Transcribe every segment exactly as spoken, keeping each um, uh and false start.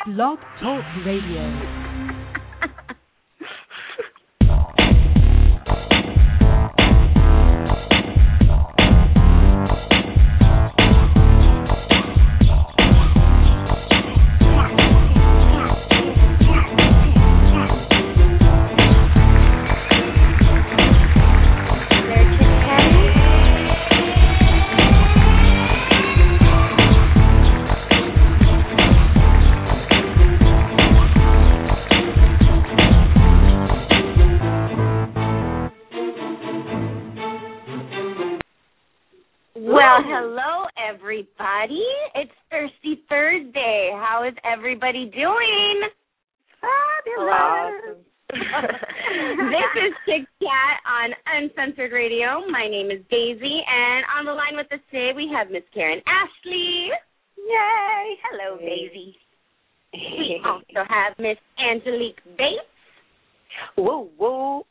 Blog Talk Radio. Everybody, it's Thirsty Thursday. How is everybody doing? Fabulous. This is Chick Chat on Uncensored Radio. My name is Daisy, and on the line with us today we have Miss Karen Ashley. Yay! Hello, hey. Daisy. We also have Miss Angelique Bates. Woo woo.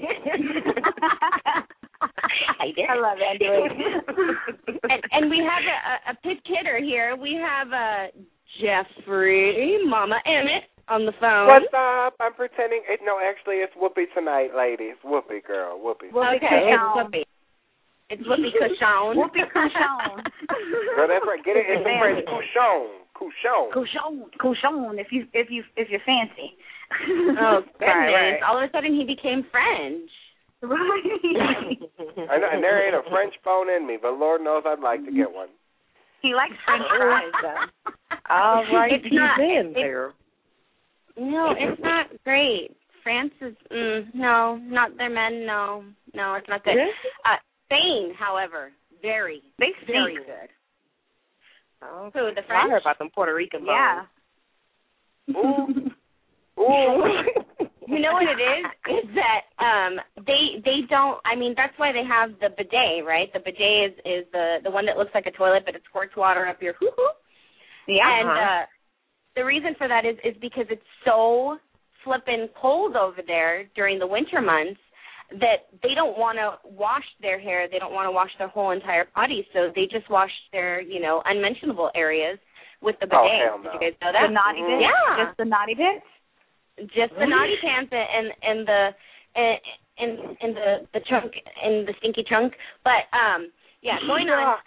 Hi there. I love Angelique. and, and we have a, a pit kidder here. We have uh, Jeffrey, Mama Emmett, on the phone. What's up? I'm pretending. It, no, actually, it's Whoopi tonight, ladies. Whoopi, girl. Whoopi. Whoopi okay, it's Whoopi. It's Whoopi Cushon. Whoopi Cushon. Girl, that's right. Get it. It's in French. Cushon. Cushon. Cushon. Cushon. If you, if you, if you're fancy. Oh goodness! Right, right. All of a sudden, he became French. Right. I know, and there ain't a French bone in me, but Lord knows I'd like to get one. He likes French fries. All right, it's he's not, in it, there. No, it's not great. France is mm, no, not their men. No, no, it's not good. Really? Uh, Spain, however, very, they very stink. good. Oh, Who, the French? I heard about them Puerto Rican bones. Yeah. Ooh. Ooh. You know what it is? Is that um, they they don't. I mean, that's why they have the bidet, right? The bidet is, is the the one that looks like a toilet, but it squirts water up your hoo hoo. Yeah. And uh, the reason for that is is because it's so flippin' cold over there during the winter months that they don't want to wash their hair. They don't want to wash their whole entire body, so they just wash their, you know, unmentionable areas with the bidet. Oh, hell no. Did you guys know that? The naughty bits? Yeah. Just the naughty bits? Just the naughty pants and and the and and the the trunk and the stinky trunk. But um, yeah, going on.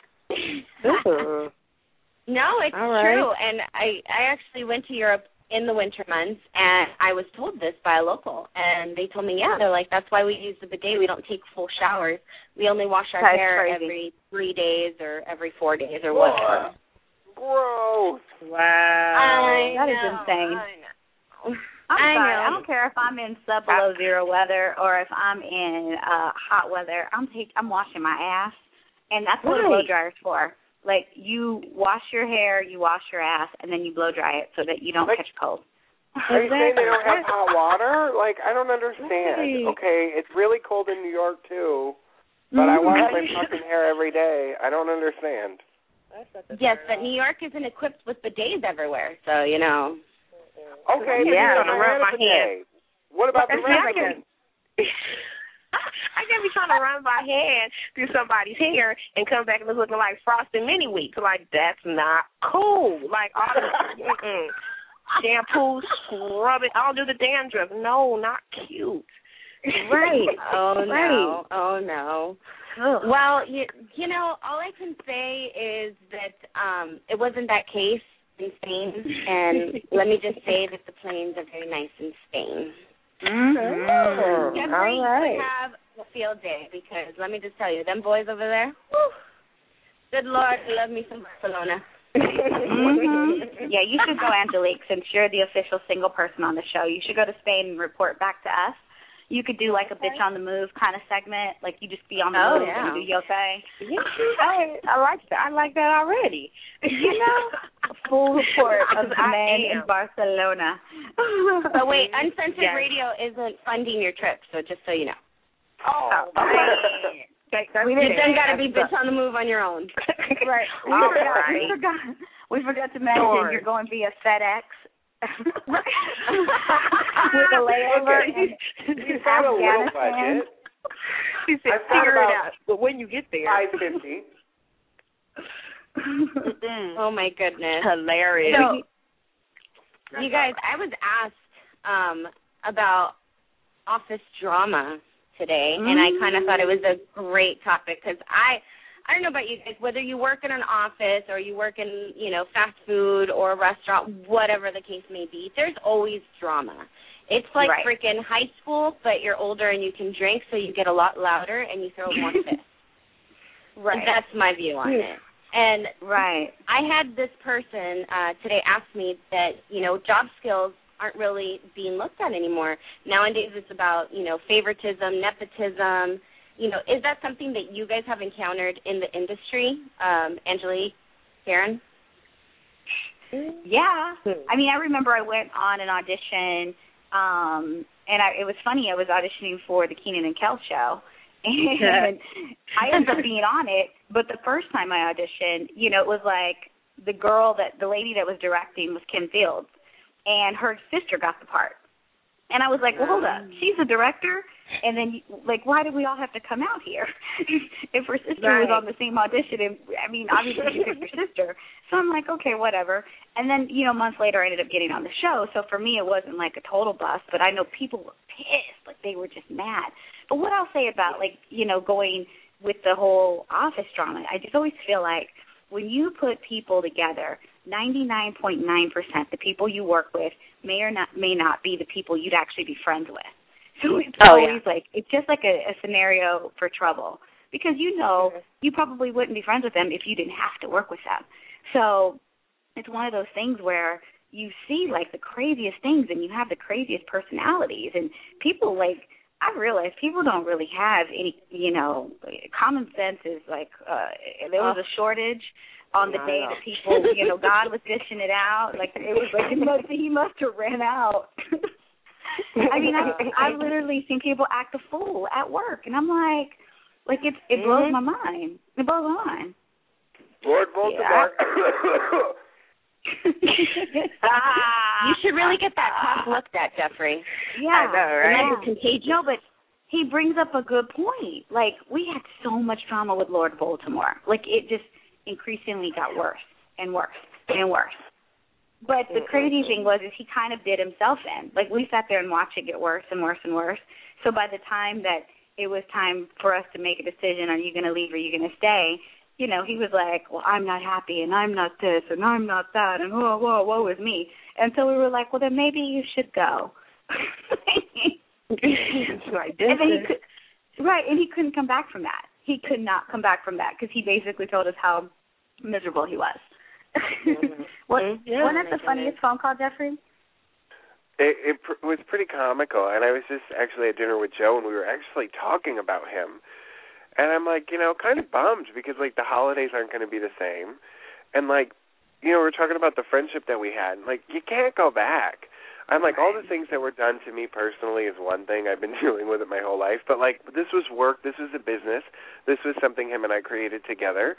No, it's All right. true. And I I actually went to Europe in the winter months, and I was told this by a local, and they told me, yeah, they're like, that's why we use the bidet. We don't take full showers. We only wash our That's hair crazy. every three days or every four days or whatever. Gross. Wow. I That is know, insane. I know. I'm I sorry. know. I don't care if I'm in sub below zero weather or if I'm in uh, hot weather. I'm take, I'm washing my ass, and that's what a blow Right. dryer's for. Like, you wash your hair, you wash your ass, and then you blow dry it so that you don't Like, catch a cold. Are you saying they don't have hot water? Like, I don't understand. Right. Okay, it's really cold in New York, too, but I wash my fucking hair every day. I don't understand. Yes, but New York isn't equipped with bidets everywhere, so, you know. Okay, Yeah, but I'm gonna you rub have my a bidet. What about the rest of it? I can't be trying to run my hand through somebody's hair and come back and it's looking like frosted mini wheats. Like, that's not cool. Like, all the mm-mm. shampoo, scrub it, I'll do the dandruff. No, not cute. Right. Oh, no. Right. Oh, no. Ugh. Well, you, you know, all I can say is that um, it wasn't that case in Spain, and let me just say that the planes are very nice in Spain. Oh, Jeffrey all right. would have a field day because let me just tell you, them boys over there, whew, good Lord, love me some Barcelona. Mm-hmm. Yeah, you should go, Angelique, since you're the official single person on the show. You should go to Spain and report back to us. You could do like a bitch on the move kind of segment, like you just be on the Oh, move yeah. and do your thing. Yeah, I, I like that. I like that already. You know, a full report of the I man in am. Barcelona. But wait, Uncensored Yes. Radio isn't funding your trip, so just so you know. Oh, right. okay. That's You it. then got to be That's bitch on the move on your own. Right. We All forgot, right. we forgot. We forgot to mention Sure. you're going via FedEx. With a layover Okay. in You found a little Afghanistan. budget. She said, I thought figure it about out. But when you get there. five fifty. Oh, my goodness. Hilarious. So, You guys, I was asked um, about office drama today, mm. and I kind of thought it was a great topic because I, I don't know about you guys, whether you work in an office or you work in, you know, fast food or a restaurant, whatever the case may be, there's always drama. It's like right. freaking high school, but you're older and you can drink, so you get a lot louder and you throw more fists. Right. And that's my view on it. And right. I had this person uh, today ask me that, you know, job skills aren't really being looked at anymore. Nowadays it's about, you know, favoritism, nepotism. You know, is that something that you guys have encountered in the industry, um, Angelique, Karen? Yeah. I mean, I remember I went on an audition, um, and I, it was funny. I was auditioning for the Keenan and Kel show, and I ended up being on it. But the first time I auditioned, you know, it was like the girl that, the lady that was directing was Kim Fields, and her sister got the part. And I was like, well, hold up, she's a director? And then, like, why did we all have to come out here? If her sister right. was on the same audition, and, I mean, obviously you picked your sister. So I'm like, okay, whatever. And then, you know, months later I ended up getting on the show. So for me it wasn't like a total bust, but I know people were pissed. Like, they were just mad. But what I'll say about, like, you know, going with the whole office drama, I just always feel like when you put people together, ninety-nine point nine percent the people you work with may or not may not be the people you'd actually be friends with. So it's oh, always yeah. like, it's just like a, a scenario for trouble. Because you know mm-hmm. you probably wouldn't be friends with them if you didn't have to work with them. So it's one of those things where you see, like, the craziest things and you have the craziest personalities. And people, like, I realize people don't really have any, you know, common sense is like, uh, there was a shortage on the no, day no. that people, you know, God was dishing it out. Like, it was like, it must, he must have ran out. I mean, I, I've literally seen people act a fool at work, and I'm like, like, it, it mm-hmm. blows my mind. It blows my mind. Lord Voldemort. Ah, you should really get that talk looked at, Jeffrey. Yeah. I know, right? That's contagious. No, but he brings up a good point. Like, we had so much drama with Lord Voldemort. Like, it just increasingly got worse and worse and worse. But the crazy thing was is he kind of did himself in. Like, we sat there and watched it get worse and worse and worse. So by the time that it was time for us to make a decision, are you going to leave or are you going to stay, you know, he was like, well, I'm not happy and I'm not this and I'm not that and whoa, whoa, woe is me. And so we were like, well, then maybe you should go. Right, and then he could, right, and he couldn't come back from that. He could not come back from that because he basically told us how miserable he was. Mm-hmm. what, yeah, wasn't that the funniest phone call, Jeffrey? It, it pr- was pretty comical, and I was just actually at dinner with Joe, and we were actually talking about him. And I'm like, you know, kind of bummed because, like, the holidays aren't going to be the same. And, like, you know, we're talking about the friendship that we had. Like, you can't go back. I'm like, all the things that were done to me personally is one thing. I've been dealing with it my whole life. But, like, this was work. This was a business. This was something him and I created together.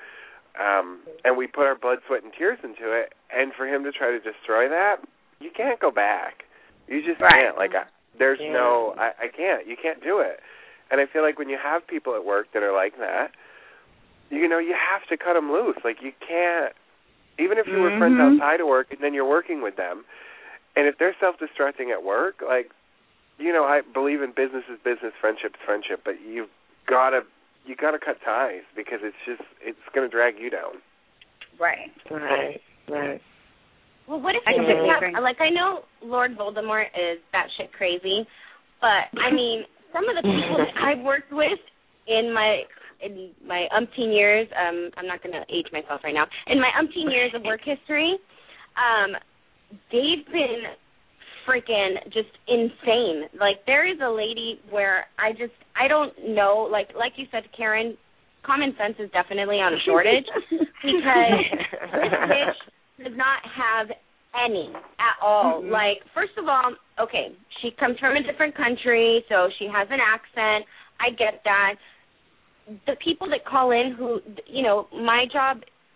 Um, and we put our blood, sweat, and tears into it. And for him to try to destroy that, you can't go back. You just right. can't. Like, I, there's yeah. no, I, I can't. You can't do it. And I feel like when you have people at work that are like that, you know, you have to cut them loose. Like, you can't, even if you were mm-hmm. friends outside of work and then you're working with them, and if they're self-destructing at work, like, you know, I believe in business is business, friendship is friendship, but you've got to, you got to cut ties because it's just, it's going to drag you down. Right. Right, right. Well, what if I he completely just agree. have, like, I know Lord Voldemort is batshit crazy, but, I mean, some of the people that I've worked with in my in my umpteen years, um, I'm not going to age myself right now, in my umpteen years of work history, um, they've been freaking just insane. Like, there is a lady where I just, I don't know, like like you said, Karen, common sense is definitely on a shortage because this bitch does not have any at all. Mm-hmm. Like, first of all, okay, she comes from a different country, so she has an accent. I get that. The people that call in who, you know, my job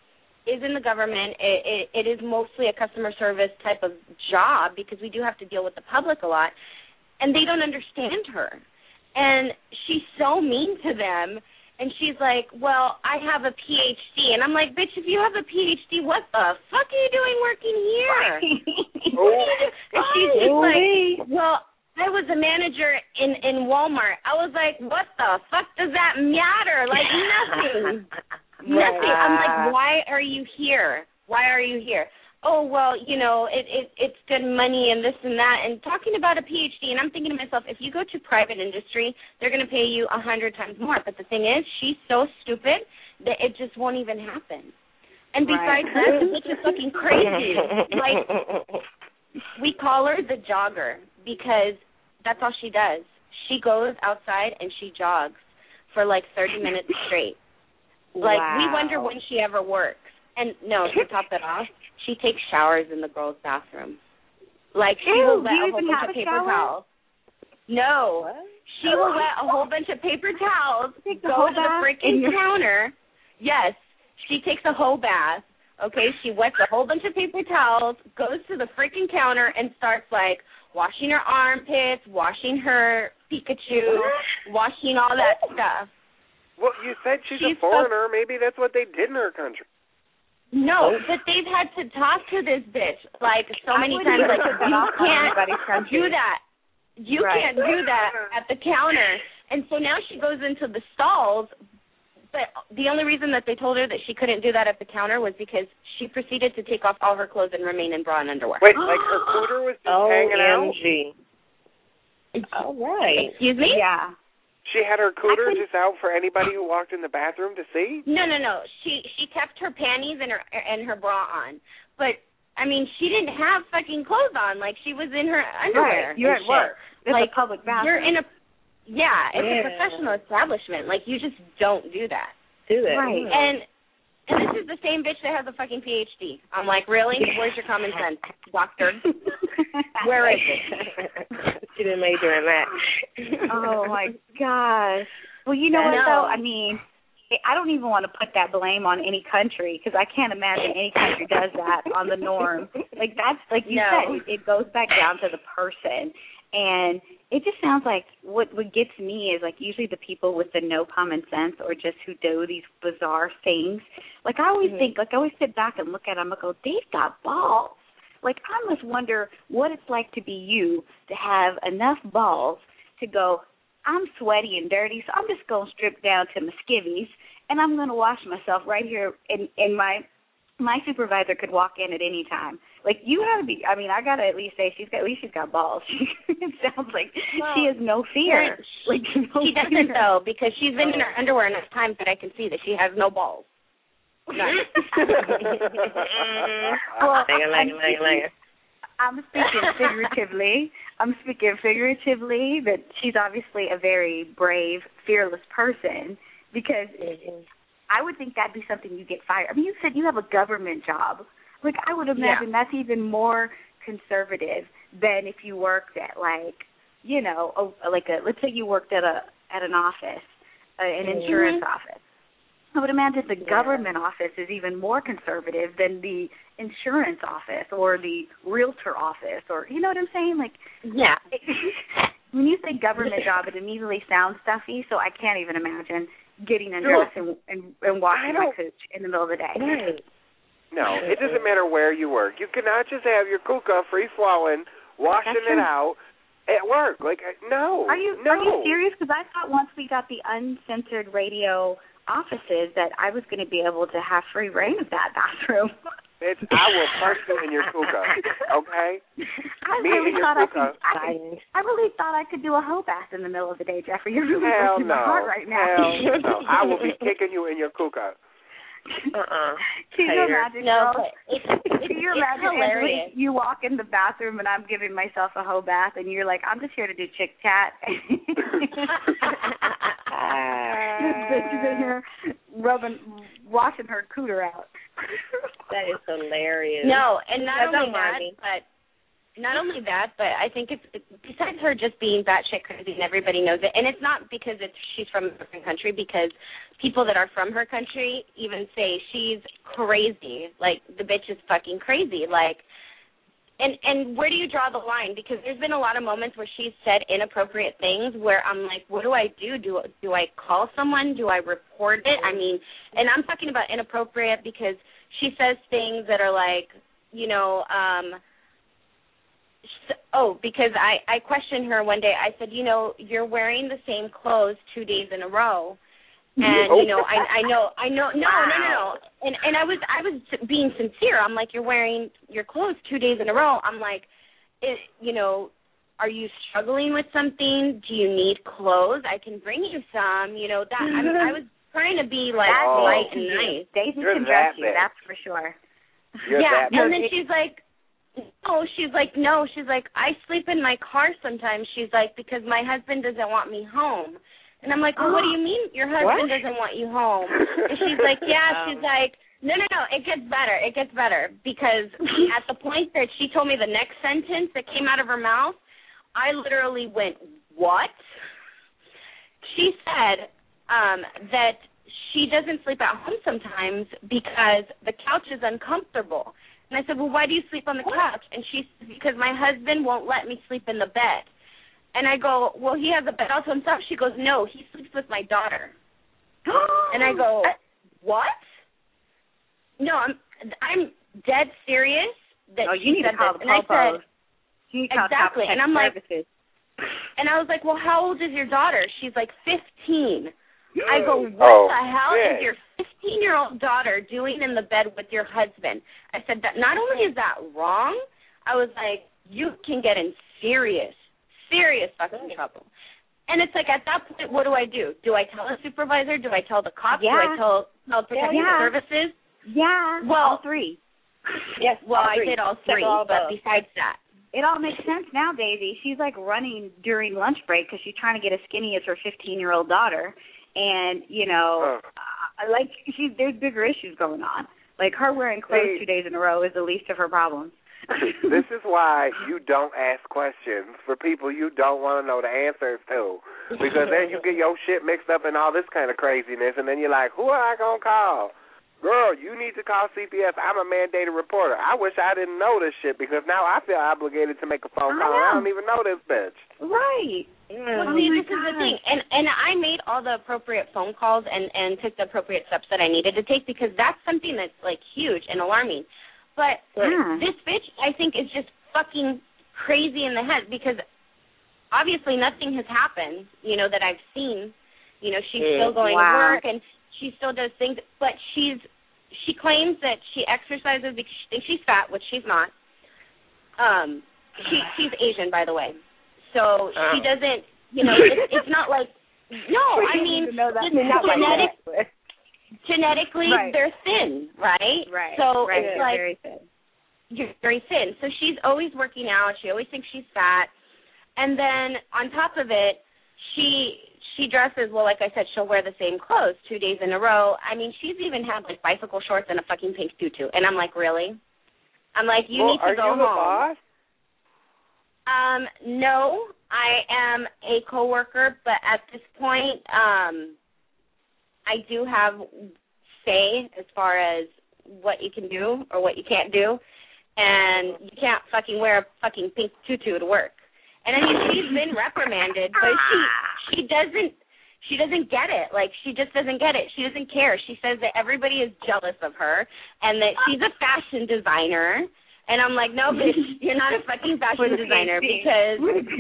is in the government. It, it, it is mostly a customer service type of job because we do have to deal with the public a lot, and they don't understand her. And she's so mean to them. And she's like, well, I have a P H D. And I'm like, bitch, if you have a P H D, what the fuck are you doing working here? You need to like, well, I was a manager in, in Walmart. I was like, what the fuck does that matter? Like, nothing. Nothing. I'm like, why are you here? Why are you here? Oh, well, you know, it, it it's good money and this and that, and talking about a P H D, and I'm thinking to myself, if you go to private industry, they're going to pay you a hundred times more. But the thing is, she's so stupid that it just won't even happen. And besides right. that, the bitch is fucking crazy. Like, we call her the jogger because that's all she does. She goes outside and she jogs for like thirty minutes straight. Like, wow. We wonder when she ever works. And, no, to top it off, she takes showers in the girls' bathroom. Like, she Ew, will wet a whole bunch of paper shower? towels. No. What? She will wet a whole bunch of paper towels, go to the freaking your... counter. Yes, she takes a whole bath. Okay, she wets a whole bunch of paper towels, goes to the freaking counter, and starts, like, washing her armpits, washing her Pikachu, washing all that stuff. Well, you said she's, she's a foreigner. So... Maybe that's what they did in her country. No, but they've had to talk to this bitch, like, so many times, like, you can't do that. You right. can't do that at the counter. And so now she goes into the stalls, but the only reason that they told her that she couldn't do that at the counter was because she proceeded to take off all her clothes and remain in bra and underwear. Wait, like her cooter was just oh, hanging out? All right. Excuse me? Yeah. She had her cooter just out for anybody who walked in the bathroom to see? No, no, no. She she kept her panties and her and her bra on. But, I mean, she didn't have fucking clothes on. Like, she was in her underwear. Right. You're at shit. work. It's like, a public bathroom. You're in a, yeah, it's yeah. a professional establishment. Like, you just don't do that. Do that. Right. Mm. And and this is the same bitch that has a fucking P H D. I'm like, really? Where's your common sense, doctor? Where is it? She didn't major in that. Oh, my gosh. Well, you know what, no. though? I mean, I don't even want to put that blame on any country because I can't imagine any country does that on the norm. Like, that's, like you no. said, it goes back down to the person. And it just sounds like what, what gets me is, like, usually the people with the no common sense or just who do these bizarre things. Like, I always mm-hmm. think, like, I always sit back and look at them and go, they've got balls. Like, I must wonder what it's like to be you, to have enough balls to go, I'm sweaty and dirty, so I'm just going to strip down to my skivvies, and I'm going to wash myself right here. And, and my my supervisor could walk in at any time. Like, you got to be, I mean, I got to at least say, she's got, at least she's got balls. It sounds like well, she has no fear. Like, no she doesn't, fear. though, because she's been in her underwear enough times that I can see that she has no balls. None. Well, I'm speaking, I'm speaking figuratively. I'm speaking figuratively that she's obviously a very brave, fearless person because mm-hmm. I would think that'd be something you get fired. I mean, you said you have a government job. Like, I would imagine yeah. that's even more conservative than if you worked at, like, you know, a, like a, let's say you worked at a at an office, uh, an mm-hmm. insurance office. I would imagine the yeah. government office is even more conservative than the insurance office or the realtor office, or, you know what I'm saying? Like, yeah. It, when you say government job, it immediately sounds stuffy, so I can't even imagine getting undressed and, and, and washing my cooch in the middle of the day. Right. No, it doesn't matter where you work. You cannot just have your kuka free-flowing, washing it out at work. Like, no, Are you, no. are you serious? Because I thought once we got the uncensored radio offices that I was going to be able to have free reign of that bathroom. It's, I will punch you in your kuka, okay? I Me really in your thought kuka. I could, I, could, I really thought I could do a hoe bath in the middle of the day, Jeffrey. You're really Hell breaking no. my heart right now. Hell no. I will be kicking you in your kuka. Uh-uh. Can you imagine, no, girl? It's, it's, Can you it's imagine hilarious. you walk in the bathroom and I'm giving myself a hoe bath and you're like, I'm just here to do chick chat. This bitch is in here rubbing, washing her cooter out. That is hilarious. No, and not That's only so that, funny. but not only that, but I think it's besides her just being batshit crazy and everybody knows it, and it's not because it's she's from a different country, because people that are from her country even say she's crazy. Like, the bitch is fucking crazy. Like, and and where do you draw the line? Because there's been a lot of moments where she's said inappropriate things where I'm like, what do I do? Do do I call someone? Do I report it? I mean, and I'm talking about inappropriate because she says things that are like, you know, um, oh, because I, I questioned her one day. I said, you know, you're wearing the same clothes two days in a row. And, you know, I I know, I know, no, wow. no, no, no. And and I was I was being sincere. I'm like, you're wearing your clothes two days in a row. I'm like, it, you know, are you struggling with something? Do you need clothes? I can bring you some. You know, that I, mean, I was trying to be, like, that's light and nice. Daisy can dress you, that's for sure. You're yeah, that and then she's like, no, she's like, no. She's like, I sleep in my car sometimes. She's like, because my husband doesn't want me home. And I'm like, well, what do you mean your husband what? doesn't want you home? And she's like, yeah. She's like, no, no, no, it gets better. It gets better. Because at the point that she told me the next sentence that came out of her mouth, I literally went, what? She said um, that she doesn't sleep at home sometimes because the couch is uncomfortable. And I said, well, why do you sleep on the couch? And she said, because my husband won't let me sleep in the bed. And I go, well, he has a bed all to himself. She goes, no, he sleeps with my daughter. And I go, what? No, I'm I'm dead serious. That oh, you she need said to call this. the And I said, you need to call exactly. And I'm services. like, and I was like, well, how old is your daughter? She's like fifteen. I go, what oh, the hell shit. is your fifteen-year-old daughter doing in the bed with your husband? I said, that not only is that wrong, I was like, you can get in serious, serious fucking trouble. And it's like, at that point, what do I do? Do I tell a supervisor? Do I tell the cops? Yeah. Do I tell, tell protective yeah. services? Yeah, well, all three. Yes, well, all three. I did all three, all but besides that. It all makes sense now, Daisy. She's like running during lunch break because she's trying to get as skinny as her fifteen-year-old daughter. And, you know, uh, like, she, there's bigger issues going on. Like, her wearing clothes hey, two days in a row is the least of her problems. This is why you don't ask questions for people you don't want to know the answers to. Because then you get your shit mixed up in all this kind of craziness, and then you're like, who am I going to call? Girl, you need to call C P S. I'm a mandated reporter. I wish I didn't know this shit because now I feel obligated to make a phone call. I, I don't even know this bitch. Right. Well, oh see, my this God. is the thing, and and I made all the appropriate phone calls and and took the appropriate steps that I needed to take because that's something that's like huge and alarming. But yeah. this bitch, I think, is just fucking crazy in the head because obviously nothing has happened, you know, that I've seen. You know, she's mm, still going wow. to work and she still does things, but she's she claims that she exercises because she thinks she's fat, which she's not. Um, she she's Asian, by the way. So oh. she doesn't, you know, it's, it's not like, no, I mean, genetic, genetically right. they're thin, right? Right. So right. it's like, very thin. you're very thin. So she's always working out. She always thinks she's fat. And then on top of it, she she dresses, well, like I said, she'll wear the same clothes two days in a row. I mean, she's even had, like, bicycle shorts and a fucking pink tutu. And I'm like, really? I'm like, you well, need to are go you the home. boss? Um, no, I am a coworker, but at this point, um, I do have say as far as what you can do or what you can't do, and you can't fucking wear a fucking pink tutu to work. And I mean, she's been reprimanded, but she she doesn't she doesn't get it. Like, she just doesn't get it. She doesn't care. She says that everybody is jealous of her and that she's a fashion designer. And I'm like, no, bitch, you're not a fucking fashion designer because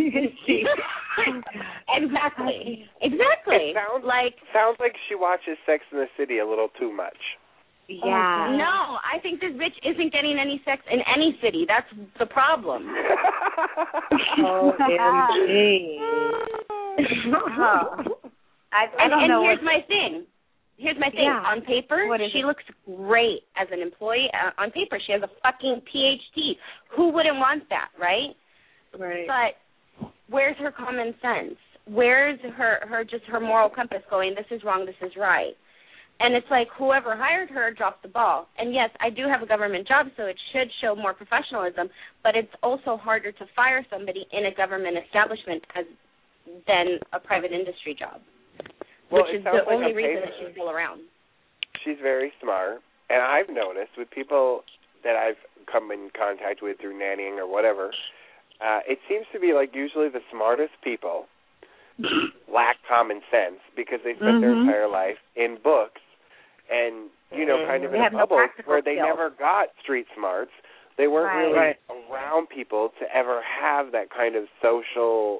exactly, exactly. It sounds like sounds like she watches Sex and the City a little too much. Yeah. No, I think this bitch isn't getting any sex in any city. That's the problem. O M G. Oh. I, I and don't and know here's what... my thing. Here's my thing. Yeah. On paper, she it? looks great as an employee. Uh, on paper, she has a fucking P H D. Who wouldn't want that, right? Right. But where's her common sense? Where's her, her just her moral compass going, this is wrong, this is right? And it's like whoever hired her dropped the ball. And, yes, I do have a government job, so it should show more professionalism, but it's also harder to fire somebody in a government establishment as than a private industry job. Well, which is the like only on reason paper, that she's still around. She's very smart, and I've noticed with people that I've come in contact with through nannying or whatever, uh, it seems to be like usually the smartest people lack common sense because they spent mm-hmm. their entire life in books and, you know, kind of they in a have no bubble practical where they skills. never got street smarts. They weren't right. really right. around want people to ever have that kind of social,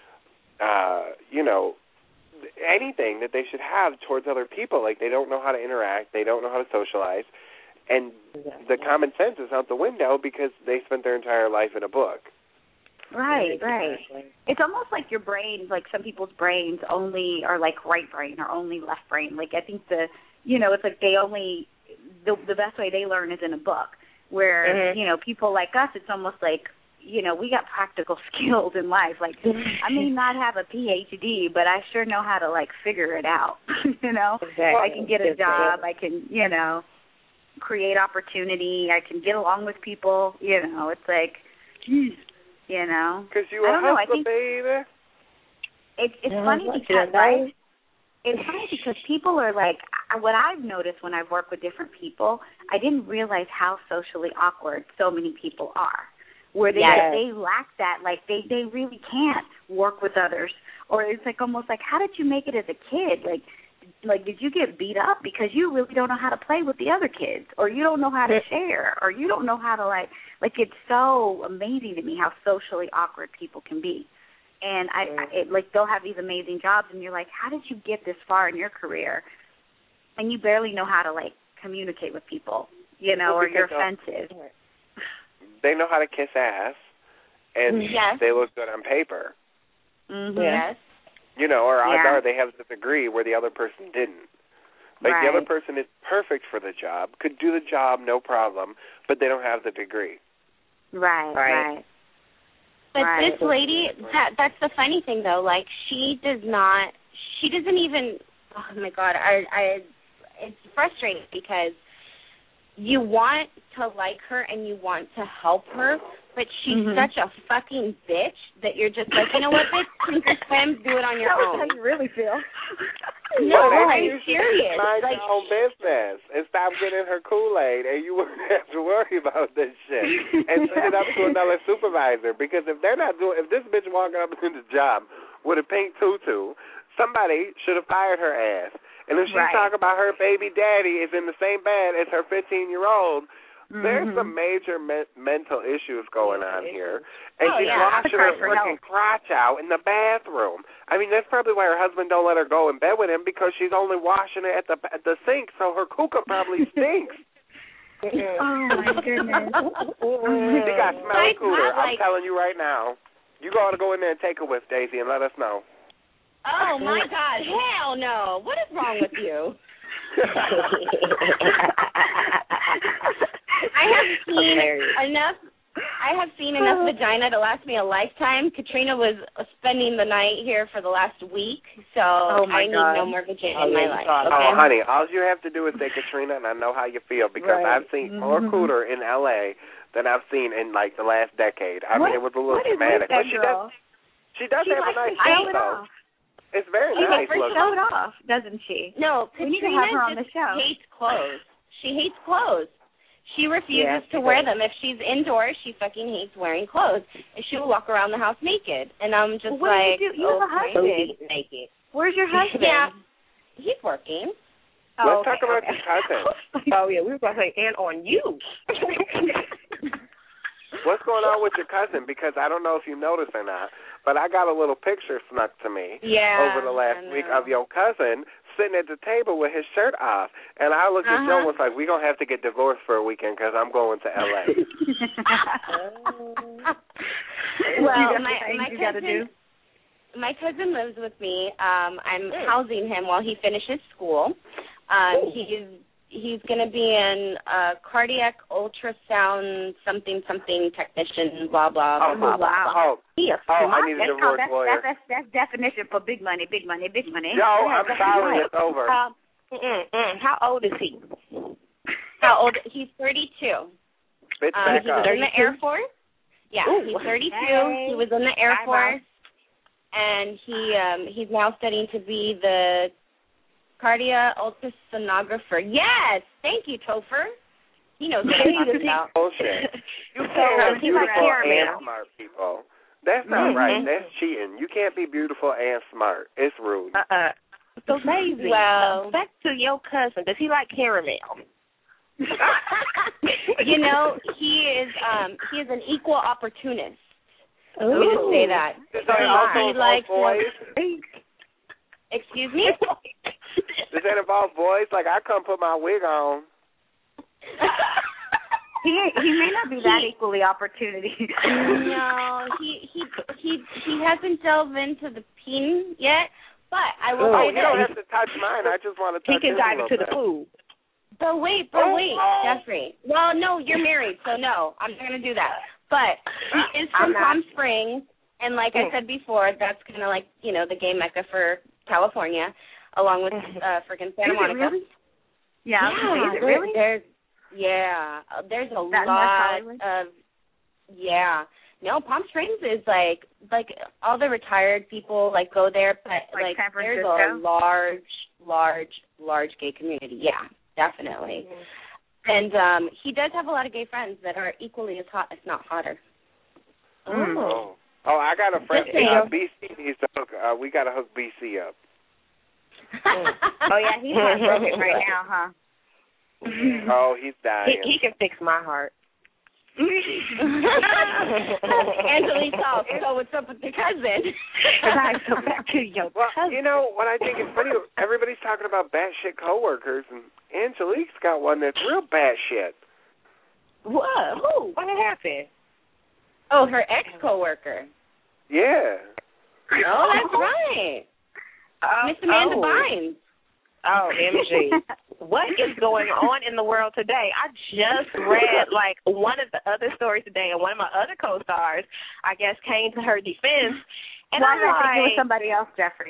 uh, you know, anything that they should have towards other people. Like, they don't know how to interact, they don't know how to socialize, and exactly. the common sense is out the window because they spent their entire life in a book. Right, right. It's almost like your brain, like some people's brains only are like right brain or only left brain. Like I think the, you know, it's like they only, the the best way they learn is in a book. Where, mm-hmm. you know, people like us, it's almost like, you know, we got practical skills in life. Like, I may not have a P H D, but I sure know how to, like, figure it out, you know? Exactly. I can get a job. I can, you know, create opportunity. I can get along with people. You know, it's like, you know. Because you a hustler, baby. It, it's yeah, funny because, right? It's funny because people are like, what I've noticed when I've worked with different people, I didn't realize how socially awkward so many people are. Where they yes. they lack that, like they, they really can't work with others. Or it's like almost like, how did you make it as a kid? Like, like did you get beat up because you really don't know how to play with the other kids? Or you don't know how to share? Or you don't know how to, like, like it's so amazing to me how socially awkward people can be. And I, I it, like they'll have these amazing jobs, and you're like, how did you get this far in your career? And you barely know how to like communicate with people, you know, well, or you're offensive. They know how to kiss ass, and yes. they look good on paper. Mm-hmm. Yes. You know, or odds yeah. are they have the degree where the other person didn't. Like right. the other person is perfect for the job, could do the job no problem, but they don't have the degree. Right. Right. right. But right. this lady, that that's the funny thing, though. Like, she does not, she doesn't even, oh, my God, I, I, it's frustrating because you want to like her and you want to help her, but she's mm-hmm. such a fucking bitch that you're just like, you know what, bitch, sink or swim, do it on your own. own. That's how you really feel. No, well, I'm you serious. Mind like, your own business and stop getting her Kool-Aid, and you wouldn't have to worry about this shit. And send it up to another supervisor, because if they're not doing, if this bitch walking up in the job with a pink tutu, somebody should have fired her ass. And if she right. talk about her baby daddy is in the same bed as her fifteen-year-old, mm-hmm. there's some major me- mental issues going on here. And oh, she's yeah. washing her freaking crotch out in the bathroom. I mean, that's probably why her husband don't let her go in bed with him, because she's only washing it at the at the sink, so her kuka probably stinks. Oh, my goodness. She got smelly cooter. I'm like... telling you right now. You got to go in there and take a whiff, Daisy, and let us know. Oh, my God. Hell no. What is wrong with you? I have seen enough I have seen enough vagina to last me a lifetime. Katrina was spending the night here for the last week, so oh I need God. no more vagina oh, in my life. Okay? Oh, honey, all you have to do is say Katrina, and I know how you feel, because right. I've seen more mm-hmm. cooter in L A than I've seen in, like, the last decade. I what? mean, it was a little what dramatic. But she does, she does she have a nice face, though. Off. It's very she nice looking. She showed off, doesn't she? No, we need to Katrina have her on just the show. hates clothes. She hates clothes. She refuses yeah, to wear them. If she's indoors, she fucking hates wearing clothes. And she'll walk around the house naked. And I'm just well, what like, do you do? You have a okay. husband. Naked. Where's your husband? Yeah, he's working. Oh, Let's okay, talk about okay. your cousin. Oh, yeah, we were going to say, and on you. What's going on with your cousin? Because I don't know if you noticed or not, but I got a little picture snuck to me yeah, over the last week of your cousin sitting at the table with his shirt off. And I looked uh-huh. at Joe and was like, we're going to have to get divorced for a weekend because I'm going to L A Well, my, my cousin... My cousin lives with me. Um, I'm mm. housing him while he finishes school. Um, he's he's going to be in uh, cardiac ultrasound something something technician. Blah blah. Oh, blah, blah, wow. blah. Oh, he oh, I need a that's divorce that's, lawyer. That's, that's, that's definition for big money, big money, big money. Yo, I'm sorry, it's over. Um, mm, mm, how old is he? How old? He's thirty-two. Bitch, um, back he was up. in the Air Force. Yeah, Ooh. he's thirty-two. Hey. He was in the Air Bye, Force. And he um, he's now studying to be the cardiac ultrasonographer. Yes, thank you, Topher. He knows what I'm talking about. Bullshit. You So, can't have he like beautiful caramel. and smart people. That's not Mm-hmm. right. That's cheating. You can't be beautiful and smart. It's rude. Uh-uh. So, lazy. Well, back to your cousin. Does he like caramel? you know, he is um he is an equal opportunist. Ooh. We should say that. Does that also He likes involve boys? Excuse me? Does that involve boys? Like, I come put my wig on. He he may not be that equally opportunity. No, he he he he hasn't delved into the peen yet. But I will Oh, say you this. don't have to touch mine. I just want to touch He can his dive a into little the bit. pool. But wait, but wait, Jeffrey. Well, no, you're married, so no, I'm not going to do that. But he is from Palm Springs, and like I said before, that's kind of like, you know, the gay mecca for California, along with uh, freaking Santa Monica. Really? Yeah, Yeah, is it there- really? there's, yeah, uh, there's a That lot much of, yeah. No, Palm Springs is like, like all the retired people like go there, but Like like, San there's Francisco? a large, large, large gay community. Yeah, definitely. Mm-hmm. And um he does have a lot of gay friends that are equally as hot, if not hotter. Mm. Oh, oh, I got a friend. Just saying. Uh, B C needs to hook. Uh, we got to hook B C up. Oh yeah, he's heartbroken right now, huh? Oh, he's dying. He, he can fix my heart. Angelique, so, so what's up with your cousin? Right, so back to your Well, cousin. you know what I think is funny? Everybody's talking about batshit coworkers, and Angelique's got one that's real batshit. What? Who? What happened? Oh, her ex-coworker. Yeah. Oh, that's right. Uh, Miss Amanda oh. Bynes. Oh, M G. What is going on in the world today? I just read, like, one of the other stories today, and one of my other co-stars, I guess, came to her defense. And Why I'm did I think it was like, somebody else, Jeffrey?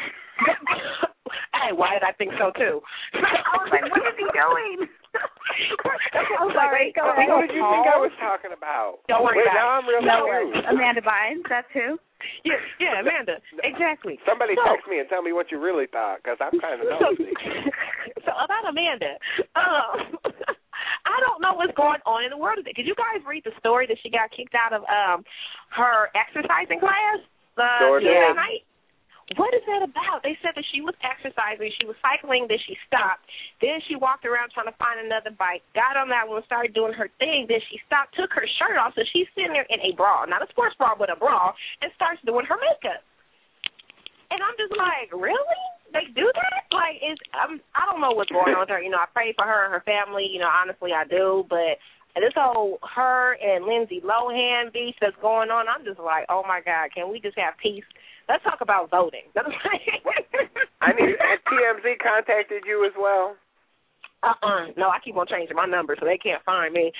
hey, why did I think so, too? I was like, what is he doing? I'm sorry. Go Who ahead. did you think I was talking about? Don't worry Wait, about now it. I'm real No, confused. Amanda Bynes, that's who? Yeah, yeah, Amanda. Exactly. Somebody so, text me and tell me what you really thought, because I'm kind of so, nosy. so about Amanda, um, I don't know what's going on in the world today. Did you guys read the story that she got kicked out of um her exercising class uh, Sure the did. other night? What is that about? They said that she was exercising, she was cycling, then she stopped. Then she walked around trying to find another bike, got on that one, started doing her thing. Then she stopped, took her shirt off, so she's sitting there in a bra, not a sports bra, but a bra, and starts doing her makeup. And I'm just like, really? They do that? Like, it's, I'm, I don't know what's going on with her. You know, I pray for her and her family. You know, honestly, I do. But this whole her and Lindsay Lohan beef that's going on, I'm just like, oh, my God, can we just have peace? Let's talk about voting. I need. Has T M Z contacted you as well? Uh-uh. No, I keep on changing my number so they can't find me.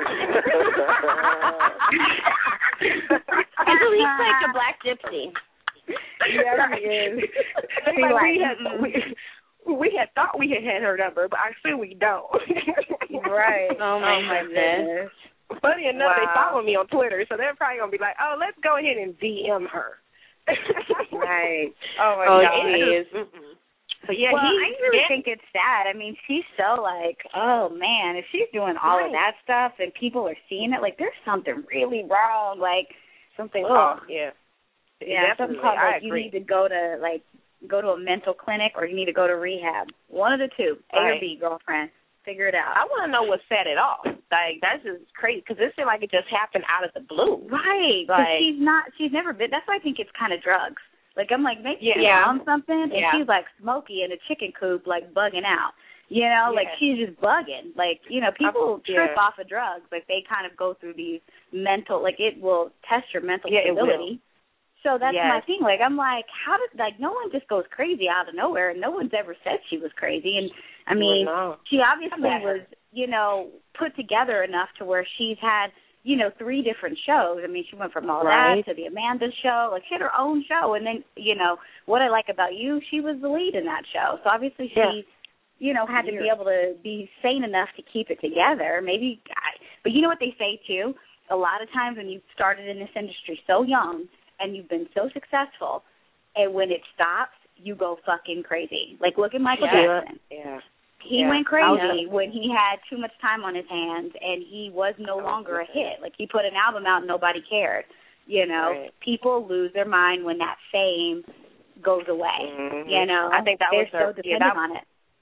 Angelique's like a black gypsy. Yeah, he is. Like, like, we, had, we, we had thought we had had her number, but I assume we don't. Right. Oh, my, oh my goodness. Funny enough, Wow. they follow me on Twitter, so they're probably going to be like, oh, let's go ahead and D M her. Right. Oh, my Oh, God. geez. So, yeah, well, he, I really yeah. think it's sad. I mean, she's so like, oh, man, if she's doing all Right. of that stuff and people are seeing it, like, there's something really wrong. Like, Something ugh. off, yeah. Yeah, Definitely, something called, I like, you agree. need to go to, like, go to a mental clinic or you need to go to rehab. One of the two, A or Right. B, girlfriend. Figure it out. I want to know what set it off. Like, that's just crazy, because it seemed like it just happened out of the blue. Right. 'Cause Like- she's not, she's never been, that's why I think it's kind of drugs. Like, I'm like, maybe Yeah. she's Yeah. on something, and Yeah. she's, like, Smokey in a chicken coop, like, bugging out. You know, like, Yeah. she's just bugging. Like, you know, people Yeah. trip off of drugs. Like, they kind of go through these mental, like, it will test your mental Yeah, it will. stability. So that's my Yes. thing. Like, I'm like, how does, like, no one just goes crazy out of nowhere, and no one's ever said she was crazy. And, I mean, no. she obviously About her. was, you know, put together enough to where she's had, you know, three different shows. I mean, she went from all Right. that to the Amanda show. Like, she had her own show. And then, you know, what I like about you, she was the lead in that show. So obviously she, Yeah. you know, had to be Yeah. able to be sane enough to keep it together. Maybe, I, but you know what they say, too? A lot of times when you've started in this industry so young and you've been so successful, and when it stops, you go fucking crazy. Like, look at Michael Yeah. Jackson. Yeah. He Yeah. went I'll crazy just- when he had too much time on his hands and he was no longer a hit. Like, he put an album out and nobody cared. You know, Right. people lose their mind when that fame goes away. Mhm. You know, I think that they're was her, so yeah, dependent that, on it.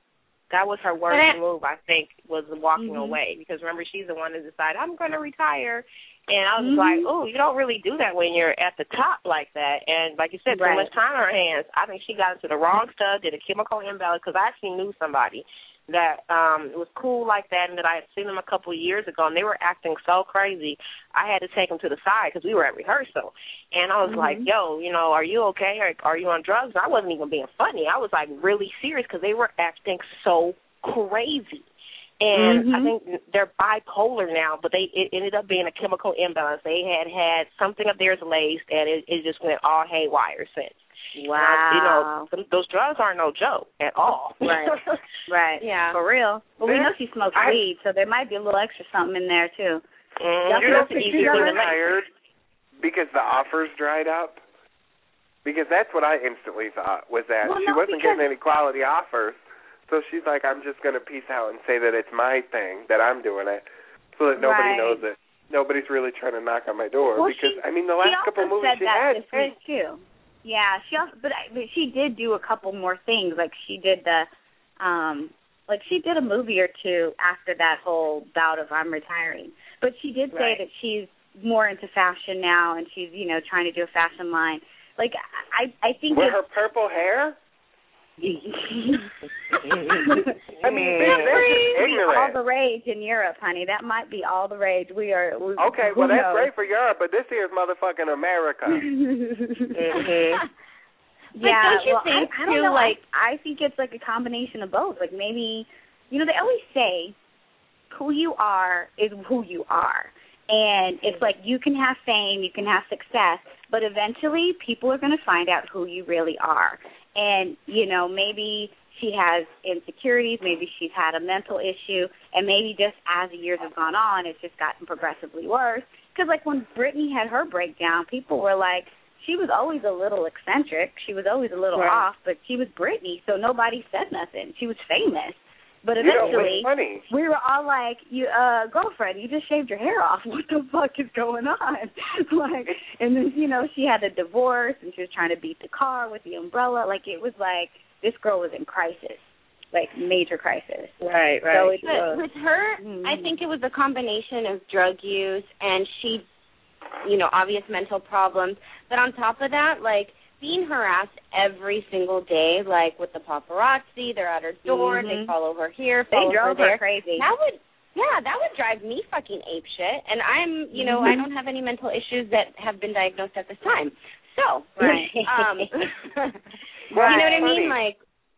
That was her worst I, move, I think, was walking mm-hmm. away. Because remember, she's the one that decided, I'm going to retire. And I was mm-hmm. like, oh, you don't really do that when you're at the top like that. And like you said, right. too much time on her hands. I think she got into the wrong stuff, did a chemical imbalance, because I actually knew somebody that um was cool like that and that I had seen them a couple of years ago, and they were acting so crazy. I had to take them to the side because we were at rehearsal. And I was mm-hmm. like, yo, you know, are you okay? Or are you on drugs? And I wasn't even being funny. I was, like, really serious because they were acting so crazy. And mm-hmm. I think they're bipolar now, but they it ended up being a chemical imbalance. They had had something of theirs laced, and it, it just went all haywire since. Wow. Uh, you know, th- those drugs aren't no joke at all. Right. Right. Yeah. For real. Well, we know she smokes I, weed, so there might be a little extra something in there, too. Mm, you don't think she was tired because the offers dried up? Because that's what I instantly thought, was that well, she no, wasn't getting any quality offers. So she's like, I'm just going to peace out and say that it's my thing, that I'm doing it, so that nobody right. knows it. Nobody's really trying to knock on my door. Well, because, she, I mean, the last couple movies she had. She also said that this week, too. Yeah, she also, but, but she did do a couple more things. Like she did the, um, like she did a movie or two after that whole bout of I'm retiring. But she did say right. that she's more into fashion now, and she's you know trying to do a fashion line. Like I, I think with her purple hair. I mean, that's just ignorant. All the rage in Europe, honey. That might be all the rage. We are. We, okay, well, that's great for Europe, but this here is motherfucking America. mm-hmm. But yeah, don't you well, think I, I don't too, know. like, I, I think it's like a combination of both. Like maybe, you know, they always say who you are is who you are. And it's like you can have fame, you can have success, but eventually people are going to find out who you really are. And, you know, maybe she has insecurities, maybe she's had a mental issue, and maybe just as the years have gone on, it's just gotten progressively worse. Because, like, when Britney had her breakdown, people were like, she was always a little eccentric. She was always a little right. off, but she was Britney, so nobody said nothing. She was famous. But eventually, you know, funny. we were all like, "You, uh, girlfriend, you just shaved your hair off. What the fuck is going on?" Like, and then, you know, she had a divorce, and she was trying to beat the car with the umbrella. Like, it was like, this girl was in crisis, like, major crisis. Right, right. So it, but uh, with her, mm-hmm. I think it was a combination of drug use, and she, you know, obvious mental problems. But on top of that, like, being harassed every single day, like with the paparazzi, they're at her door, mm-hmm. they follow her here, follow they drove her there. Her crazy. That would, yeah, that would drive me fucking apeshit. And I'm, you know, mm-hmm. I don't have any mental issues that have been diagnosed at this time. So, right. um, well, you know what I funny. mean? Like,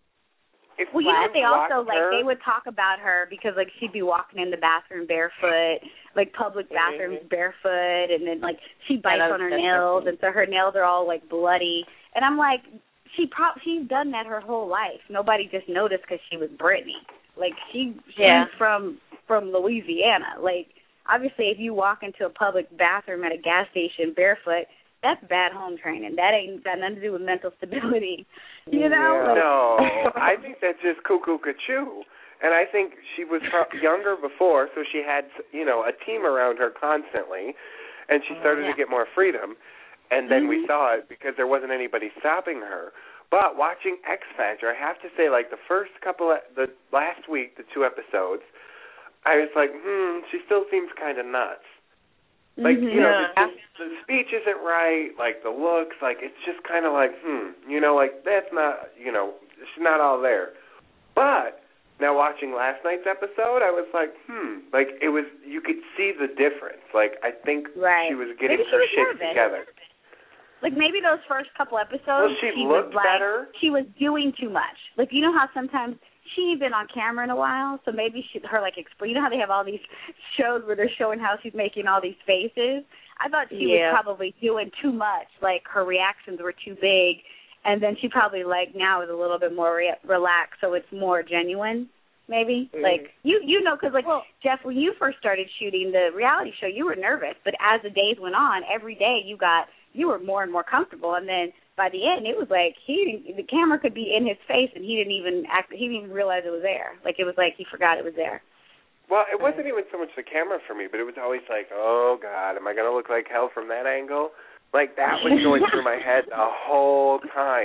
if well, you know what they also, like, her, they would talk about her because, like, she'd be walking in the bathroom barefoot, like, public bathrooms mm-hmm. barefoot, and then, like, she bites on her nails, and so her nails are all, like, bloody. And I'm like, she pro- she's done that her whole life. Nobody just noticed because she was Britney. Like, she she's yeah. from from Louisiana. Like, obviously, if you walk into a public bathroom at a gas station barefoot, that's bad home training. That ain't got nothing to do with mental stability. You know? Yeah. Like, no, I think that's just cuckoo cuckoo. And I think she was younger before, so she had, you know, a team around her constantly, and she started oh, yeah. to get more freedom. And then mm-hmm. we saw it because there wasn't anybody stopping her. But watching X Factor, I have to say, like, the first couple of, the last week, the two episodes, I was like, hmm, she still seems kind of nuts. Like, mm-hmm. you know, yeah. the, the speech isn't right, like, the looks, like, it's just kind of like, hmm, you know, like, that's not, you know, she's not all there. But now watching last night's episode, I was like, hmm, like, it was, you could see the difference. Like, I think right. she was getting Maybe her she was shit nervous. together. Like, maybe those first couple episodes, well, she, she looked was like, better. she was doing too much. Like, you know how sometimes she ain't been on camera in a while, so maybe she, her, like, exp- you know how they have all these shows where they're showing how she's making all these faces? I thought she yeah. was probably doing too much. Like, her reactions were too big, and then she probably, like, now is a little bit more re- relaxed, so it's more genuine. Maybe mm. like you, you know, because like well, Jeff, when you first started shooting the reality show, you were nervous, but as the days went on, every day you got you were more and more comfortable, and then by the end, it was like he the camera could be in his face, and he didn't even act, he didn't even realize it was there. Like it was like he forgot it was there. Well, it wasn't even so much the camera for me, but it was always like, oh God, am I gonna look like hell from that angle? Like that was going through my head the whole time.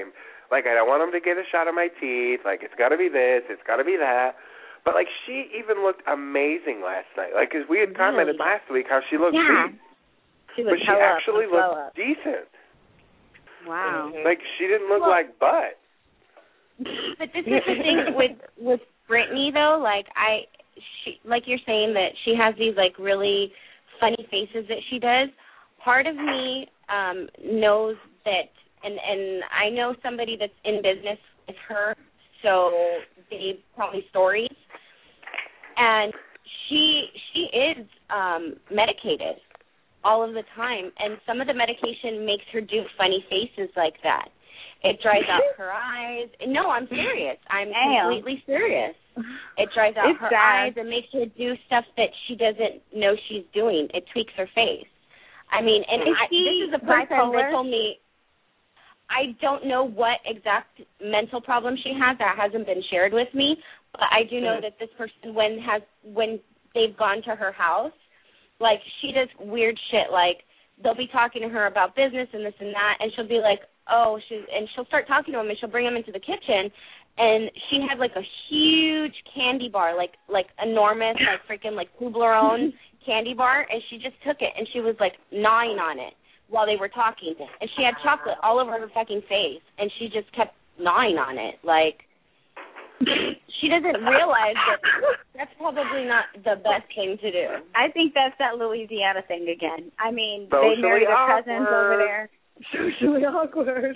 Like, I don't want him to get a shot of my teeth. Like, it's got to be this. It's got to be that. But, like, she even looked amazing last night. Like, because we had commented really? last week how she looked Yeah. beat. She But she actually up, looked up. decent. Wow. Mhm. Like, she didn't look Well, like butt. But this is the thing with with Brittany though, like I she like you're saying that she has these like really funny faces that she does. Part of me um knows that and and I know somebody that's in business with her, so they tell me stories. And she she is um medicated all of the time, and some of the medication makes her do funny faces like that. It dries out her eyes. No, I'm serious. I'm Damn. completely serious. It dries out It's her sad. eyes and makes her do stuff that she doesn't know she's doing. It tweaks her face. I mean, and Is I, she this is a person bipolar? that told me, I don't know what exact mental problem she has. That hasn't been shared with me. But I do know that this person, when has when they've gone to her house, like she does weird shit. Like they'll be talking to her about business and this and that, and she'll be like, oh, she, and she'll start talking to him, and she'll bring him into the kitchen, and she had like a huge candy bar, like like enormous, like freaking like Toblerone candy bar, and she just took it, and she was like gnawing on it while they were talking, and she had chocolate all over her fucking face, and she just kept gnawing on it, like she doesn't realize that that's probably not the best thing to do. I think that's that Louisiana thing again. I mean, Socially they married their cousins awkward. over there. Socially awkward.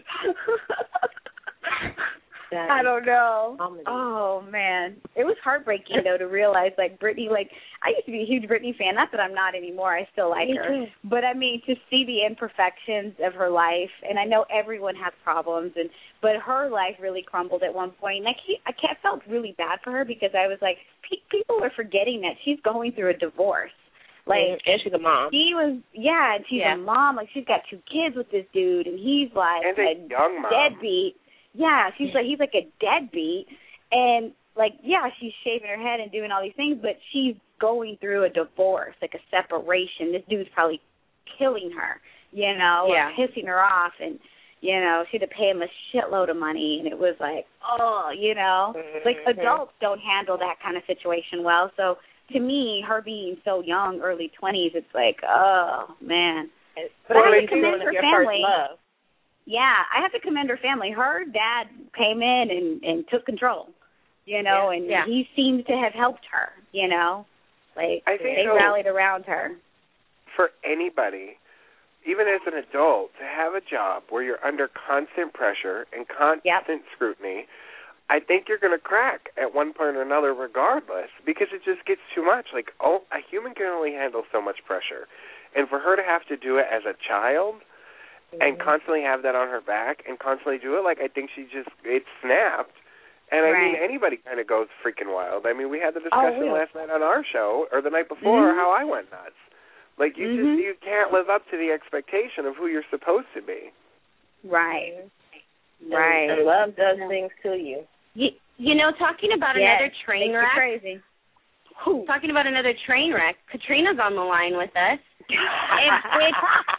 I don't know. Oh man, it was heartbreaking though to realize like Brittany. Like I used to be a huge Brittany fan. Not that I'm not anymore. I still like Me her. too. But I mean, to see the imperfections of her life, and I know everyone has problems, and but her life really crumbled at one point. And I keep, I kept, felt really bad for her because I was like, pe- people are forgetting that she's going through a divorce. Like, and she's a mom. She was, yeah, and she's Yeah. a mom. Like, she's got two kids with this dude, and he's like And a young mom. deadbeat. Yeah, she's like, he's like a deadbeat, and like, yeah, she's shaving her head and doing all these things, but she's going through a divorce, like a separation. This dude's probably killing her, you know, Yeah. or pissing her off, and you know, she had to pay him a shitload of money, and it was like, oh, you know, Mhm. like adults don't handle that kind of situation well. So to me, her being so young, early twenties, it's like, oh man. But Well, I have it's to commend one of her your family. first love. Yeah, I have to commend her family. Her dad came in and, and took control, you know, Yeah, and yeah. he seems to have helped her, you know. Like, I think they so. rallied around her. For anybody, even as an adult, to have a job where you're under constant pressure and constant Yep. scrutiny, I think you're going to crack at one point or another regardless because it just gets too much. Like, oh, a human can only handle so much pressure. And for her to have to do it as a child Mm-hmm. and constantly have that on her back and constantly do it, like, I think she just, it snapped. And, I mean, Right. anybody kind of goes freaking wild. I mean, we had the Oh, discussion yeah. last night on our show, or the night before, Mhm. how I went nuts. Like, you Mhm. just, you can't live up to the expectation of who you're supposed to be. Right. And- Right. And love does things to you. You, you know, talking about Yes, another train makes you wreck. crazy. Talking about another train wreck. Katrina's on the line with us. Hey, bitch.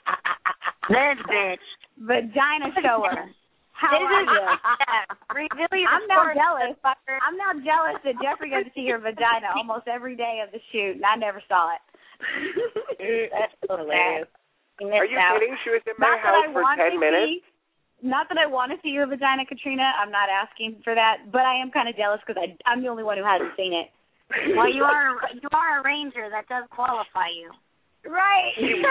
This bitch. Vagina shower. How This are is you? Reveal your I'm now source, jealous. fucker. I'm now jealous that Jeffrey got to see your vagina almost every day of the shoot, and I never saw it. That's hilarious. You Are missed you out. kidding? She was in my Not that house I for want ten to minutes. see. Not that I want to see your vagina, Katrina. I'm not asking for that, but I am kind of jealous because I'm the only one who hasn't seen it. Well, you are you are a ranger. That does qualify you. Right.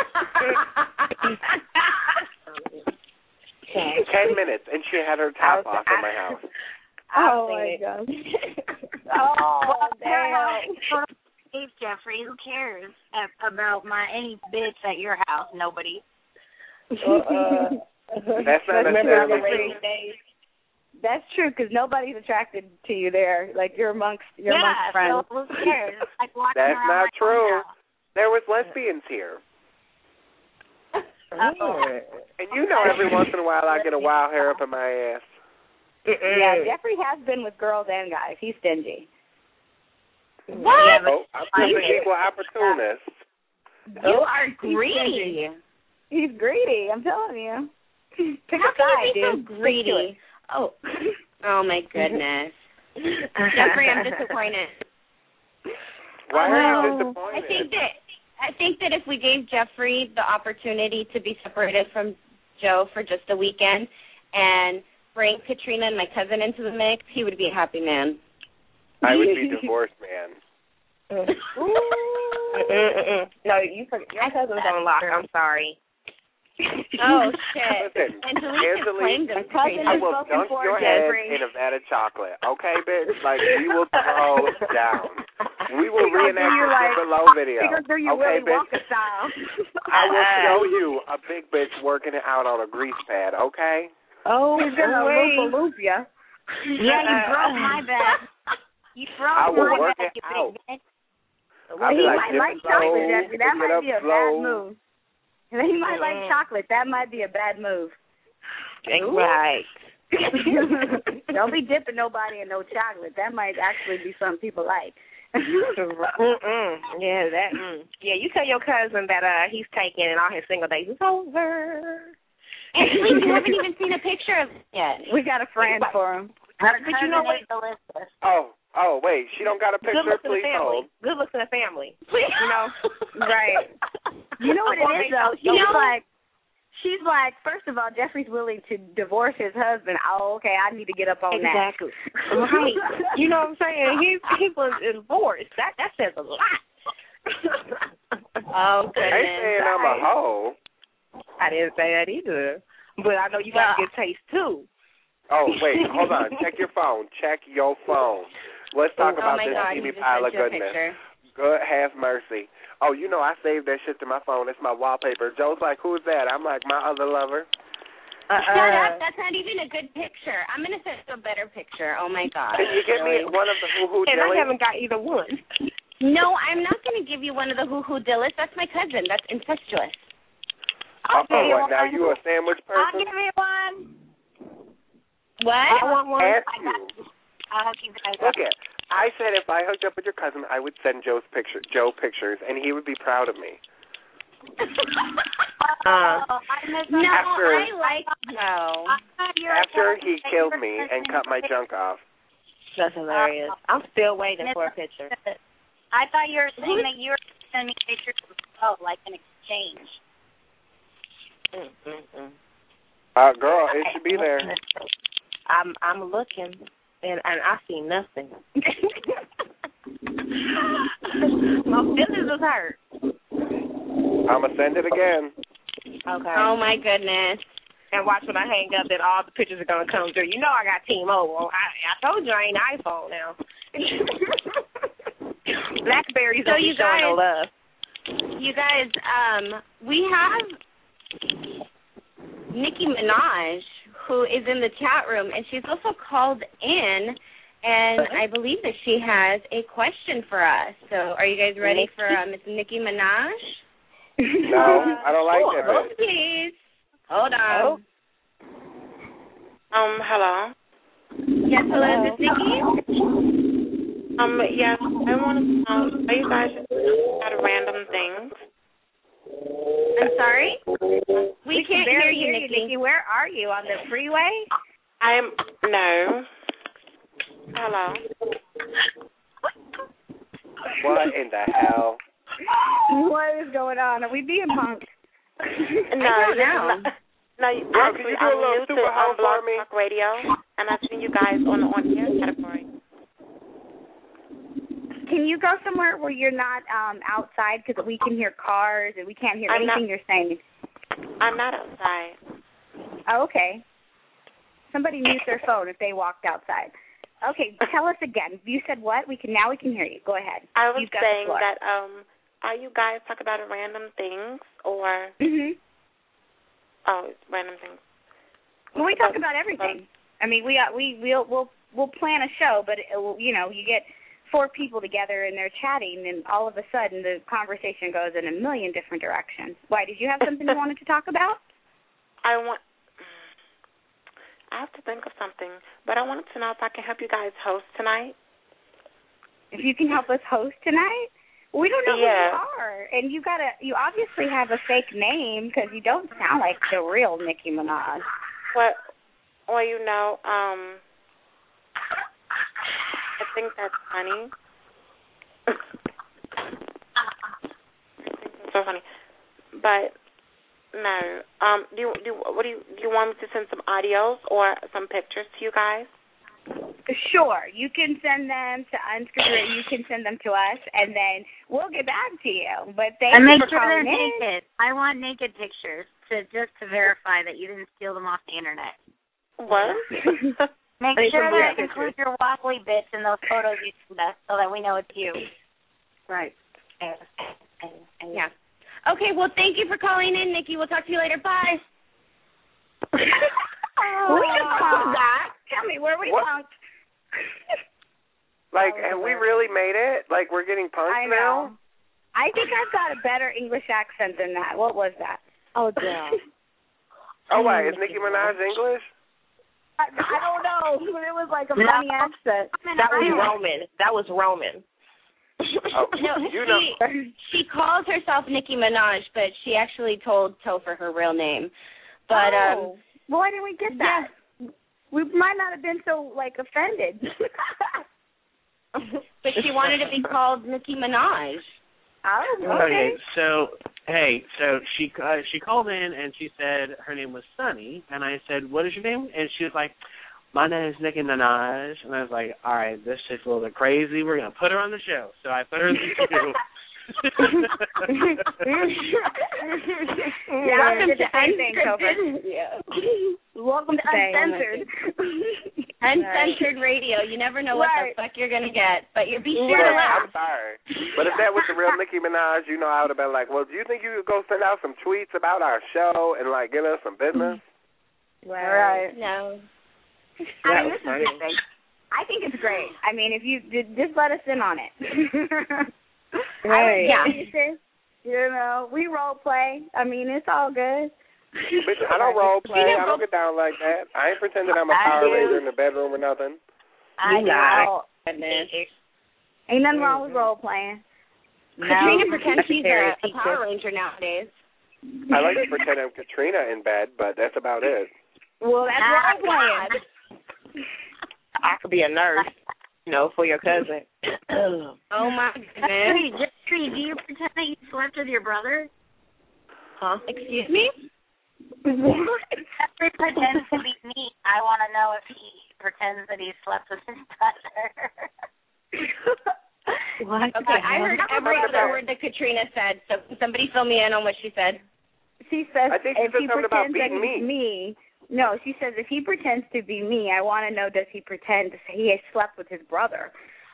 Ten minutes, and she had her top off in my house. Oh I've my seen it. god. Oh, Oh damn. Dave Jeffrey, who cares a- about my any bitch at your house? Nobody. Well, uh, That's not remember necessarily the true. rainy days. That's true because nobody's attracted to you there. Like you're amongst you're yeah, amongst friends. so who cares? It's like walking That's around not my true. own house. There was lesbians here. Oh. And you know every once in a while I get a wild hair up in my ass. Yeah, Jeffrey has been with girls and guys. He's stingy. What? Yeah, but Oh, I'm just an equal opportunist. You are greedy. He's greedy. I'm telling you. Pick How a can side, you be dude. so greedy? Oh. Oh, my goodness. Jeffrey, I'm disappointed. Why are you Oh, disappointed? I think that I think that if we gave Jeffrey the opportunity to be separated from Joe for just a weekend and bring Katrina and my cousin into the mix, he would be a happy man. I would be divorced, man. No, you forget. Your cousin's on lock. I'm sorry. Oh, shit. Listen, Angelique has claimed him. I will dunk your head in a vat of chocolate, okay, bitch? Like, we will throw down. We will reenact the like, below video. We're going to do you okay, Willy bitch? Wonka style. I will show you a big bitch working it out on a grease pad, okay? Oh, he's going to loop a loop ya. Yeah, you broke my bed. You broke I will my work bed, it you out. big bitch. Well, he like, might like chocolate, Jeffrey. That might be a slow. bad move. He might like Mm. chocolate. That might be a bad move. Right. Don't be dipping nobody in no chocolate. That might actually be something people like. Mm-mm. Yeah, that. Mm. Yeah, you tell your cousin that uh he's taking and all his single days is over. Actually, you haven't even seen a picture of it yet. We got a friend for him. Her But you know what? Delicious. Oh, oh, wait, she don't got a Good picture? looks in the Please family. hold. Good looks in the family. Please. You know. Right. You know what it is, though? She's You know- like, she's like, first of all, Jeffrey's willing to divorce his husband. Oh, okay, I need to get up on Exactly. that. Right. You know what I'm saying? He he was divorced. That that says a lot. Oh, goodness. I ain't saying I'm a hoe. I didn't say that either. But I know you got good taste too. Oh, wait, hold on. Check your phone. Check your phone. Let's talk Oh, about my this God, teeny you just pile of sent you a goodness. picture. Good, have mercy. Oh, you know, I saved that shit to my phone. It's my wallpaper. Joe's like, who's that? I'm like, my other lover. Uh, Shut up. That's not even a good picture. I'm going to send you a better picture. Oh, my God. Can you give really? me one of the hoo-hoo And I dillies? haven't got either one. No, I'm not going to give you one of the hoo-hoo dillis. That's my cousin. That's incestuous. Oh, Okay, what, well, now you a sandwich I'll person? give me one. What? I want one. Ask I got you. I'll hook you guys Look up. at, I said if I hooked up with your cousin, I would send Joe's picture, Joe pictures, and he would be proud of me. Uh, Oh, I missed No, After- I like no. I thought you were After telling he me that killed you were me and listening cut my to- junk off. that's hilarious. I'm still waiting for a picture. I thought you were saying that you were sending me pictures of oh, like an exchange. Mm, mm, mm. Uh, girl, it should be there. I'm I'm looking and and I see nothing. My feelings is hurt. I'ma send it again. Okay. Oh, my goodness. And watch when I hang up that all the pictures are gonna come through. You know I got T-Mobile. I I told you I ain't iPhone now. Blackberries So don't be you showing no guys- love. You guys, um, we have Nicki Minaj, who is in the chat room, and she's also called in, and I believe that she has a question for us. So are you guys ready for uh, Miss Nicki Minaj? No, I don't like that Hold, bitch. please. Hold on. Um, hello. Yes, hello, is this Nicki? Um, yes, I want to know, are you guys at random things? I'm sorry? We, We can can't hear barely you, hear you, Nikki. Nikki. Where are you? On the freeway? I'm, no. Hello. What in the hell? What is going on? Are we being punked? No, don't this is know. not- No, you- Girl, can actually, you do a I'm little new to super hoe um, for Blog me? Talk Radio, and I've seen you guys on the on-air category. Can you go somewhere where you're not um outside because we can hear cars and we can't hear I'm anything not- you're saying? I'm not outside. Oh, okay. Somebody mute their phone if they walked outside. Okay, tell us again. You said what? We can now we can hear you. Go ahead. I was You've got the saying floor. that, um, are you guys talking about random things, or, Mhm. oh, it's random things? Well, we talk about everything. I mean, we got we we'll we'll we'll plan a show, but it will, you know, you get four people together and they're chatting, and all of a sudden the conversation goes in a million different directions. Why? Did you have something you wanted to talk about? I want. I have to think of something, but I wanted to know if I can help you guys host tonight. If you can help us host tonight, we don't know Yeah. who you are, and you gotta. You obviously have a fake name because you don't sound like the real Nicki Minaj. What? Or, you know, um, I think that's funny. So funny. But no. Um, do you do you, what do you do you want me to send some audios or some pictures to you guys? Sure. You can send them to Unscripted. You can send them to us, and then we'll get back to you. But thank and you make for sure they're calling in. naked. I want naked pictures to just to verify that you didn't steal them off the internet. What? Make They sure can that be include your wobbly bits in those photos you send us so that we know it's you. Right. Yeah. Okay, well, thank you for calling in, Nikki. We'll talk to you later. Bye. Oh, we just punked that. Tell me, where we What? punked? Like, have we really made it? Like, we're getting punked I now? know. I think I've got a better English accent than that. What was that? Oh, damn. Oh, why? Is Nicki Minaj English? I, I don't know, but it was like a funny accent. That was Roman. That was Roman. Oh, No, you know. she, she calls herself Nicki Minaj, but she actually told Topher her real name. But, oh. um, why didn't we get that? Yeah. We might not have been so, like, offended. but she wanted to be called Nicki Minaj. Oh, okay. Okay, so hey, so she uh, she called in and she said her name was Sunny, and I said, "What is your name?" And she was like, "My name is Nicki Minaj," and I was like, "All right, this shit's a little bit crazy. We're gonna put her on the show." So I put her in the queue. Yeah, welcome to Unscripted. Yeah. Welcome to Uncensored. Uncensored radio. You never know what Right. the fuck you're gonna get, but you be sure Well, to laugh. I'm sorry. But if that was the real Nicki Minaj, you know, I would have been like, well, do you think you could go send out some tweets about our show and, like, get us some business? Right. No. I mean, this is good. I think it's great. I mean, if you just let us in on it. Right. Yeah. You know, we role play. I mean, it's all good. Bitch, I don't role play. I don't get down like that. I ain't pretending I'm a Power Ranger in the bedroom or nothing. I know. Goodness. Ain't nothing wrong with role playing. No. Katrina pretends she's a, a teacher. Power Ranger nowadays. I like to pretend I'm Katrina in bed, but that's about it. Well, that's role playing. I could be a nurse, you know, for your cousin. Oh, my Hey, goodness. Jeffrey, do you pretend that you slept with your brother? Huh? Excuse me? Jeffrey pretends to be me. I want to know if he pretends that he slept with his brother. What? Okay, I heard every other word that Katrina said, so can somebody fill me in on what she said? She says I think she if said he something about pretends that beating he's me. No, she says if he pretends to be me, I want to know, does he pretend to say he has slept with his brother?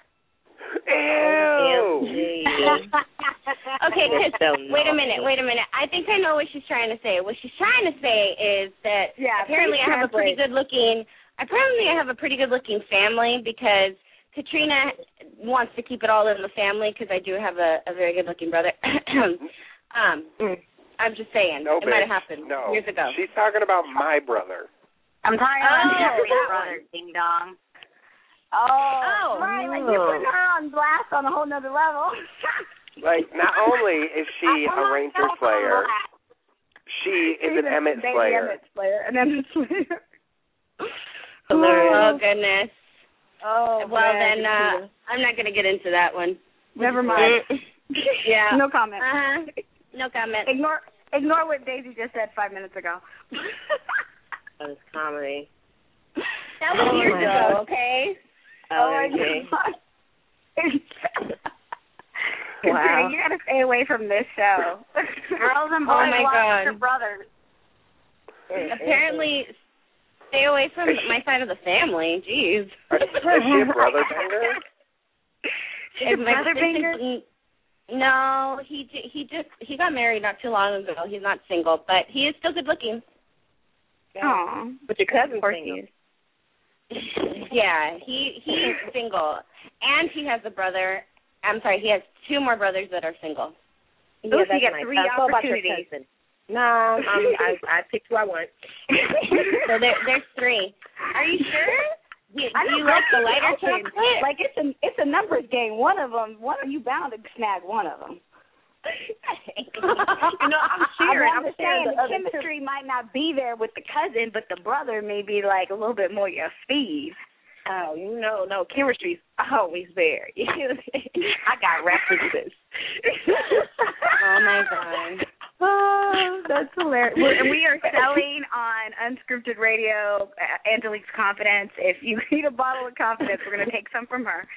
Ew. Okay, cause, wait a minute, wait a minute. I think I know what she's trying to say. What she's trying to say is that Yeah, apparently I have a pretty good looking. Apparently I have a pretty good looking family because Katrina wants to keep it all in the family because I do have a, a very good looking brother. um, I'm just saying, No, it might bitch. have happened No. years ago. She's talking about my brother. I'm talking Oh, about Jeffrey's that brother, one. Ding Dong. Oh, Oh. right. Like you're putting her on blast on a whole nother level. Like, not only is she a Ranger Slayer, she is an Emmett Baby Slayer. Emmett Slayer. An Emmett Slayer. Oh, goodness. Oh, Well, man. then uh, I'm not going to get into that one. Never mind. Yeah. No comment. Uh-huh. No comment. Ignore ignore what Daisy just said five minutes ago. That's comedy. That was Oh, years my ago, God. okay? Oh my Okay. God. Wow. Katrina, you gotta stay away from this show. Girls and Oh, boys my watch God. their brothers. Apparently, stay away from my side of the family. Jeez. Is she a brother banger? Is my brother sister- banger? No, he j- he just he got married not too long ago. He's not single, but he is still good looking. Aw. But your cousin's Of course single. he is. Yeah, he he's single, and he has a brother. I'm sorry, he has two more brothers that are single. Yeah, Ooh, so that's you got nice. three That's all about your opportunities. cousin. No, um, I I picked who I want. So there there's three. Are you sure? Do, I do know, you like the that's lighter open. chocolate? Like it's a it's a numbers game. One of them, one of you bound to snag one of them. You know, I'm sharing. I'm, I'm saying sharing the, the chemistry might not be there with the cousin, but the brother may be like a little bit more your speed. Oh, you know, no, chemistry's always there. I got references. Oh, my God. Oh, that's hilarious. We're, and we are selling on Unscripted Radio uh, Angelique's Confidence. If you need a bottle of confidence, we're going to take some from her.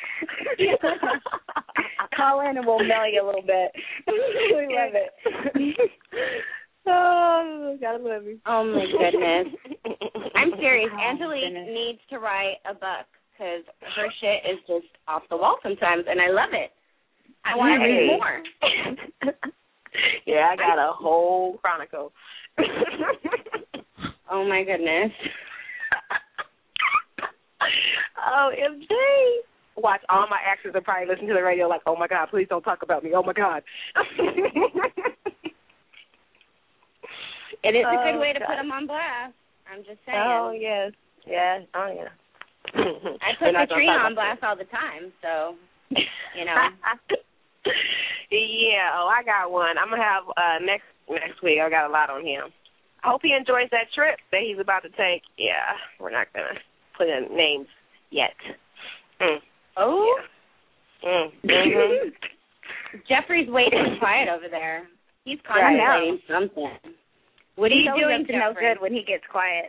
Call in and we'll mail you a little bit. We love it. Oh, gotta love you. Oh, my goodness. I'm serious. Oh, Angelique goodness. needs to write a book because her shit is just off the wall sometimes, and I love it. I want to read more. Yeah, I got a whole chronicle. Oh, my goodness. O M G. Watch, all my exes are probably listening to the radio like, oh, my God, please don't talk about me. Oh, my God. It is a Oh, good way to God. put them on blast. I'm just saying. Oh, yes. Yeah. Oh, yeah. I put Katrina on blast all the time, so, you know. Yeah, oh, I got one. I'm going to have uh, next next week. I got a lot on him. I hope he enjoys that trip that he's about to take. Yeah, we're not going to put in names yet. Mm. Oh? Yeah. Mm. Mm-hmm. Jeffrey's way too quiet over there. He's Right. contemplating something. What are He's you always doing, up to no Jeffrey? good when he gets quiet.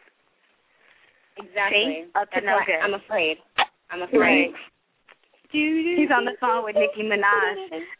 Exactly. See? Up to That's no why good. I'm afraid. I'm afraid. He's on the phone with Nicki Minaj.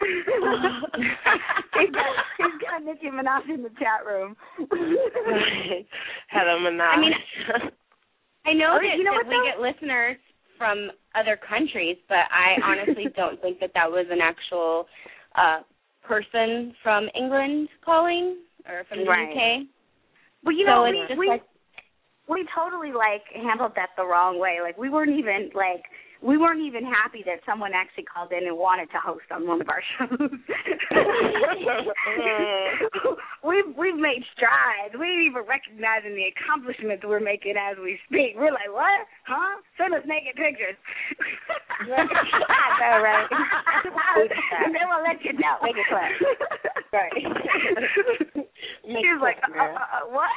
he's, got, he's got Nicki Minaj in the chat room. Hello, Minaj. I mean, I know Oh, that, you know that what, we though? get listeners from other countries, but I honestly don't think that that was an actual uh, person from England calling or from the Right. U K. Well, you So know, it's we, just we, like- we totally, like, handled that the wrong way. Like, we weren't even, like, we weren't even happy that someone actually called in and wanted to host on one of our shows. we've we've made strides. We ain't even recognizing the accomplishments we're making as we speak. We're like, what? Huh? Send us naked pictures. I know, right? And then we'll let you know. Make it clap. Right. She was like, uh, uh, uh, what?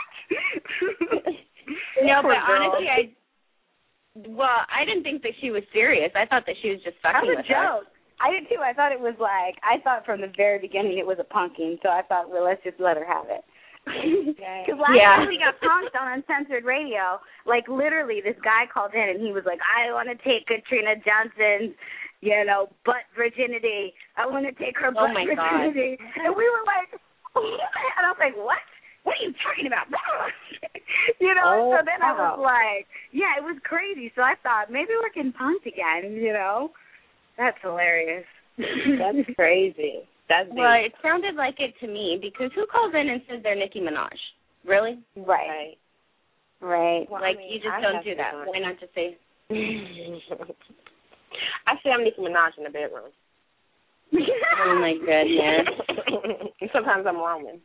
No, Poor but girl. honestly, I well, I didn't think that she was serious. I thought that she was just That fucking was a with us. joke. I did too. I thought it was like, I thought from the very beginning it was a punking, so I thought, well, let's just let her have it. Because last Yeah. time we got punked on Uncensored Radio, like literally this guy called in and he was like, I want to take Katrina Johnson's, you know, butt virginity. I want to take her Oh, butt my God. virginity. And we were like, and I was like, what? What are you talking about? You know, Oh, so then I was wow. like, yeah, it was crazy. So I thought, maybe we're getting punked again, you know? That's hilarious. That's crazy. That's deep. Well, it sounded like it to me because who calls in and says they're Nicki Minaj? Really? Right. Right. Well, like, I mean, you just I don't have do to that. not. Why not just say, I say I'm Nicki Minaj in the bedroom. oh, my goodness. And sometimes I'm Roman.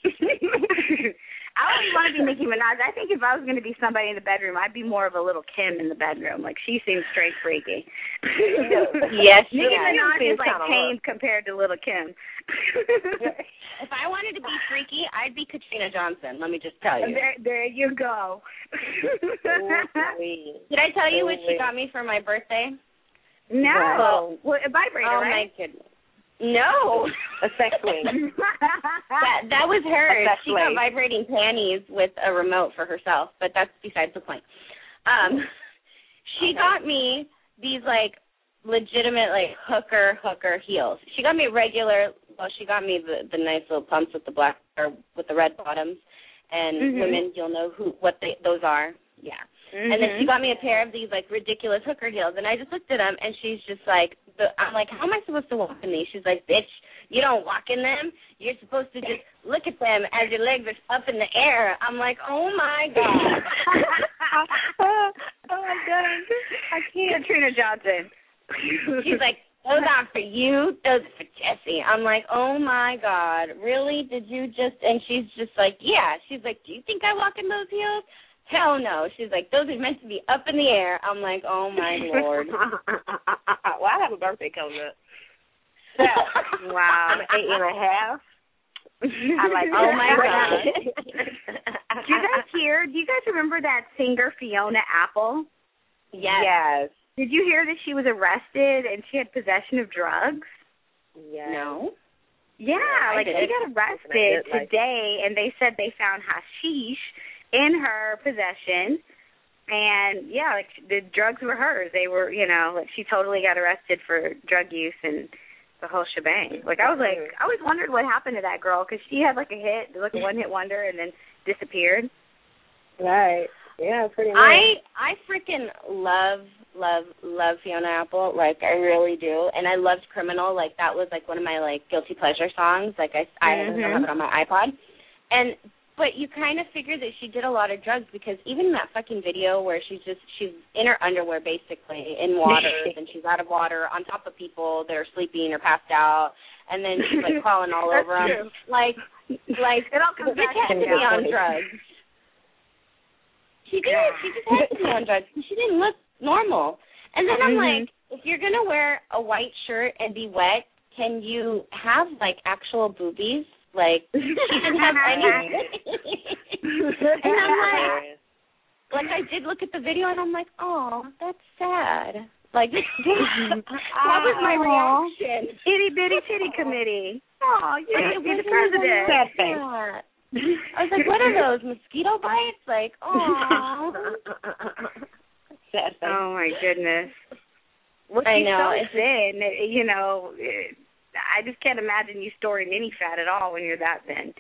I don't even want to be Nicki Minaj. I think if I was going to be somebody in the bedroom, I'd be more of a little Kim in the bedroom. Like, she seems straight freaky. Yes, Nicki yeah. Minaj She is like kinda tame compared to little Kim. If I wanted to be freaky, I'd be Katrina Johnson, let me just tell you. There, there you go. Ooh-wee. Did I tell you what she Ooh-wee. got me for my birthday? No. Well, a vibrator, Oh, right? my goodness. No. A sex swing. That that was her. That's She got late. vibrating panties with a remote for herself, but that's besides the point. Um, she Okay. got me these like legitimate like hooker hooker heels. She got me regular. Well, she got me the the nice little pumps with the black or with the red bottoms. And Mhm. women, you'll know who what they, those are. Yeah. Mm-hmm. And then she got me a pair of these like ridiculous hooker heels, and I just looked at them, and she's just like, the, I'm like, how am I supposed to walk in these? She's like, bitch, you don't walk in them. You're supposed to just look at them as your legs are up in the air. I'm like, oh my god. Oh my god, I can't. Katrina Johnson. She's like, those aren't for you. Those are for Jesse. I'm like, oh my god, really? Did you just? And she's just like, yeah. She's like, do you think I walk in those heels? Hell no. She's like, those are meant to be up in the air. I'm like, oh, my Lord. Well, I have a birthday coming up. So, wow. I'm an eight and a half. I like that. Oh, my God. Do you guys hear, do you guys remember that singer Fiona Apple? Yes. Yes. Did you hear that she was arrested and she had possession of drugs? Yes. No. Yeah, I like did. she got arrested I did, like- today, and they said they found hashish in her possession. And, yeah, like, the drugs were hers. They were, you know, like, she totally got arrested for drug use and the whole shebang. Like, I was like, I always wondered what happened to that girl, because she had, like, a hit, like a one-hit wonder, and then disappeared. Right. Yeah, pretty much. I I freaking love, love, love Fiona Apple. Like, I really do. And I loved Criminal. Like, that was, like, one of my, like, guilty pleasure songs. Like, I, I Mhm. have it on my iPod. And... But you kind of figure that she did a lot of drugs because even in that fucking video where she's just, she's in her underwear basically, in water, and she's out of water, on top of people that are sleeping or passed out, and then she's like crawling all over them. Like, like, it all comes the back bitch had to be on down. drugs. She did. She just had to be on drugs. She didn't look normal. And then I'm Mhm. like, if you're going to wear a white shirt and be wet, can you have, like, actual boobies? Like, she didn't have any. And I'm like, like, I did look at the video, and I'm like, oh, that's sad. Like, that was my reaction. Itty bitty titty committee. Oh, you Like, should be the what is president. that? I was like, what are those, mosquito bites? Like, oh. Oh, my goodness. Well, I she's know, so it's thin, you know. It, I just can't imagine you storing any fat at all when you're that thin.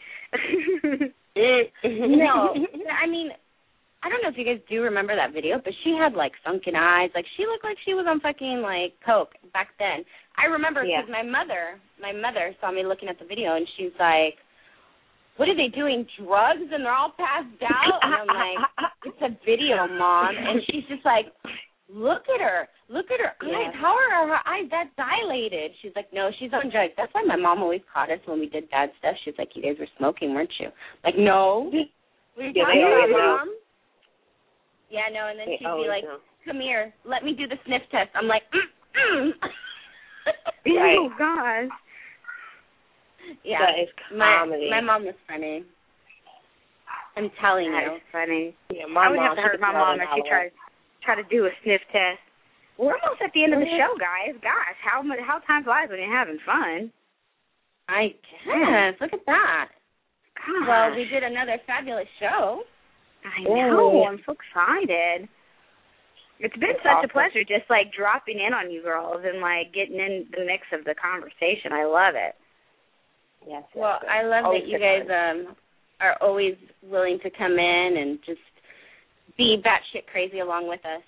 No. I mean, I don't know if you guys do remember that video, but she had, like, sunken eyes. Like, she looked like she was on fucking, like, coke back then. I remember because Yeah. my mother, my mother saw me looking at the video, and she's like, what are they doing, drugs? And they're all passed out? And I'm like, it's a video, Mom. And she's just like, look at her. Look at her eyes. How are her eyes that dilated? She's like, no, she's on drugs. That's why my mom always caught us when we did bad stuff. She's like, you guys were smoking, weren't you? Like, no. We were Yeah, talking they about always Mom. Yeah, no, and then They she'd be always like, know. come here, let me do the sniff test. I'm like, mm, mm. Right. Oh, gosh. Yeah. That is my, comedy. my mom was funny. I'm telling That you. is funny. Yeah, my I would mom, have to hurt my mom if she tried try to do a sniff test. We're almost at the end of the show, guys. Gosh, how mu- how time flies when you're having fun. I guess. Look at that. Gosh. Well, we did another fabulous show. I know. I'm so excited. It's been That's such awesome. a pleasure just, like, dropping in on you girls and, like, getting in the mix of the conversation. I love it. Yes, yes, Well, yes. I love Always that you good guys times. um are always willing to come in and just be batshit crazy along with us.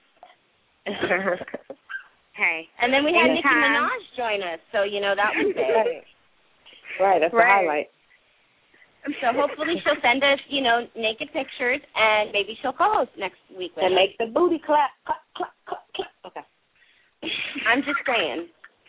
Hey. And then we had Nicki Anytime. Minaj join us, so, you know, that was big. Right. Right, that's Right. the highlight. So hopefully she'll send us, you know, naked pictures, and maybe she'll call us next week with And us. make the booty clap, clap, clap, clap, clap. Okay. I'm just saying.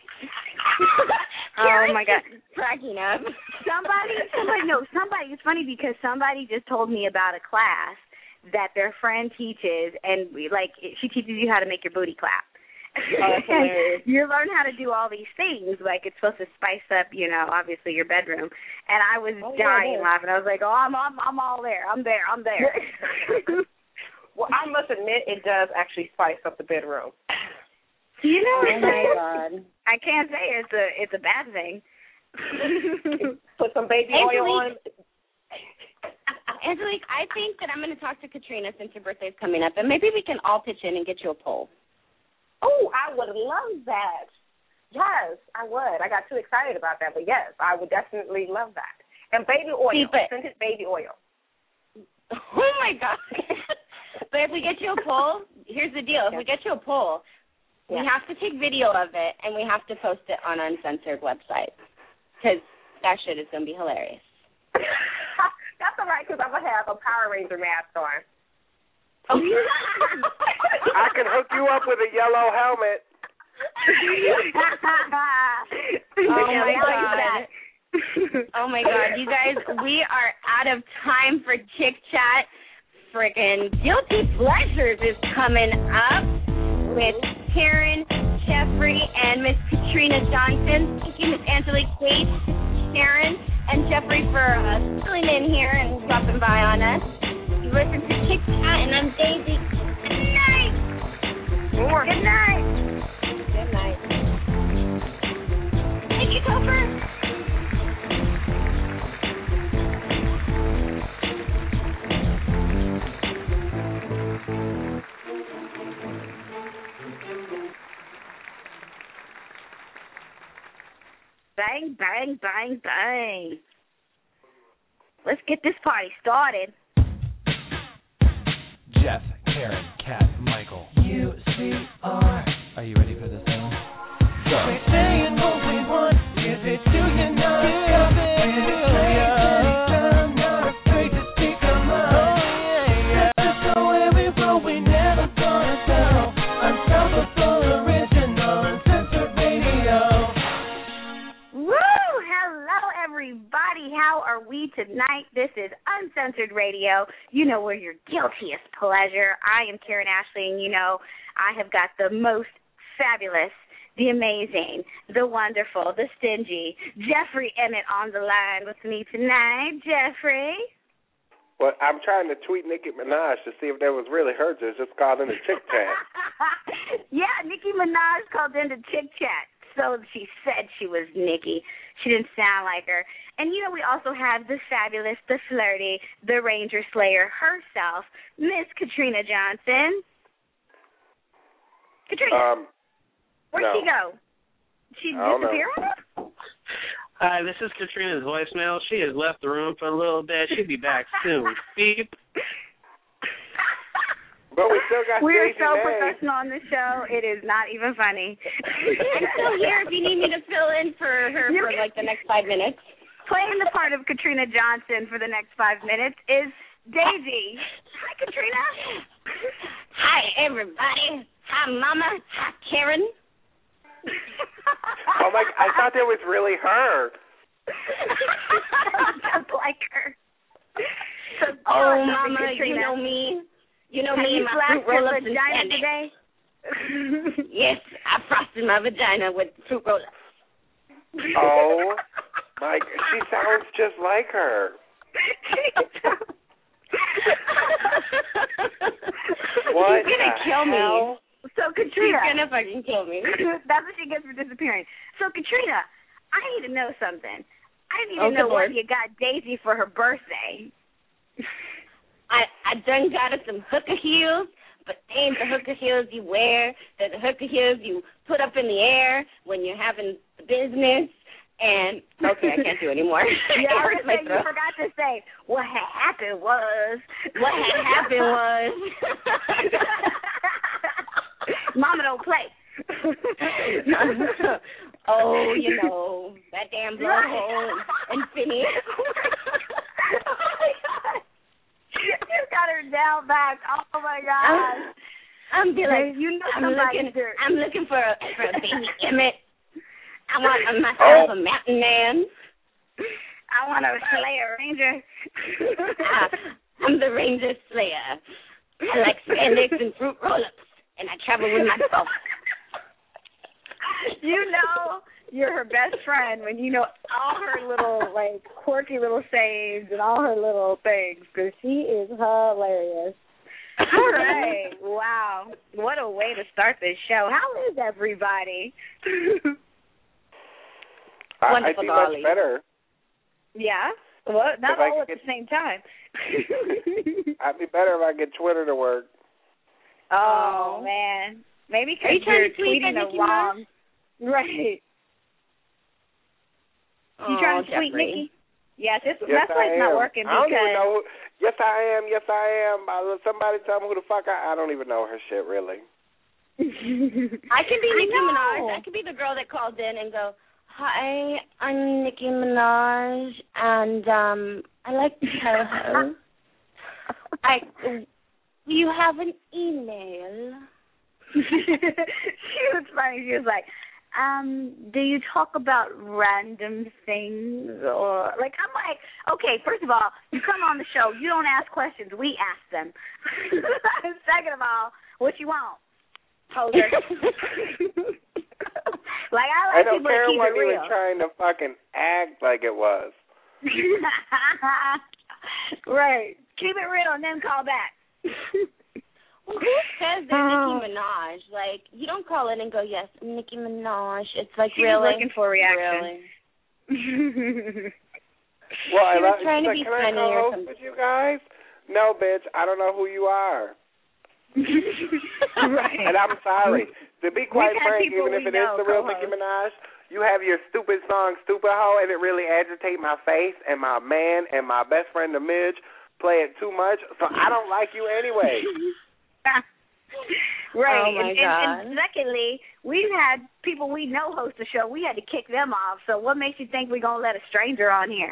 Oh, my God. Cracking up. Somebody, somebody, no, somebody, it's funny because somebody just told me about a class that their friend teaches, and, we, like, she teaches you how to make your booty clap. Oh, that's hilarious. You learn how to do all these things, like it's supposed to spice up, you know, obviously your bedroom. And I was Oh, yeah, dying it is. laughing. I was like, oh, I'm, I'm, I'm all there. I'm there. I'm there. Well, I must admit, it does actually spice up the bedroom. You know, Oh, my God. I can't say it's a, it's a bad thing. Put some baby Angelique. oil on. Angelique, I think that I'm going to talk to Katrina since your birthday's coming up, and maybe we can all pitch in and get you a poll. Oh, I would love that. Yes, I would. I got too excited about that, but yes, I would definitely love that. And baby oil. See, but- Scented baby oil. Oh, my God. But if we get you a poll, here's the deal. If we get you a poll, we Yeah. have to take video of it, and we have to post it on Uncensored website, because that shit is going to be hilarious. That's all right, because I'm going to have a Power Ranger mask on. Oh, I can hook you up with a yellow helmet. Oh, my God. Oh, my God. You guys, we are out of time for Chick Chat. Frickin' Guilty Pleasures is coming up with Karen Jeffrey. Jeffrey and Miss Katrina Johnson. Thank you, Miss Angelique Kate, Sharon, and Jeffrey for uh, filling in here and dropping by on us. You listen to Chick Chat, and I'm Daisy. Good night. Good night. Good night. Thank you, Topher. Bang, bang, bang, bang. Let's get this party started. Jeff, Karen, Kat, Michael. U C R. Are you ready for this one? Go. We're saying what we want. Give it to you now. Give it to you. I'm not afraid to speak our mind. That's just the way we roll. We never gonna settle. Unstoppable, original, uncensored radio. Woo! Hello, everybody. How are we tonight? This is Uncensored Radio. You know, we're your guiltiest pleasure. I am Karen Ashley, and you know, I have got the most fabulous, the amazing, the wonderful, the stingy Jeffrey Emmett on the line with me tonight. Jeffrey? Well, I'm trying to tweet Nicki Minaj to see if that was really her. Just just called in the Chick Chat. Yeah, Nicki Minaj called into Chick Chat. So she said she was Nicki. She didn't sound like her. And, you know, we also have the fabulous, the flirty, the Ranger Slayer herself, Miss Katrina Johnson. Katrina, Um, where'd no. she go? She I don't disappeared on us? Hi, this is Katrina's voicemail. She has left the room for a little bit. She'll be back soon. Beep. But we still got We're Daisy so May. professional on the show. It is not even funny. I'm still here if you need me to fill in for her You for can- like the next five minutes. Playing the part of Katrina Johnson for the next five minutes is Daisy. Hi, Katrina. Hi, everybody. Hi, Mama. Hi, Karen. Oh my! I thought that was really her. Just like her. So, Oh, uh, Mama, Katrina, you know me. You know have me you and my flashed fruit your roll-ups and vagina candy. today? Yes, I frosted my vagina with fruit roll-ups. Oh my! She sounds just like her. What She's gonna the kill hell? me. So, She's Katrina. gonna fucking kill me. That's what she gets for disappearing. So, Katrina, I need to know something. I need Oh, to know good what Lord. you got Daisy for her birthday. I I done got her some hooker heels, but they ain't the hooker heels you wear. They're the hooker heels you put up in the air when you're having the business. And okay, I can't do anymore. Yeah, I It hurts was my saying you throat. forgot to say what had happened was. What had happened was. Mama don't play. Oh, you know, that damn blowhole and Phineas. Oh my God. You got her down back. Oh my God. I'm be like, you know I'm looking, dirt. I'm looking for a, for a baby Emmett. I want a, myself a mountain man. I want a Slayer Ranger. uh, I'm the Ranger Slayer. I like spandex and fruit roll-ups, and I travel with my dog. You know you're her best friend when you know all her little, like, quirky little sayings and all her little things, because she is hilarious. All right. Wow. What a way to start this show. How is everybody? I, Wonderful, I'd be darling. much better. Yeah? Well, not If I all could at get- the same time. I'd be better if I could Twitter to work. Oh, man. Maybe Are you because trying you're to tweet tweeting at the Nicki wrong. Right. You Oh, trying to tweet Jeffrey. Nikki? Yes, it's, Yes, that's why I it's not am. working I don't even because know. Who, yes, I am. Yes, I am. Uh, Somebody tell me who the fuck I. I don't even know her shit really. I could be I Nicki know. Minaj. I could be the girl that called in and go, "Hi, I'm Nicki Minaj, and um, I like to tell her, I, you have an email." She was funny. She was like, um, do you talk about random things or like? I'm like, okay. First of all, you come on the show, you don't ask questions, we ask them. Second of all, what you want? Holder. Like I I like know people to Karen keep it wasn't real. even trying to fucking act like it was. Right. Keep it real and then call back. Well, who says they're Nicki Minaj? Like, you don't call in and go, yes, Nicki Minaj. It's like, she really? was looking for a reaction. Really? Well, she I was love, trying to like, be can I funny or co-host something. with you guys? No, bitch, I don't know who you are. Right. And I'm sorry. To be quite frank, even if it is the real co-host. Nicki Minaj, you have your stupid song, Stupid Hoe, and it really agitates my face and my man and my best friend, the Midge, play it too much, so I don't like you anyway. Right. Oh, my and, God. and, and secondly, we've had people we know host the show. We had to kick them off. So what makes you think we're going to let a stranger on here?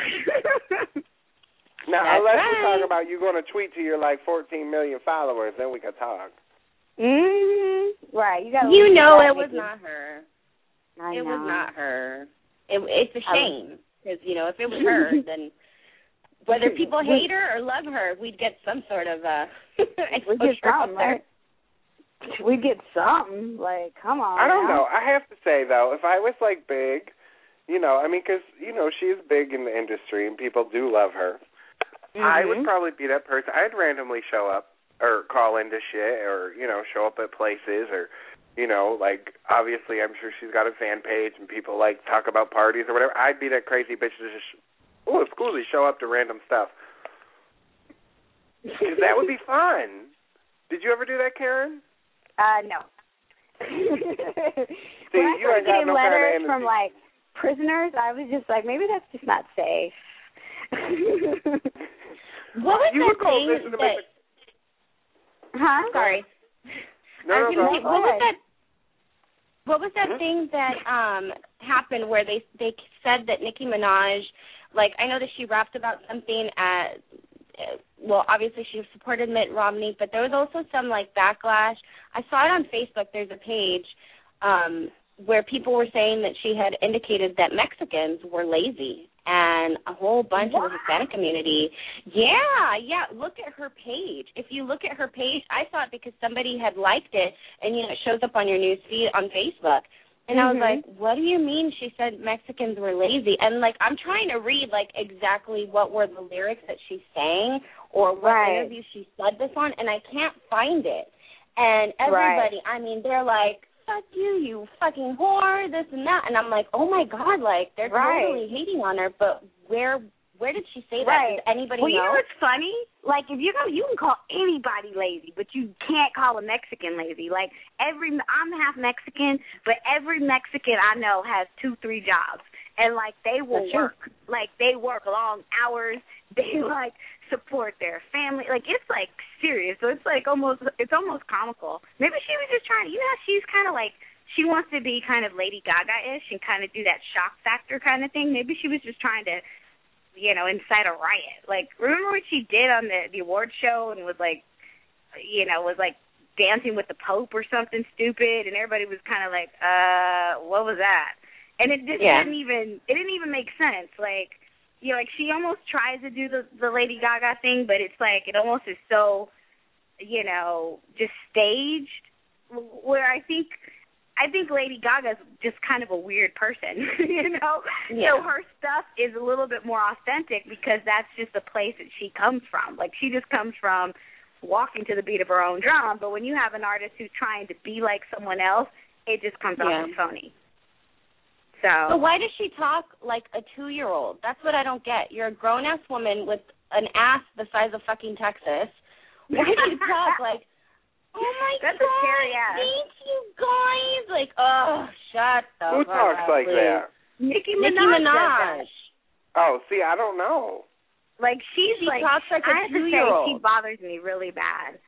Now, That's unless right. we're talking about you going to tweet to your, like, fourteen million followers, then we can talk. Mm-hmm. Right. You, gotta You know it that, was Nikki. not her. I It know. was not her. It, it's a I shame. Because, you know, if it was her, then whether people hate her or love her, we'd get some sort of uh, we get exposure up something, there. right? We get something. Like, come on. I don't now. know. I have to say, though, if I was, like, big, you know, I mean, because, you know, she is big in the industry and people do love her. Mm-hmm. I would probably be that person. I'd randomly show up or call into shit or, you know, show up at places or, you know, like, obviously I'm sure she's got a fan page and people, like, talk about parties or whatever. I'd be that crazy bitch to just, oh, excuse me, show up to random stuff. Because that would be fun. Did you ever do that, Karen? Uh, no. See, when I you started ain't got getting no kind of letters energy. from, like, prisoners, I was just like, maybe that's just not safe. What was You that would go thing listen to that... me. Huh? Sorry. No, I no, was go gonna say, ahead. what was that? What was that Hmm? thing that um happened where they they said that Nicki Minaj, like I know that she rapped about something at, uh, well, obviously she supported Mitt Romney, but there was also some like backlash. I saw it on Facebook. There's a page um where people were saying that she had indicated that Mexicans were lazy. And a whole bunch What? of the Hispanic community. Yeah, yeah. Look at her page. If you look at her page, I saw it because somebody had liked it, and you know it shows up on your news feed on Facebook. And Mm-hmm. I was like, "What do you mean?" She said Mexicans were lazy, and like I'm trying to read like exactly what were the lyrics that she sang or what Right. interview she said this on, and I can't find it. And everybody, I mean, they're like, fuck you, you fucking whore, this and that. And I'm like, oh, my God, like, they're Right. totally hating on her. But where where did she say that? Right. Does anybody well, know? you know what's funny? Like, if you go, you can call anybody lazy, but you can't call a Mexican lazy. Like, every, I'm half Mexican, but every Mexican I know has two, three jobs. And, like, they will That's true. work. Like, they work long hours. They, like, support their family. Like, it's, like, serious. So it's, like, almost, it's almost comical. Maybe she was just trying to, you know, she's kind of, like, she wants to be kind of Lady Gaga-ish and kind of do that shock factor kind of thing. Maybe she was just trying to, you know, incite a riot. Like, remember what she did on the, the award show and was, like, you know, was, like, dancing with the Pope or something stupid, and everybody was kind of like, uh, what was that? And it just Yeah. didn't even, it didn't even make sense. Like, you know, like, she almost tries to do the, the Lady Gaga thing, but it's like, it almost is so, you know, just staged, where I think, I think Lady Gaga's just kind of a weird person, you know? Yeah. So her stuff is a little bit more authentic because that's just the place that she comes from. Like, she just comes from walking to the beat of her own drum, but when you have an artist who's trying to be like someone else, it just comes Yeah. off as phony. So, So why does she talk like a two-year-old? That's what I don't get. You're a grown-ass woman with an ass the size of fucking Texas. Why do you talk like, oh, my That's God, a scary ass. thank you, guys. Like, oh, shut the Who fuck talks up, like please. that? Nicki Minaj. Nicki does Minaj. that. Oh, see, I don't know. Like, she's She like, talks like a I have to say, two-year-old. she bothers me really bad.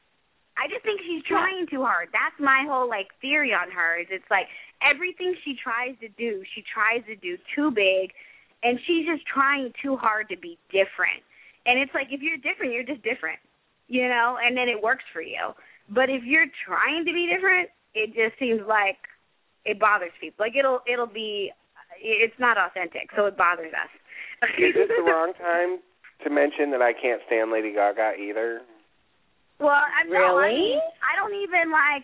I just think she's trying too hard. That's my whole, like, theory on her is it's like everything she tries to do, she tries to do too big, and she's just trying too hard to be different. And it's like, if you're different, you're just different, you know, and then it works for you. But if you're trying to be different, it just seems like it bothers people. Like, it'll it'll be, it's not authentic, so it bothers us. Is this the wrong time to mention that I can't stand Lady Gaga either? Well, I'm no, I Really? mean, I don't even like.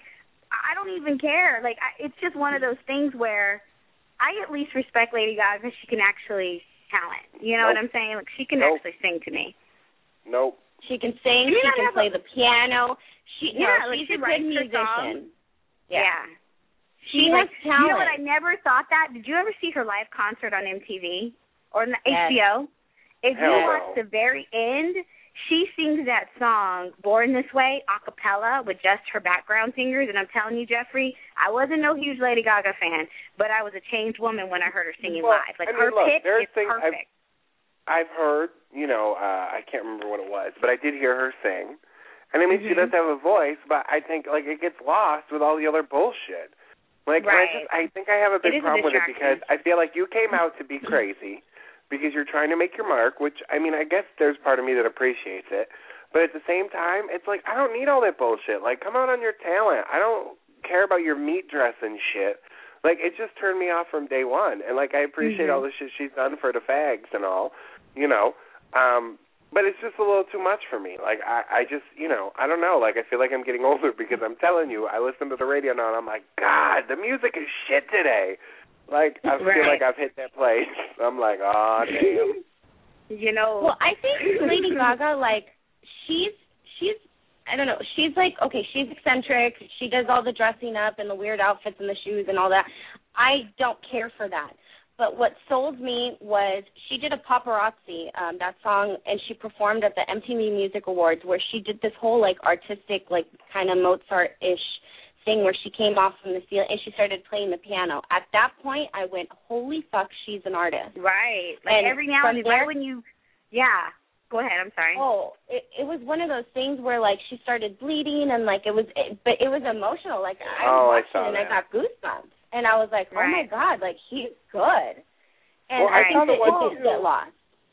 I don't even care. Like, I, it's just one of those things where I at least respect Lady Gaga because she can actually talent. You know nope. what I'm saying? Like, she can nope. actually sing to me. Nope. She can sing. You she can play a, the piano. She yeah, no, like she's she a good musician. Yeah. yeah. She, she has like, talent. You know what? I never thought that. Did you ever see her live concert on M T V or on the yes. H B O? If Hell you no. watch the very end, she sings that song "Born This Way" a cappella with just her background singers. And I'm telling you, Jeffrey, I wasn't no huge Lady Gaga fan, but I was a changed woman when I heard her singing well, live. Like I mean, her look, pitch is perfect. I've, I've heard, you know, uh, I can't remember what it was, but I did hear her sing. And I mean, mm-hmm. she does have a voice, but I think like it gets lost with all the other bullshit. Like, right. I just, I think I have a big problem a with it because I feel like you came out to be crazy because you're trying to make your mark, which, I mean, I guess there's part of me that appreciates it. But at the same time, it's like, I don't need all that bullshit. Like, come out on your talent. I don't care about your meat dress and shit. Like, it just turned me off from day one. And, like, I appreciate mm-hmm. all the shit she's done for the fags and all, you know. Um, but it's just a little too much for me. Like, I, I just, you know, I don't know. Like, I feel like I'm getting older because I'm telling you, I listen to the radio now and I'm like, God, the music is shit today. Like, I right. feel like I've hit that place. I'm like, oh, damn. You know. Well, I think Lady Gaga, like, she's, she's, I don't know, she's like, okay, she's eccentric. She does all the dressing up and the weird outfits and the shoes and all that. I don't care for that. But what sold me was she did a paparazzi, um, that song, and she performed at the M T V Music Awards where she did this whole, like, artistic, like, kind of Mozart-ish thing where she came off from the ceiling and she started playing the piano. At that point, I went, holy fuck, she's an artist. Right. Like, and every now and then, there, right when you, yeah. Go ahead, I'm sorry. Oh, it, it was one of those things where, like, she started bleeding and, like, it was, it, but it was emotional. Like, I oh, watched I saw it and that. I got goosebumps. And I was like, oh, right. my God, like, he's good. And well, I I think that it well, did get lost.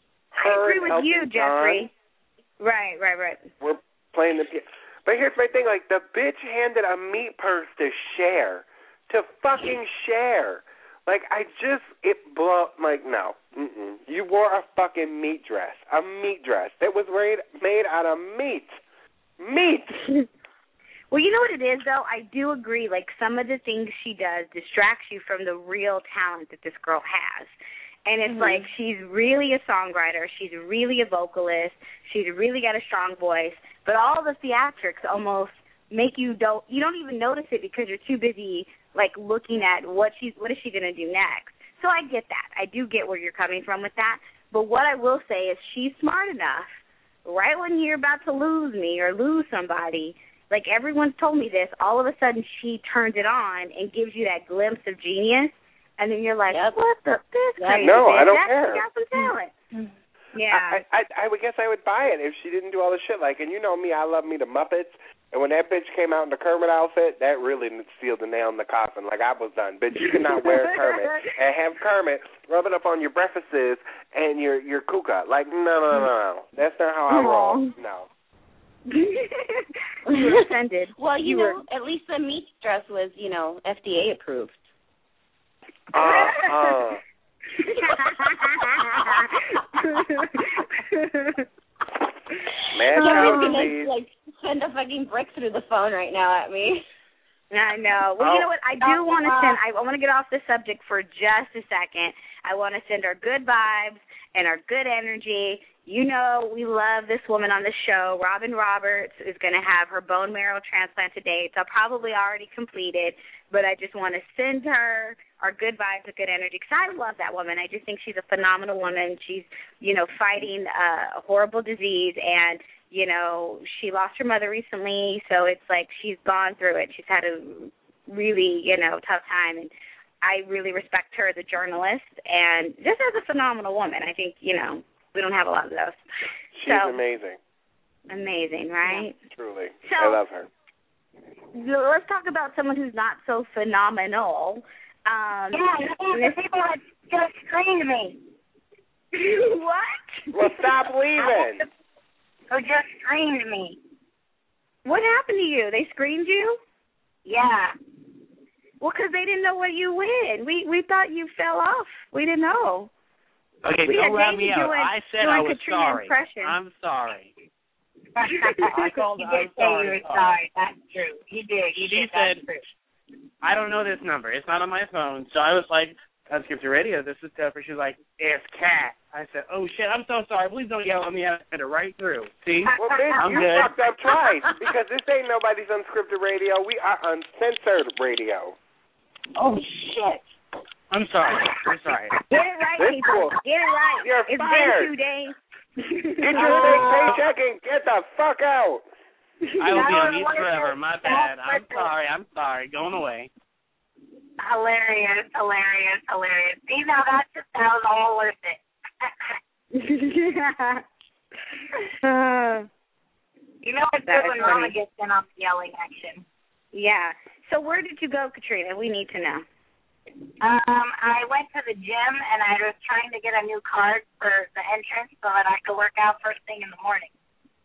I agree with Elton you, Jeffrey. John, right, right, right. We're playing the piano. But here's my thing, like, the bitch handed a meat purse to Cher. To fucking Cher. Like, I just, it blew, like, no. Mm-mm. You wore a fucking meat dress. A meat dress that was made, made out of meat. Meat! Well, you know what it is, though? I do agree, like, some of the things she does distracts you from the real talent that this girl has. And it's mm-hmm. like she's really a songwriter. She's really a vocalist. She's really got a strong voice. But all the theatrics almost make you don't you don't even notice it because you're too busy like looking at what she's what is she going to do next. So I get that. I do get where you're coming from with that. But what I will say is she's smart enough. Right when you're about to lose me or lose somebody, like everyone's told me this, all of a sudden she turns it on and gives you that glimpse of genius. And then you're like, yep. what the, this yep. crazy No, bitch. I don't That's, care. She got some talent. Yeah. I, I, I would guess I would buy it if she didn't do all the shit. Like, and you know me, I love me the Muppets. And when that bitch came out in the Kermit outfit, that really sealed the nail in the coffin. Like, I was done. Bitch, you cannot wear Kermit and have Kermit rub it up on your breakfasts and your, your kuka. Like, no, no, no, no. That's not how I roll. No. You were offended. Well, you, you know, were... at least the meat dress was, you know, F D A approved. Uh, uh. Man, Someone's gonna gonna like send a fucking brick through the phone right now at me. I know. Well, oh. you know what? I do want to send. I, I want to get off the subject for just a second. I want to send our good vibes and our good energy. You know, we love this woman on the show. Robin Roberts is going to have her bone marrow transplant today. It's probably already completed, but I just want to send her our good vibes and good energy because I love that woman. I just think she's a phenomenal woman. She's, you know, fighting a horrible disease, and, you know, she lost her mother recently, so it's like she's gone through it. She's had a really, you know, tough time, and I really respect her as a journalist and just as a phenomenal woman. I think, you know, we don't have a lot of those. She's so, amazing. Amazing, right? Yeah, truly. So, I love her. Let's talk about someone who's not so phenomenal. Um, yeah, the people that just screamed me. What? Well, stop leaving. Who just screamed me. What happened to you? They screened you? Yeah. Well, because they didn't know what you win. We we thought you fell off. We didn't know. Okay, we don't had rat Jamie me out. doing, I said doing I was Katrina sorry. Impression. I'm sorry. I called. You I'm did say sorry. you were sorry. That's true. You did. You She did. said, That's true. I don't know this number. It's not on my phone. So I was like, Unscripted Radio, this is Topher. She was like, it's Kat. I said, oh, shit, I'm so sorry. Please don't yell at me. I had it right through. See? Well, bitch, I'm you good. fucked up twice because this ain't nobody's Unscripted Radio. We are Uncensored Radio. Oh, shit. I'm sorry. I'm sorry. Get it right, This people. fool. Get it right. You're It's fired. been two days. Get your big paycheck and get the fuck out. I will be on mute forever. My bad. I'm sorry. I'm sorry. Going away. Hilarious, hilarious, hilarious. See, now that just that was all worth it. uh, You know it's That good is when Mama funny. gets in on the yelling action. yeah. So where did you go, Katrina? We need to know. Um, I went to the gym and I was trying to get a new card for the entrance so that I could work out first thing in the morning.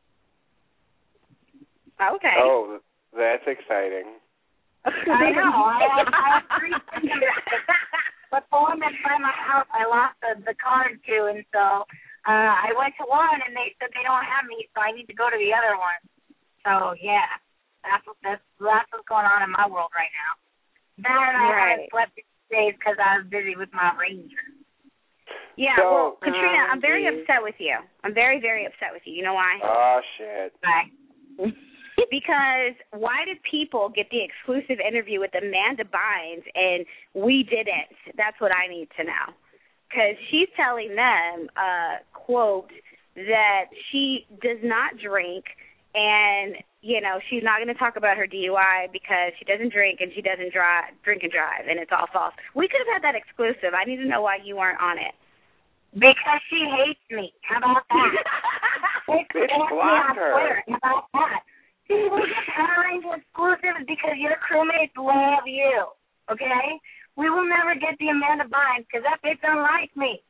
Okay. Oh, that's exciting. I know. I have, I have three fingers. But the one that's by my house, I lost the, the card to, and so uh, I went to one, and they said they don't have me, so I need to go to the other one. So yeah, that's what that's, that's what's going on in my world right now. Then I Right. haven't slept these days because I was busy with my ranger. Yeah, So, well, Katrina, um, I'm very geez. upset with you. I'm very, very upset with you. You know why? Oh, shit. Bye. Because why did people get the exclusive interview with Amanda Bynes and we didn't? That's what I need to know. Because she's telling them, uh, quote, that she does not drink and, you know, she's not going to talk about her D U I because she doesn't drink and she doesn't drive, drink and drive, and it's all false. We could have had that exclusive. I need to know why you weren't on it. Because she hates me. How about that? Bitch blocked her. How about that? See, we get Power Ranger exclusives because your crewmates love you, okay? We will never get the Amanda Bynes because that bitch don't like me.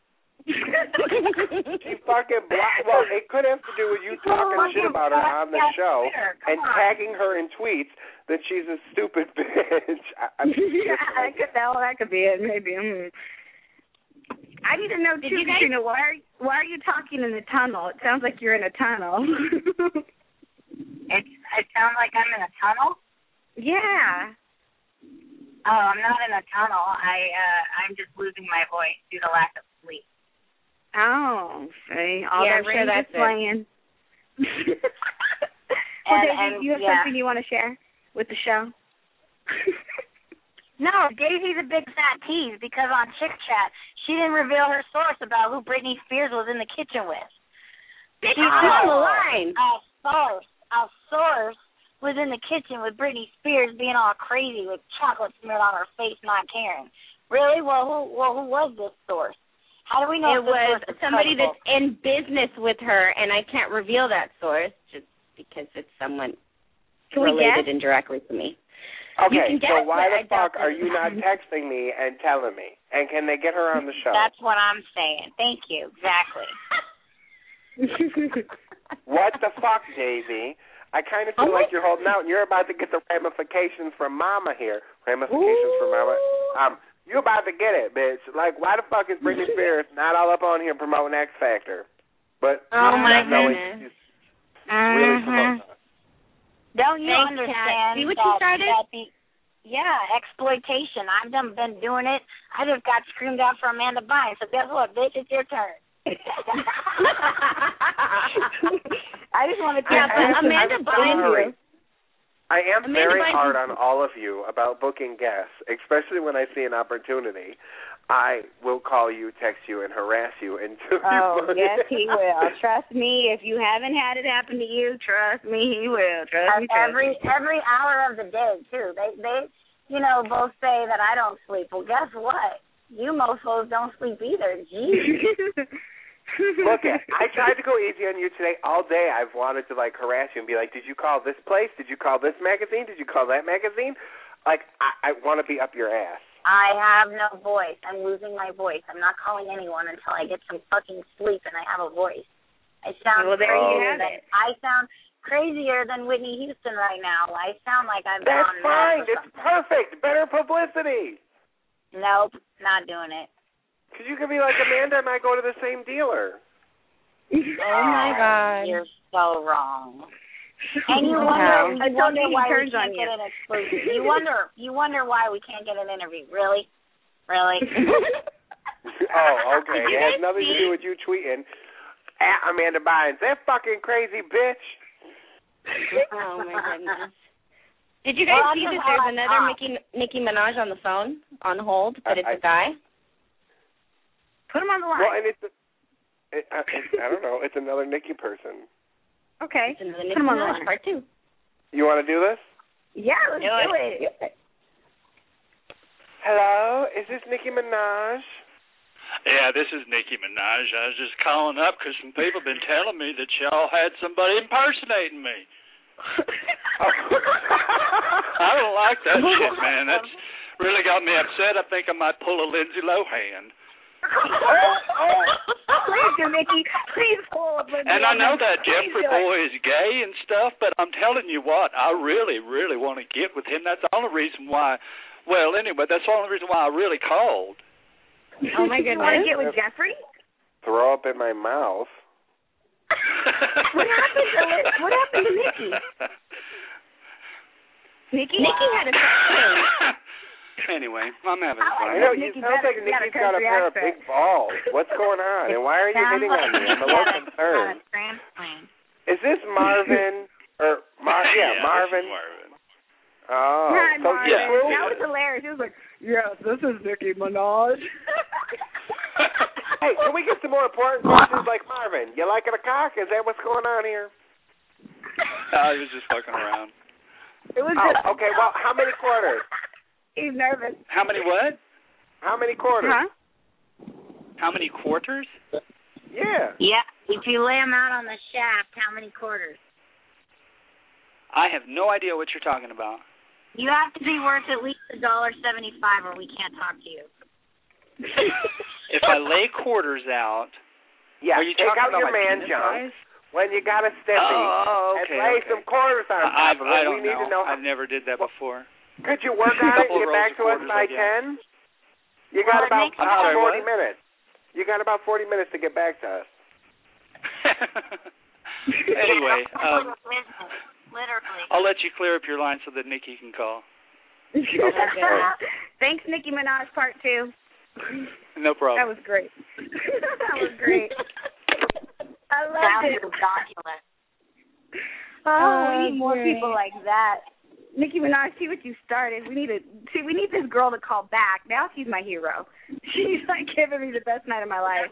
She fucking blocked. Well, it could have to do with you talking shit about her on the show and tagging her in tweets that she's a stupid bitch. I, I'm yeah, I could, that, that could be it, maybe. Mm. I need to know, too, Katrina, why are, why are you talking in the tunnel? It sounds like you're in a tunnel. It, it sounds like I'm in a tunnel? Yeah. Oh, I'm not in a tunnel. I, uh, I'm just losing my voice due to lack of sleep. Oh, see, all Yeah, that I'm sure rain that's is playing. well, And- Daisy, and, do you have yeah. something you want to share with the show? No, Daisy's a big fat tease because on Chick Chat, she didn't reveal her source about who Britney Spears was in the kitchen with. Bitch, She I'm said on the line. Our source, our source was in the kitchen with Britney Spears being all crazy with chocolate smeared on her face, not caring. Really? Well, who well who was this source? How do we know It if this was source is somebody credible? that's in business with her, and I can't reveal that source just because it's someone Can we related guess? indirectly to me. Okay, You can so guess, why but I the fuck doubt are that- you not texting me and telling me? And can they get her on the show? That's what I'm saying. Thank you. Exactly. What the fuck, Daisy? I kind of feel Oh, like you're holding out, and you're about to get the ramifications from Mama here. Ramifications from Mama. Um, you're about to get it, bitch. Like, why the fuck is Britney Spears not all up on here promoting X Factor? But Oh, my not knowing goodness. she's really Mhm. promoting her. Don't you Thanks, understand? Kat. See what you that, started? that the, yeah, exploitation. I've done been doing it. I just got screamed out for Amanda Bynes. So guess what, bitch? It's your turn. I just want to Yeah, tell but you, Amanda I'm Bynes- sorry. I am Amanda very Bynes hard is- on all of you about booking guests, especially when I see an opportunity. I will call you, text you, and harass you until Oh, you yes, he will. Trust me, if you haven't had it happen to you, trust me, he will. Trust me, trust every me. every hour of the day too. They they you know both say that I don't sleep. Well, guess what? You mofos don't sleep either. Jeez. Look, I tried to go easy on you today all day. I've wanted to, like, harass you and be like, did you call this place? Did you call this magazine? Did you call that magazine? Like, I, I want to be up your ass. I have no voice. I'm losing my voice. I'm not calling anyone until I get some fucking sleep and I have a voice. I sound Well, there you crazier have than, it. I sound crazier than Whitney Houston right now. I sound like I've been That's on fine. meth or It's something. perfect. Better publicity. Nope, not doing it. Because you could be like, Amanda and I go to the same dealer. Oh, my God. You're so wrong. And you wonder, you wonder why we can't get an exclusive. You wonder, you wonder why we can't get an interview. Really, really. Oh, okay. It has nothing to do with you tweeting at Amanda Bynes. That fucking crazy bitch. Oh my goodness. Did you guys well, see that there's another Nicki Nicki Minaj on the phone on hold, but it's I, a guy? Put him on the line. Well, and it's, a, it, I, I don't know. It's another Nicki person. Okay. It's another Nicki Minaj part two. You want to do this? Yeah, let's do, do it. it. Hello, is this Nicki Minaj? Yeah, this is Nicki Minaj. I was just calling up because some people have been telling me that y'all had somebody impersonating me. I don't like that shit, man. That's really got me upset. I think I might pull a Lindsay Lohan. Please do, Nicki. Please pull a Lindsay And I know Lohan. that Jeffrey boy is gay and stuff, but I'm telling you what, I really, really want to get with him. That's the only reason why. Well, anyway, that's the only reason why I really called. Oh my goodness! You want to get with Jeffrey? Throw up in my mouth. What happened to What happened to Nicki? Nicki? Nicki had a thing. Anyway, I'm having fun. I know, it sounds like Nicki's got a pair of big balls. What's going on? And why are you hitting on me? I'm a little concerned. Is this Marvin? Or Mar- yeah, yeah, Marvin. Marvin. Oh, Hi, so Marvin. yeah. That was hilarious. He was like, yes, this is Nicki Minaj. Hey, can we get some more important questions like Marvin? You liking a cock? Is that what's going on here? I was just fucking around. It was oh, just, okay, well, how many quarters? He's nervous. How many what? How many quarters? Huh? How many quarters? Yeah. Yeah, if you lay them out on the shaft, how many quarters? I have no idea what you're talking about. You have to be worth at least a dollar seventy-five, or we can't talk to you. If I lay quarters out, yeah, are you take talking out about your my man penis jump size? when you got a stiffy Oh, okay, and lay okay. some quarters on top I, of it. I don't we need know. to know. I've never did that before. Could you work on it and get back to us by ten? You got Well, about, about sorry, forty what? minutes. You got about forty minutes to get back to us. Anyway, um, literally. I'll let you clear up your line so that Nicki can call. Thanks, Nicki Minaj, part two. No problem. That was great. That was great. I loved Sounds it. ridiculous. Oh, Oh, we need more great. people like that. Nicki Minaj, see what you started. We need to see. We need this girl to call back. Now she's my hero. She's like giving me the best night of my life.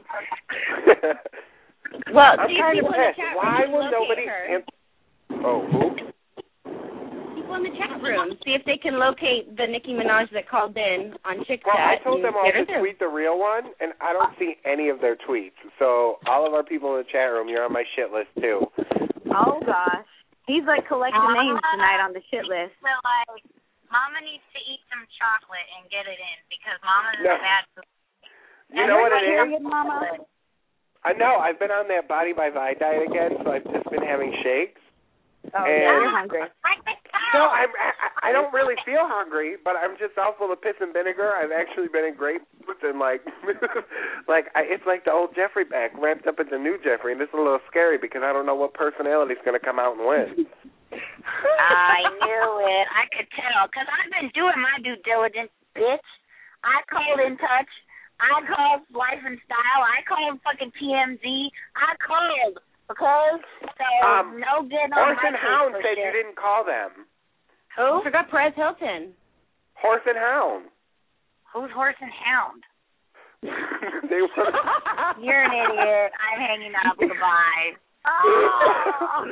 Well, I'm see kind of people in the pissed. chat Why room will locate nobody? her. Answer? Oh, who? People in the chat room. See if they can locate the Nicki Minaj that called in on Chick Well, I Chat. told and them all get her to through. tweet the real one, and I don't see any of their tweets. So all of our people in the chat room, you're on my shit list too. Oh gosh, he's like collecting Uh, names tonight on the shit list. So, like, Mama needs to eat some chocolate and get it in because Mama's No. a bad food. You know what it is? Mama? I know. I've been on that Body by Vi diet again, so I've just been having shakes. Oh, And- yeah, you're hungry. No, I'm. I, I don't really feel hungry, but I'm just all full of piss and vinegar. I've actually been in great moods and like, like I, it's like the old Jeffrey back wrapped up into new Jeffrey, and this is a little scary because I don't know what personality is going to come out and win. I knew it. I could tell because I've been doing my due diligence, bitch. I called In Touch. I called Life and Style. I called fucking T M Z. I called. Okay? So, Um, no getting on Horse my and case Hound for said shit. you didn't call them. Who? I forgot Perez Hilton. Horse and Hound. Who's Horse and Hound? They were. You're an idiot. I'm hanging up. Goodbye. Oh,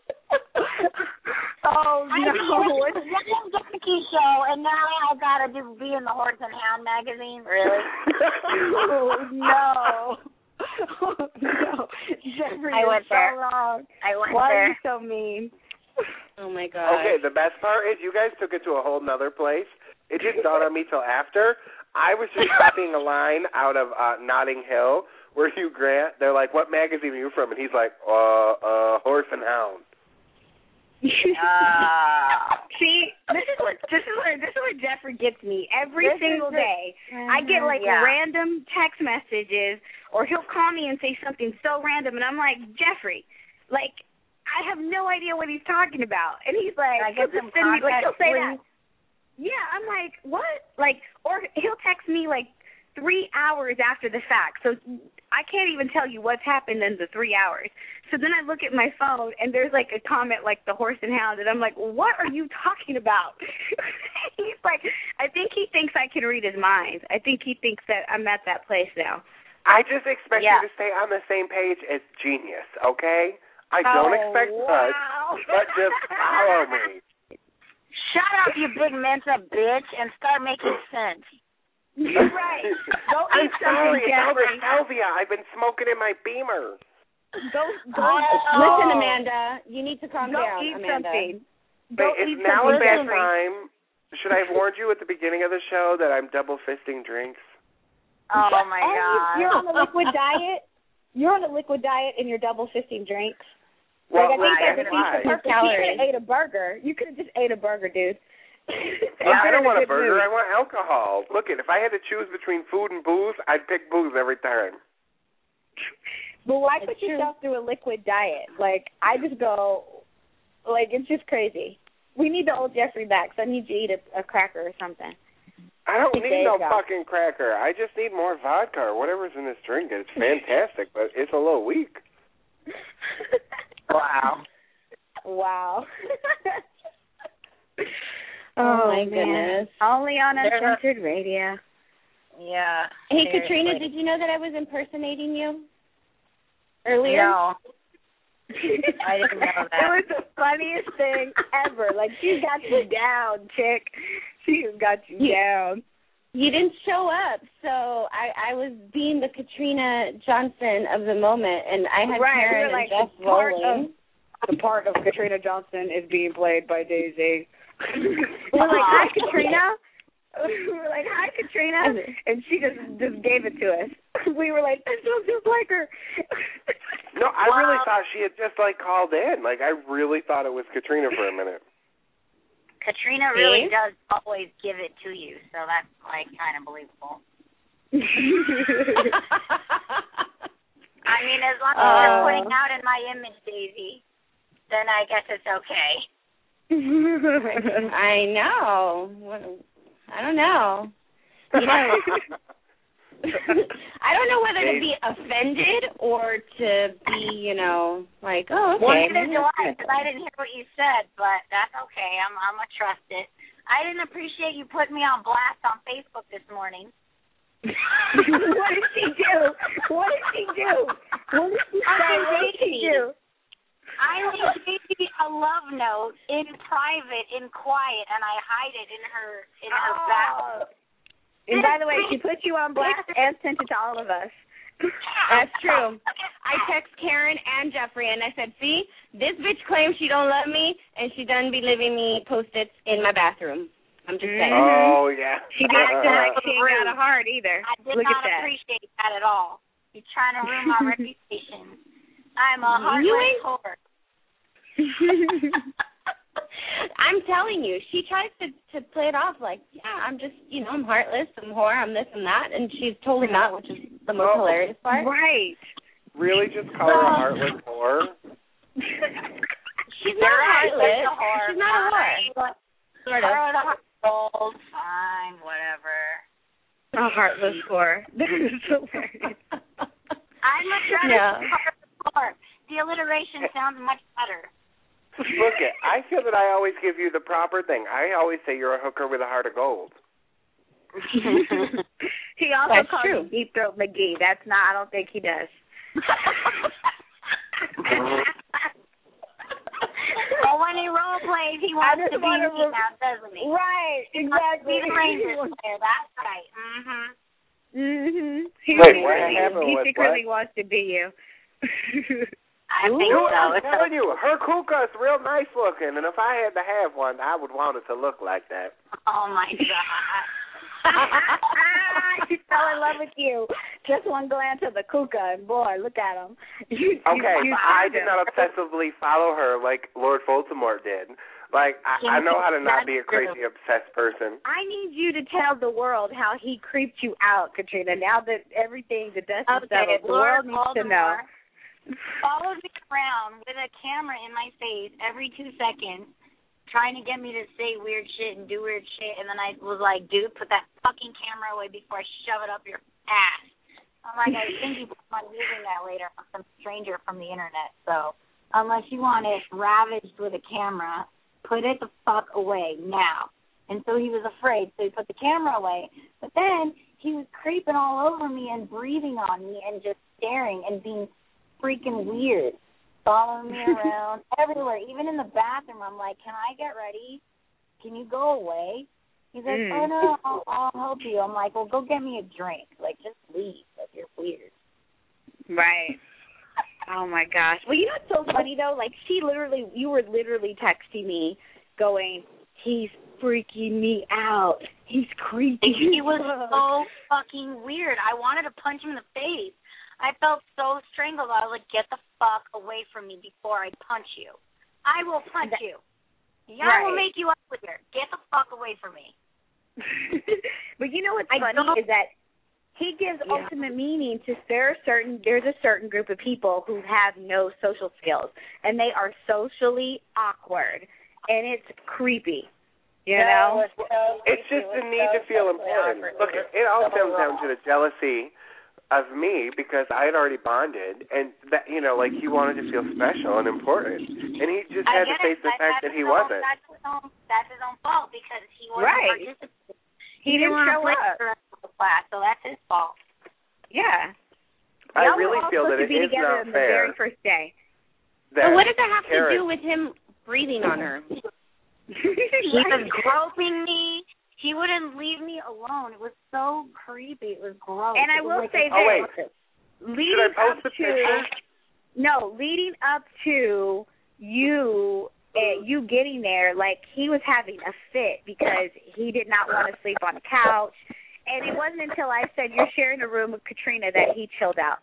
oh I no! was the Jackie show, and now I gotta do be in the Horse and Hound magazine. Really? Oh no! Oh, no, Jeffrey, I went you're so there. wrong. I went Why there. are you so mean? Oh my god. Okay, the best part is you guys took it to a whole nother place. It didn't dawn on me till after. I was just copying a line out of uh, Notting Hill where Hugh Grant, they're like, what magazine are you from? And he's like, uh, uh, Horse and Hound. Uh, See, this is what this is what this is what Jeffrey gets me every This single is the- day. I get like Yeah. random text messages, or he'll call me and say something so random, and I'm like, Jeffrey, like, I have no idea what he's talking about. And he's like, I get he'll some just send me, like, he'll say context, that. Yeah, I'm like, what? Like, or he'll text me like three hours after the fact. So I can't even tell you what's happened in the three hours. So then I look at my phone, and there's like a comment like the horse and hound, and I'm like, what are you talking about? He's like, I think he thinks I can read his mind. I think he thinks that I'm at that place now. I just expect Yeah. you to stay on the same page as Genius, okay? I don't Oh, expect wow. much, but just follow me. Shut up, you big Mensa bitch, and start making sense. Right. Go I'm eat something, sorry, it's over Jeffrey. salvia. I've been smoking in my Beamer. Go, go. Oh. Listen, Amanda, you need to calm Go down, eat Amanda. something. Go Wait, eat it's now a something, bad Jeffrey. time. Should I have warned you at the beginning of the show that I'm double fisting drinks? Oh, my And God. You're on a liquid diet. You're on a liquid diet, and you're double fisting drinks. Well, like, I think right, that would be why? the perfect. You could have ate a burger. You could have just ate a burger, dude. Well, I don't want a Good burger. mood. I want alcohol. Look, it. If I had to choose between food and booze, I'd pick booze every time. But why It's put true. yourself through a liquid diet? Like, I just go, like, it's just crazy. We need the old Jeffrey back, so I need you to eat a, a cracker or something. I don't There need you no go. fucking cracker. I just need more vodka or whatever's in this drink. It's fantastic, but it's a little weak. Wow. Wow. Oh, my man. goodness. Only on There's a- Uncensored Radio. Yeah. Hey, seriously. Katrina, did you know that I was impersonating you earlier? No. I didn't know that. It was the funniest thing ever. Like, she got you down, chick. She got you You- down. You didn't show up, so I, I was being the Katrina Johnson of the moment, and I had Right, Karen we were like, and Jeff the part rolling. of- The part of Katrina Johnson is being played by Daisy. We were like, hi, Katrina. We were like, hi, Katrina. And she just, just gave it to us. We were like, that sounds just like her. No, I Wow. really thought she had just, like, called in. Like, I really thought it was Katrina for a minute. Katrina really does always give it to you, so that's, like, kind of believable. I mean, as long as Uh, you're putting out in my image, Daisy, then I guess it's okay. I know. What- I don't know. You know, I don't know whether to be offended or to be, you know, like, oh, okay. Well, neither do I, because I didn't hear what you said, but that's okay. I'm I'm gonna trust it. I didn't appreciate you putting me on blast on Facebook this morning. What did she do? What did she do? What did she say? What did she do? I leave Daisy a love note in private, in quiet, and I hide it in her in her Oh. bathroom. And by the way, she put you on blast and sent it to all of us. That's true. I text Karen and Jeffrey, and I said, see, this bitch claims she don't love me, and she done be leaving me Post-its in my bathroom. I'm just saying. Oh, yeah. She be acting like she ain't got a heart either. I did Look not at that. appreciate that at all. You're trying to ruin my reputation. I'm a You heartless ain't- whore. I'm telling you, she tries to to play it off like, yeah, I'm just, you know, I'm heartless, I'm whore, I'm this and that, and she's totally not, which is the most Oh. hilarious part. Right. Really just call her a heartless whore? She's not heartless. She's a whore. She's not a whore. Sort of. Her the heart gold. Fine, whatever. A heartless whore. This is hilarious. I'm a trying Yeah. to heartless whore. The alliteration sounds much better. Look, it. I feel that I always give you the proper thing. I always say you're a hooker with a heart of gold. He also That's calls true. you Deep Throat McGee. That's not, I don't think he does. Well, when he role plays, he I wants just to be wanna me re- now, doesn't he? Right, He wants to exactly. be the Rangers player. That's right. Mm-hmm. Mm-hmm. He Wait, secretly, what happened he with secretly what? wants to be you. I think Dude, so. I'm telling you, her kuka is real nice looking, and if I had to have one, I would want it to look like that. Oh, my God. He fell in love with you. Just one glance at the kuka, and boy, look at him. You, Okay, you, you I found did him. not obsessively follow her like Lord Voldemort did. Like, I, I know how to not be a crazy obsessed person. I need you to tell the world how he creeped you out, Katrina. Now that everything, the dust is Okay, settled, the Lord world needs to know. Voldemort. followed me around with a camera in my face every two seconds, trying to get me to say weird shit and do weird shit. And then I was like, dude, put that fucking camera away before I shove it up your ass. I'm like, I think you plan on using that later on some stranger from the internet. So unless you want it ravaged with a camera, put it the fuck away now. And so he was afraid, so he put the camera away. But then he was creeping all over me and breathing on me and just staring and being freaking weird, following me around everywhere, even in the bathroom. I'm like, can I get ready? Can you go away? He's like, mm. oh, no, I'll, I'll help you. I'm like, well, go get me a drink. Like, just leave. Like, you're weird. Right. Oh, my gosh. Well, you know what's so funny, though? Like, she literally, you were literally texting me going, he's freaking me out. He's creepy. He was so fucking weird. I wanted to punch him in the face. I felt so strangled. I was like, get the fuck away from me before I punch you. I will punch that, you. Yeah, right. I will make you uglier. Get the fuck away from me. But you know what's I funny don't... is that he gives yeah. ultimate meaning to there are certain there's a certain group of people who have no social skills and they are socially awkward and it's creepy. You know? It's just the need to feel important. Look, it all comes down to the jealousy of me because I had already bonded, and that you know, like he wanted to feel special and important, and he just had to face the fact that he wasn't. That's his own. That's his own fault because he wasn't right. participating. He, he didn't show up for class, so that's his fault. Yeah. I really feel that it is not fair. The fair. very first day. So what does that have Karen, to do with him breathing on her? He was groping me. He wouldn't leave me alone. It was so creepy. It was gross. And I will like say a, this. Oh, wait. Leading Should I post up the to, pictures? No, leading up to you uh, you getting there, like he was having a fit because he did not want to sleep on the couch. And it wasn't until I said you're sharing a room with Katrina that he chilled out.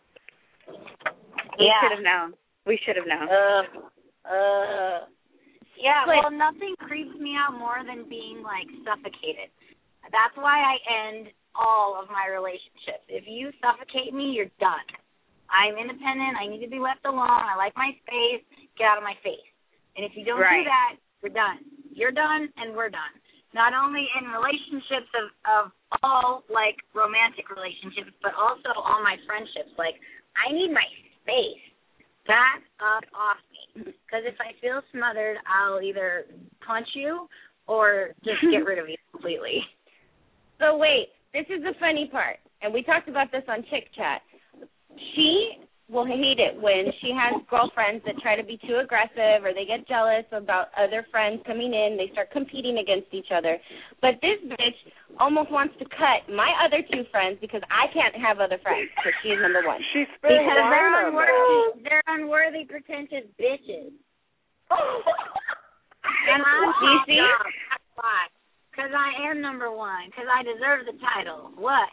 We yeah. should have known. We should have known. Uh, uh. Yeah, well, nothing creeps me out more than being, like, suffocated. That's why I end all of my relationships. If you suffocate me, you're done. I'm independent. I need to be left alone. I like my space. Get out of my face. And if you don't right. do that, you're done. You're done, and we're done. Not only in relationships of, of all, like, romantic relationships, but also all my friendships. Like, I need my space. Back up off me. Because if I feel smothered, I'll either punch you or just get rid of you completely. So wait, this is the funny part, and we talked about this on Chick Chat. She will hate it when she has girlfriends that try to be too aggressive or they get jealous about other friends coming in. They start competing against each other. But this bitch almost wants to cut my other two friends because I can't have other friends because she's number one. She's because they're unworthy, they're unworthy, pretentious bitches. And I'm Do you see? Why? Because I am number one. Because I deserve the title. What?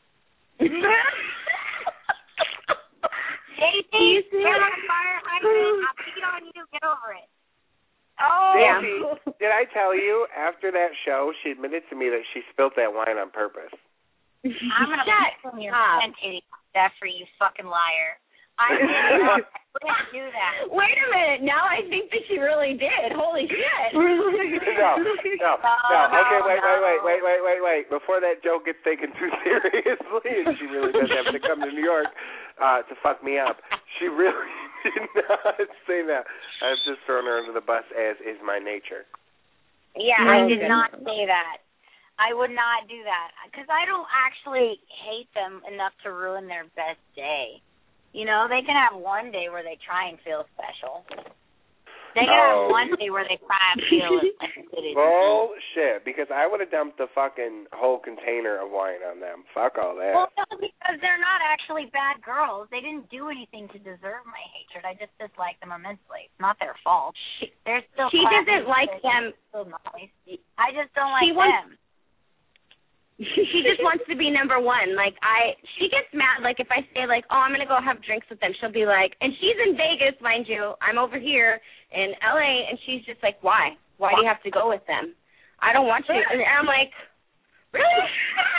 Daisy, get on fire hydrant. I'll beat on you. Get over it. Oh, Daisy, did I tell you after that show she admitted to me that she spilt that wine on purpose? I'm gonna put your titty that for you, fucking liar. I didn't do that. Wait a minute. Now I think that she really did. Holy shit. no, no, no. Okay, wait, wait, wait, wait, wait, wait, wait. Before that joke gets taken too seriously and she really does have to come to New York uh, to fuck me up, she really did not say that. I've just thrown her under the bus, as is my nature. Yeah, I did not say that. I would not do that because I don't actually hate them enough to ruin their best day. You know, they can have one day where they try and feel special. They can oh. have one day where they try and feel like it. Bullshit, because I would have dumped the fucking whole container of wine on them. Fuck all that. Well, no, because they're not actually bad girls. They didn't do anything to deserve my hatred. I just dislike them immensely. It's not their fault. She, they're still She doesn't like them. So nice. I just don't like she wants, them. She just wants to be number one. Like, I, she gets mad, like, if I say, like, oh, I'm going to go have drinks with them, she'll be like, and she's in Vegas, mind you. I'm over here in L A, and she's just like, why? Why do you have to go with them? I don't want you. And I'm like, really?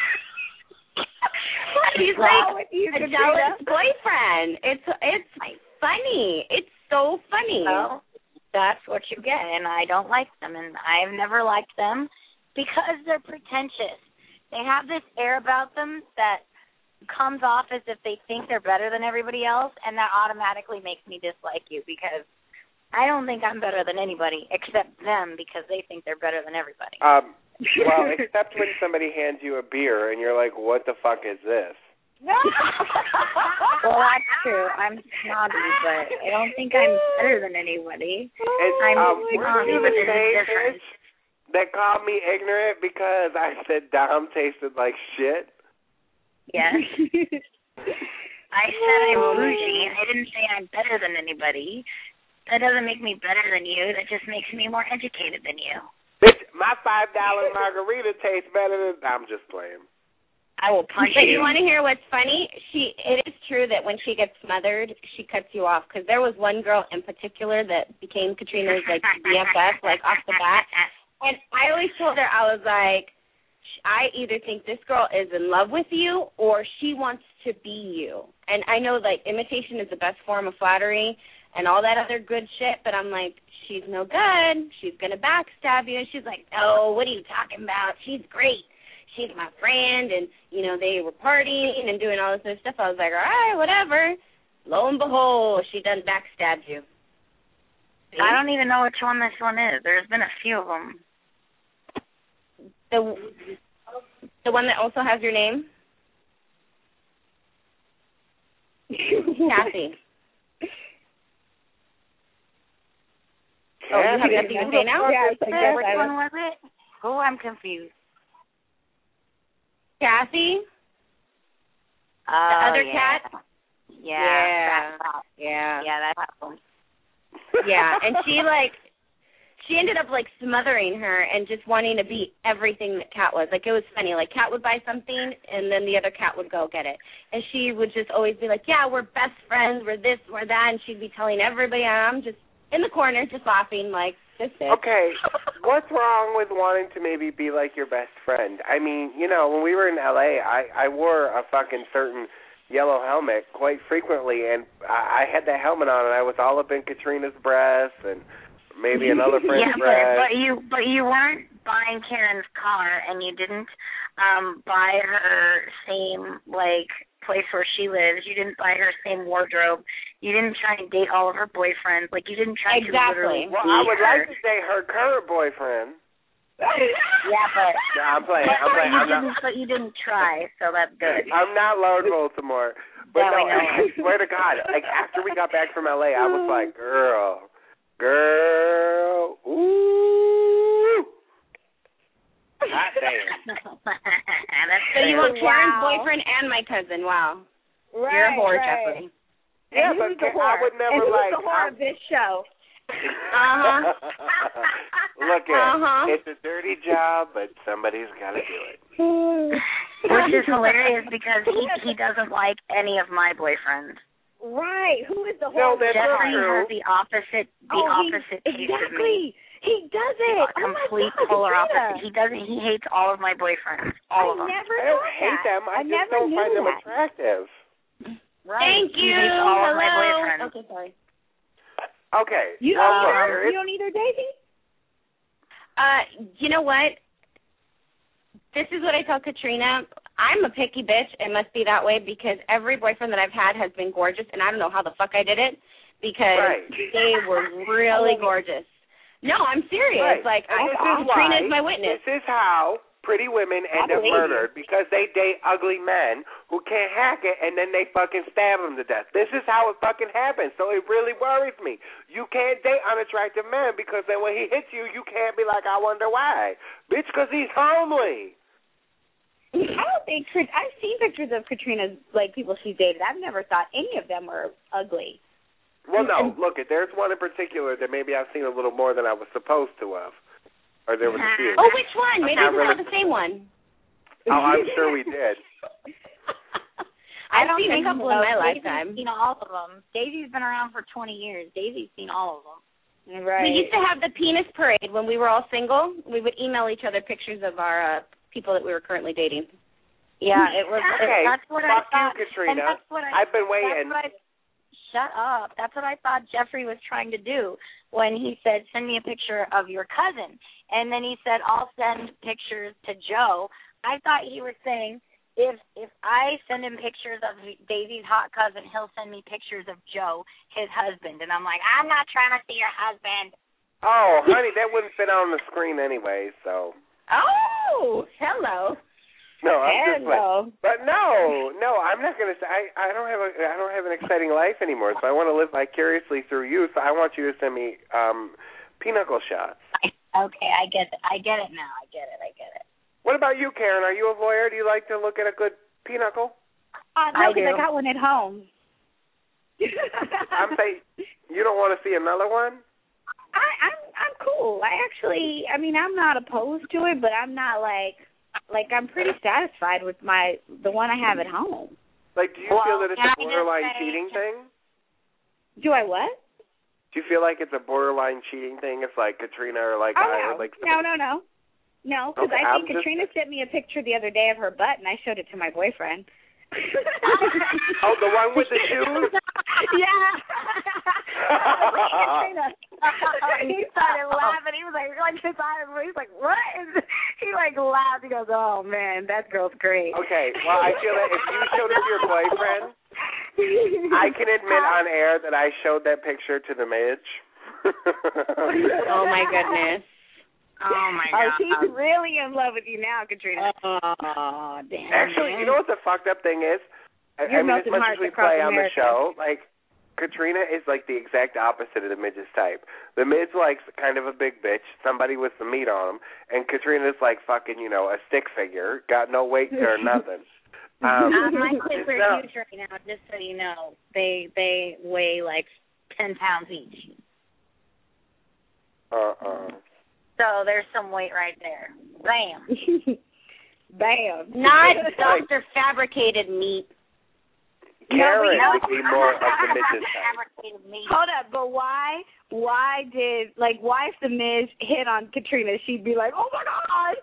He's like, with you, a jealous boyfriend. It's, it's, funny. It's so funny. Well, that's what you get, and I don't like them, and I've never liked them because they're pretentious. They have this air about them that comes off as if they think they're better than everybody else, and that automatically makes me dislike you because I don't think I'm better than anybody except them because they think they're better than everybody. Um, well, except when somebody hands you a beer and you're like, what the fuck is this? Well, that's true. I'm snobby, but I don't think I'm better than anybody. It's, I'm um, snobby, but there's a difference. That called me ignorant because I said Dom tasted like shit. Yes. I said I'm bougie. I didn't say I'm better than anybody. That doesn't make me better than you. That just makes me more educated than you. Bitch, my five dollar margarita tastes better than... I'm just playing. I will punch but you. you want to hear what's funny? She It is true that when she gets smothered, she cuts you off. Because there was one girl in particular that became Katrina's, like, B F F, like, off the bat. And I always told her, I was like, I either think this girl is in love with you or she wants to be you. And I know, like, imitation is the best form of flattery and all that other good shit, but I'm like, she's no good. She's going to backstab you. And she's like, oh, what are you talking about? She's great. She's my friend, and, you know, they were partying and doing all this other stuff. I was like, all right, whatever. Lo and behold, she done backstabbed you. See? I don't even know which one this one is. There's been a few of them. The, the one that also has your name? Kathy. Oh, you have nothing to say now? Yeah, I guess Which I one was it? Oh, I'm confused. Kathy? Oh, the other yeah. cat? Yeah. Yeah. That, yeah. Yeah, that one. Yeah, and she, like, she ended up, like, smothering her and just wanting to be everything that Kat was. Like, it was funny. Like, Kat would buy something, and then the other cat would go get it. And she would just always be like, yeah, we're best friends, we're this, we're that, and she'd be telling everybody, I'm just in the corner just laughing, like, this is. Okay, what's wrong with wanting to maybe be like your best friend? I mean, you know, when we were in L A, I, I wore a fucking certain yellow helmet quite frequently, and I, I had that helmet on, and I was all up in Katrina's breasts and maybe another friend's yeah, breast. but, but you but you weren't buying Karen's car, and you didn't um buy her same, like, place where she lives. You didn't buy her same wardrobe. You didn't try and date all of her boyfriends. Like, you didn't try exactly. to literally Well, be I would her. like to date her current boyfriend. Yeah, but No, I'm playing. I'm playing. you I'm didn't, not, but you didn't try, so that's good. I'm not Lord Voldemort. But Yeah, no, we know. I swear to God, like, after we got back from L A, I was like, girl, girl, ooh. Hot damn. That's So you want Wow. Karen's boyfriend and my cousin. Wow. Right, You're a whore, right. Jeffrey. Yeah, and but who's the I whore? would never and who's like. the whore I, of this show? Uh-huh. Look at Uh-huh. it's a dirty job, but somebody's got to do it. Which is hilarious because he he doesn't like any of my boyfriends. Right. Who is the No, whore? that's not Jeffrey true. has the opposite the oh, opposite he, taste of me. exactly. He doesn't. A Oh my complete God, polar Katrina. opposite. He doesn't. He hates all of my boyfriends. All I of them. never I don't thought hate that. them. I, I just never don't knew find them that. attractive. Right. Thank He you. hates all Hello. of my boyfriends. Okay, sorry. Okay. You well, don't look, either? there You is- don't either, Daisy? Uh, you know what? This is what I tell Katrina. I'm a picky bitch. It must be that way because every boyfriend that I've had has been gorgeous, and I don't know how the fuck I did it because Right. they were really gorgeous. No, I'm serious. Right. Like, And I, this is Katrina why, is my witness. This is how pretty women end up believe murdered because they date ugly men who can't hack it, and then they fucking stab them to death. This is how it fucking happens. So it really worries me. You can't date unattractive men because then when he hits you, you can't be like, I wonder why, bitch, because he's homely. I don't think I've seen pictures of Katrina's, like, people she's dated. I've never thought any of them were ugly. Well, no, look, there's one in particular that maybe I've seen a little more than I was supposed to have. Or there was a few. Oh, which one? Maybe I'm we not saw the same one. Oh, I'm sure we did. I've I don't seen a think couple so. in my Daisy's lifetime. seen all of them. Daisy's been around for twenty years. Daisy's seen all of them. Right. We used to have the penis parade when we were all single. We would email each other pictures of our uh, people that we were currently dating. Yeah, it was. Okay, That's what fuck I thought. you, Katrina. And that's what I, I've been waiting. That's what I, shut up. That's what I thought Jeffrey was trying to do when he said, send me a picture of your cousin. And then he said, I'll send pictures to Joe. I thought he was saying, if if I send him pictures of Daisy's hot cousin, he'll send me pictures of Joe, his husband. And I'm like, I'm not trying to see your husband. Oh, honey, that wouldn't fit on the screen anyway, so. Oh, hello. No, I'm hello. just like, but no, no, I'm not gonna say. I, I don't have a I don't have an exciting life anymore, so I want to live vicariously through you. So I want you to send me um, pinochle shots. Okay, I get it. I get it now. I get it. I get it. What about you, Karen? Are you a voyeur? Do you like to look at a good pinochle? Uh, no, I because I, do. got one at home. I'm saying you don't want to see another one. I, I'm I'm cool. I actually, I mean, I'm not opposed to it, but I'm not like. Like, I'm pretty satisfied with my the one I have at home. Like, do you well, feel that it's a borderline say, cheating thing? Do I what? Do you feel like it's a borderline cheating thing if, like, Katrina or, like, oh, I no. or, like... No, no, no. No, because okay, I think I'm Katrina just... sent me a picture the other day of her butt, and I showed it to my boyfriend. Oh, the one with the shoes? Yeah. He started laughing. He was like, like his eyes, he's like, what? He like laughed. He goes, oh man, that girl's great. Okay, well, I feel that if you showed it to your boyfriend, I can admit on air that I showed that picture to the Midge. Oh my goodness. Oh my oh, god. she's really in love with you now, Katrina. Oh, damn. Actually, you know what the fucked up thing is? I, I mean, as much as we play on the show, like, Katrina is like the exact opposite of the Midge's type. The Midge likes kind of a big bitch, somebody with some meat on him, and Katrina's like fucking, you know, a stick figure, got no weight to her, nothing. Um, uh, my kids are no. huge right now, just so you know. They they weigh like ten pounds each. Uh-uh. So there's some weight right there. Bam. Bam. Not doctor fabricated meat. Karen no, would be more of the Midge's type. Hold up, but why? Why did like why if the Miz hit on Katrina, she'd be like, oh my god.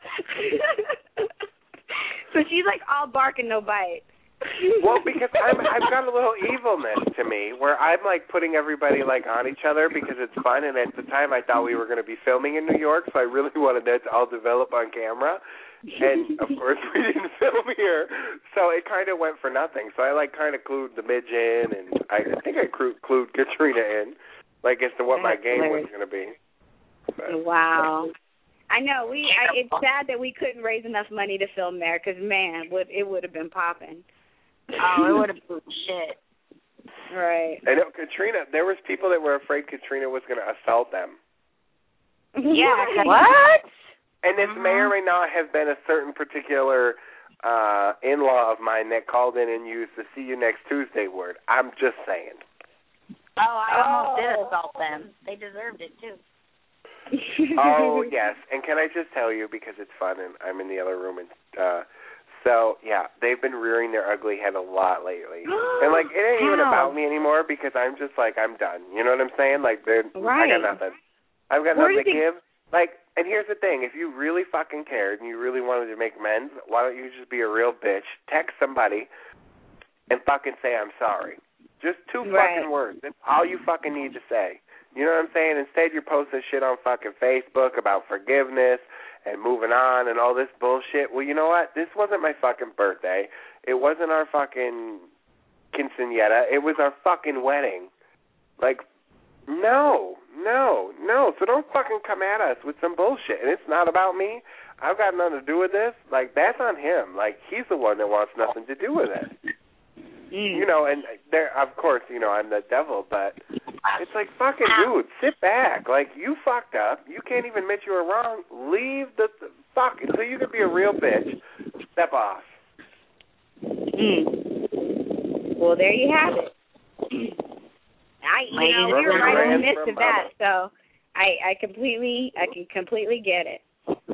So she's like all bark and no bite. Well, because I'm, I've got a little evilness to me where I'm like putting everybody like on each other because it's fun, and at the time I thought we were going to be filming in New York, so I really wanted that to all develop on camera. And of course we didn't film here, so it kind of went for nothing. So I like kind of clued the Midge in, and I, I think I clued, clued Katrina in, like as to what That's my game hilarious. was going to be. But, wow. I know we. I, it's sad that we couldn't raise enough money to film there, because man, would it would have been popping. Oh, it would have been shit. Right. I know Katrina. There was people that were afraid Katrina was going to assault them. Yeah. What? And this may or may not have been a certain particular uh, in-law of mine that called in and used the see you next Tuesday word. I'm just saying. Oh, I almost Oh. did assault them. They deserved it, too. Oh, yes. And can I just tell you, because it's fun and I'm in the other room, and uh, so, yeah, they've been rearing their ugly head a lot lately. And, like, it ain't even How? about me anymore because I'm just like, I'm done. You know what I'm saying? Like, they're, Right. I got nothing. I've got Where nothing to do you give. Like, and here's the thing. If you really fucking cared and you really wanted to make amends, why don't you just be a real bitch, text somebody, and fucking say, I'm sorry. Just two Right. fucking words. That's all you fucking need to say. You know what I'm saying? Instead, you're posting shit on fucking Facebook about forgiveness and moving on and all this bullshit. Well, you know what? This wasn't my fucking birthday. It wasn't our fucking quinceañera. It was our fucking wedding. Like, no, no, no. So don't fucking come at us with some bullshit. And it's not about me. I've got nothing to do with this. Like, that's on him. Like, he's the one that wants nothing to do with it. Mm. You know, and there, of course, you know, I'm the devil, but it's like, fucking dude, sit back. Like, you fucked up. You can't even admit you were wrong. Leave the, the fuck until you can be a real bitch. Step off. Mm. Well, there you have it. I, you Ladies know, and we were right in the gentlemen. midst of that, so I, I completely, I can completely get it.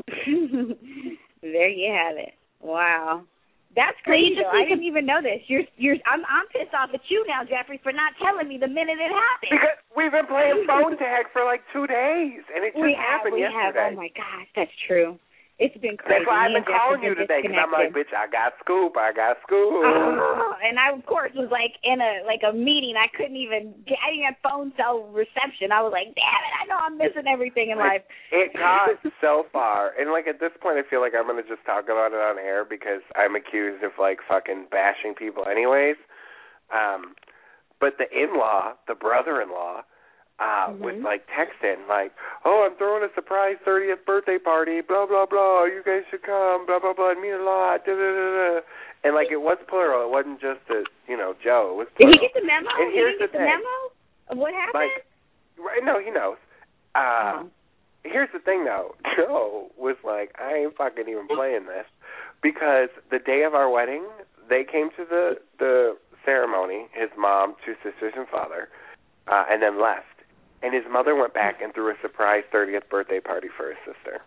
There you have it. Wow. That's crazy. just though. I need to- didn't even know this. You're, you're. I'm, I'm pissed off at you now, Jeffrey, for not telling me the minute it happened. Because we've been playing phone tag for like two days, and it just we have, happened we yesterday. have. Oh my gosh, that's true. It's been crazy. That's why I've Me been and Jeff calling have you been today because I'm like, bitch, I got scoop, I got scoop. Oh, and I, of course, was like in a like a meeting. I couldn't even get. I didn't have phone cell reception. I was like, damn it, I know I'm missing everything in life. It got so far, and like at this point, I feel like I'm gonna just talk about it on air because I'm accused of like fucking bashing people, anyways. Um, but the in-law, the brother-in-law. Uh, mm-hmm. was like texting, like, oh, I'm throwing a surprise thirtieth birthday party, blah, blah, blah, you guys should come, blah, blah, blah, it means a lot, da, da, da, da. And, like, it was plural. It wasn't just, a, you know, Joe. It was plural. Did he get the memo? And he here's didn't get the, the thing. memo of what happened? Like, right, no, he knows. Uh, oh. Here's the thing, though. Joe was like, I ain't fucking even playing this. Because the day of our wedding, they came to the, the ceremony, his mom, two sisters, and father, uh, and then left. And his mother went back and threw a surprise thirtieth birthday party for his sister.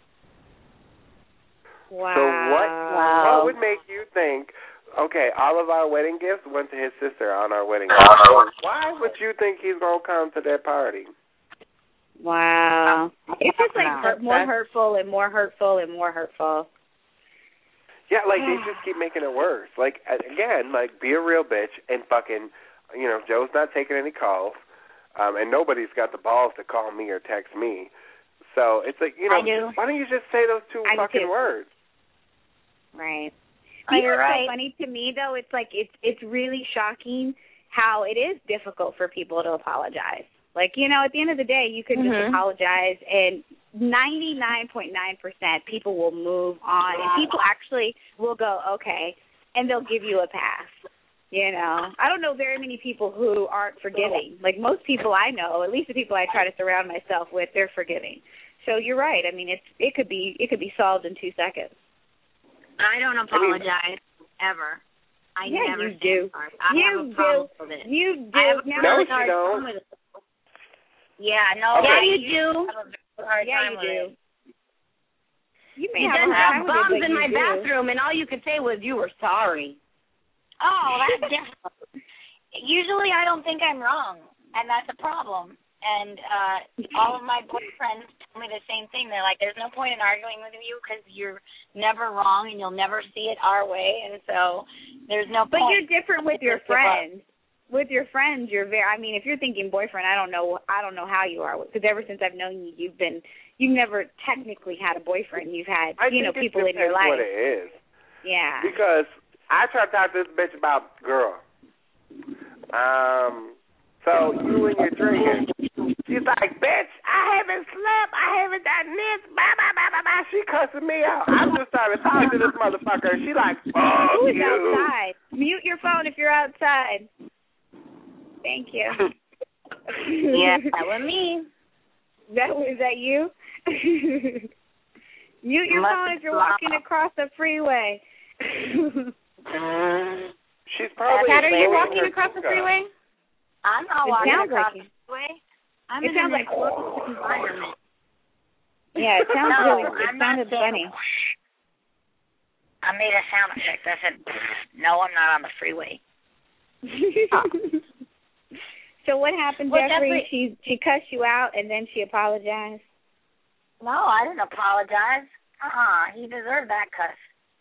Wow. So what, wow. what would make you think, okay, all of our wedding gifts went to his sister on our wedding day. So why would you think he's going to come to that party? Wow. It's just like hurt, more hurtful and more hurtful and more hurtful. Yeah, like they just keep making it worse. Like, again, like be a real bitch and fucking, you know, Joe's not taking any calls. Um, and nobody's got the balls to call me or text me. So it's like, you know, do. why don't you just say those two I fucking do. words? Right. Oh, you're What's right. so funny to me, though, it's like it's it's really shocking how it is difficult for people to apologize. Like, you know, at the end of the day, you can mm-hmm. just apologize, and ninety-nine point nine percent people will move on, and people actually will go, okay, and they'll give you a pass. You know, I don't know very many people who aren't forgiving. Like most people I know, at least the people I try to surround myself with, they're forgiving. So you're right. I mean, it's it could be it could be solved in two seconds. I don't apologize I mean, ever. I yeah, never you do. Sorry. I you have a do. problem with it. You do. I have a no, really hard time with it. Yeah, no. Okay. Yeah, you do. do. I have a very hard yeah, time you with do. it. You may you have done a hard have time bombs with it, in but my you do. bathroom, and all you could say was you were sorry. Oh, that's different. Usually I don't think I'm wrong, and that's a problem. And uh all of my boyfriends tell me the same thing. They're like, there's no point in arguing with you because you're never wrong and you'll never see it our way, and so there's no But point. you're different with your friends. With your friends, you're very. I mean, if you're thinking boyfriend, I don't know. I don't know how you are, because ever since I've known you, you've been. You've never technically had a boyfriend. You've had, I you know, think people it in your life. What it is. Yeah. Because I tried to talk to this bitch about girl. Um. So you and your drinking. She's like, bitch, I haven't slept. I haven't done this. Blah, blah, blah, blah, blah. She cussing me out. I'm just started talking to this motherfucker. She like, fuck Who is you. outside? Mute your phone if you're outside. Thank you. Yeah, that was me. That was that you? Mute your Must phone if you're walking across the freeway. She's probably. Kat, are you blaming walking her across the cuss. freeway? I'm not It walking sounds across like the freeway. I'm It in sounds an like- enclosed environment. Yeah, it sounds No, really. It I'm not sounded saying funny. whoosh. I made a sound effect. I said, no, I'm not on the freeway. So what happened, Well, Jeffrey? Jeffrey- She she cussed you out and then she apologized. No, I didn't apologize. Uh-uh. He deserved that cuss.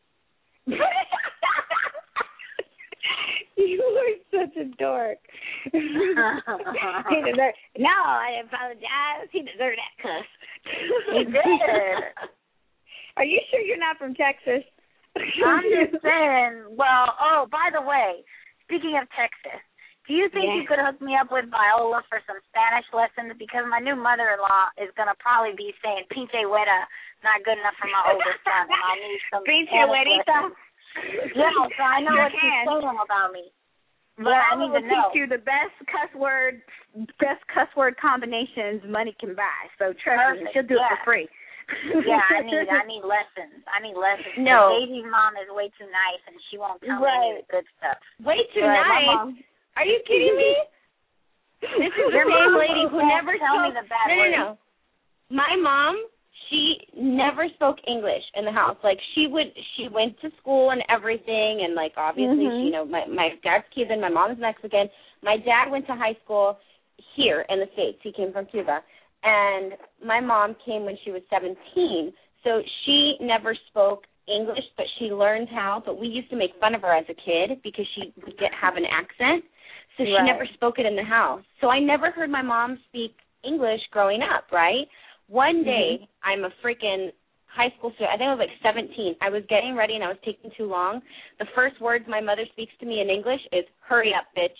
You were such a dork. he deserved, no, I apologize. He deserved that cuss. He did. Are you sure you're not from Texas? I'm just saying. Well, oh, by the way, speaking of Texas, do you think yeah. you could hook me up with Viola for some Spanish lessons? Because my new mother-in-law is going to probably be saying, Pinche Hueta, not good enough for my oldest son, and I need some Pinche Spanish Huerita? lessons. Yeah, so I know You what she's can. saying about me. But Yeah, I I need will to know. teach you the best cuss word, best cuss word combinations money can buy. So trust me, Perfect, she'll do yeah. it for free. Yeah, I need I need lessons. I need lessons. No. Daisy's mom is way too nice, and she won't tell me Right. any of the good stuff. Way too Right, my nice. mom- Are you kidding me? This is the Your same mom lady who won't never tell me spoke. the bad no, no, words. no. My mom, she never spoke English in the house. Like she would, she went to school and everything, and like obviously, Mhm. you know, my my dad's Cuban, my mom's Mexican. My dad went to high school here in the States. He came from Cuba, And my mom came when she was seventeen, so she never spoke English, but she learned how. But we used to make fun of her as a kid because she would get have an accent, so she Right. never spoke it in the house. So I never heard my mom speak English growing up, right? One day, mm-hmm. I'm a freaking high school student. I think I was like seventeen. I was getting ready and I was taking too long. The first words my mother speaks to me in English is, "Hurry up, bitch."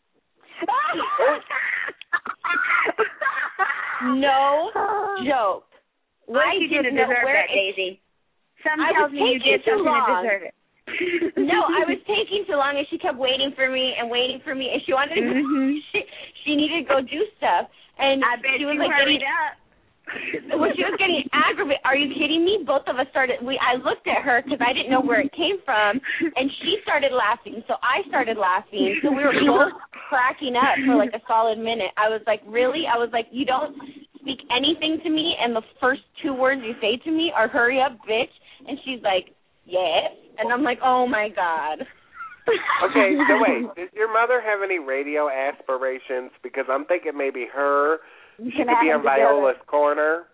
No joke. What I did you do to didn't know deserve where that, it- Daisy? Some I tells was me you taking did too something to long. deserve it. No, I was taking too long, and she kept waiting for me and waiting for me, and she wanted to go. Mm-hmm. She, she needed to go do stuff, and I bet she was you like hurried getting, up. Well, she was getting aggravated. Are you kidding me? Both of us started. We I looked at her because I didn't know where it came from, and she started laughing. So I started laughing. So we were both cracking up for like a solid minute. I was like, really? I was like, you don't speak anything to me, and the first two words you say to me are "hurry up, bitch." And she's like, yes. And I'm like, oh my god. Okay, so wait, does your mother have any radio aspirations? Because I'm thinking maybe her. She could be on Viola's Corner.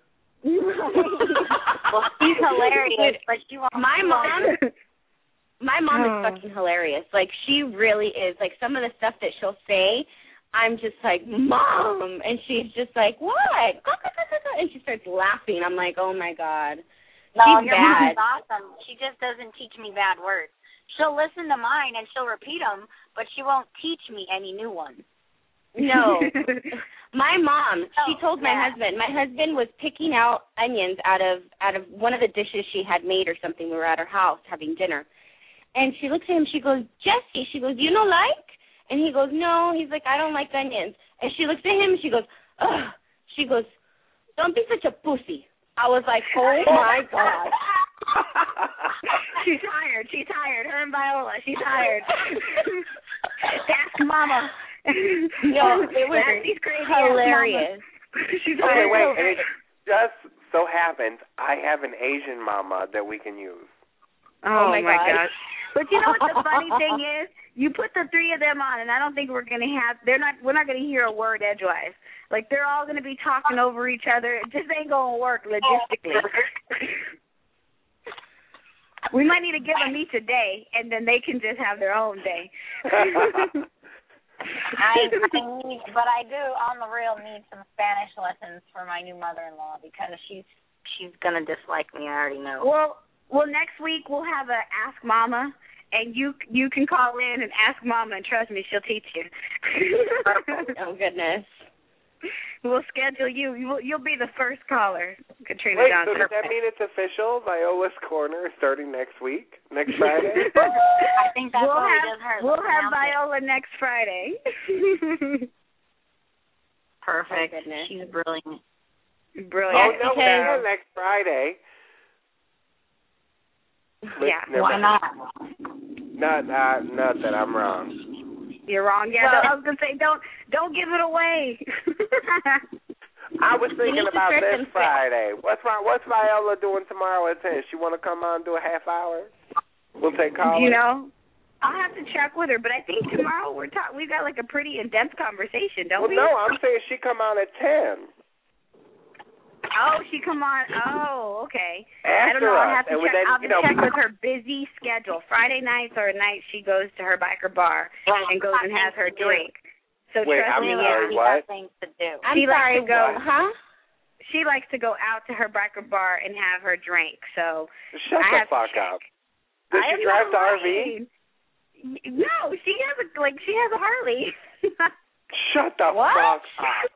Well, she's hilarious, but she won't. My mom, my mom is fucking hilarious. Like, she really is. Like, some of the stuff that she'll say, I'm just like, Mom, and she's just like, what? And she starts laughing. I'm like, oh my god. No, she's your bad. mom's awesome. She just doesn't teach me bad words. She'll listen to mine and she'll repeat them, but she won't teach me any new ones. No. My mom, she Oh, told my yeah. husband. My husband was picking out onions out of out of one of the dishes she had made or something. We were at her house having dinner. And she looks at him, she goes, Jesse, she goes, you don't like? And he goes, no. He's like, I don't like onions. And she looks at him and she goes, ugh. She goes, don't be such a pussy. I was like, oh my God. She's tired. She's tired. Her and Viola, she's tired. Ask Mama. No, it was She's crazy. hilarious. She's Okay, tired. wait, and it just so happens I have an Asian mama that we can use. Oh, Oh, my my God. gosh. But you know what the funny thing is? You put the three of them on, and I don't think we're gonna have. They're not. We're not gonna hear a word edgewise. Like they're all gonna be talking over each other. It just ain't gonna work logistically. We might need to give them each a day, and then they can just have their own day. I, I need, but I do on the real need some Spanish lessons for my new mother-in-law because she's she's gonna dislike me. I already know. Well, well, next week we'll have a Ask Mama, and you you can call in and ask Mama, and trust me, she'll teach you. Oh, goodness. We'll schedule you. You'll, you'll be the first caller, Katrina Wait, Johnson. so does that mean it's official? Viola's Corner starting next week? Next Friday? I think that's we'll what we have, just heard. We'll Let's have announce it. Viola next Friday. Perfect. Oh, goodness. She's brilliant. Brilliant. Oh, no, because- not next Friday. But Yeah, never Why mind. not? Not, uh, not that I'm wrong. You're wrong. Yeah, Well- I was gonna say don't don't give it away. I was thinking need to about this circumspect. Friday. What's my, what's Viola doing tomorrow at ten? She want to come on and do a half hour? We'll take callers. You know, I'll have to check with her, but I think tomorrow we're ta- we've got like a pretty in-depth conversation, don't Well, we? no, I'm saying she come on at ten. Oh, she come on. Oh, okay. After I don't know. I'll us. have to And check. then, I'll have you to know, check with her busy schedule. Friday nights are nights she goes to her biker bar and goes and has her drink. So Wait, trust I'm me, sorry, yeah. what? Things to do. I'm She likes sorry, to go- huh? She likes to go out to her biker bar and have her drink. So Shut I the have to fuck check. up. Does I she am drive not the R V? lying. No, she has a like she has a Harley. Shut the What? fuck up.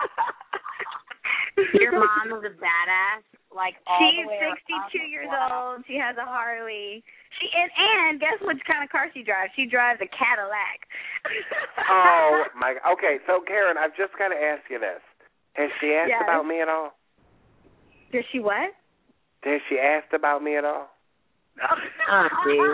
Your mom is a badass. Like all She's the way sixty-two around. years Wow. old. She has a Harley. She and, and guess what kind of car she drives? She drives a Cadillac. Oh my. Okay, so Karen, I've just got to ask you this: Has she asked Yes. about me at all? Does she what? Has she asked about me at all? Oh, geez.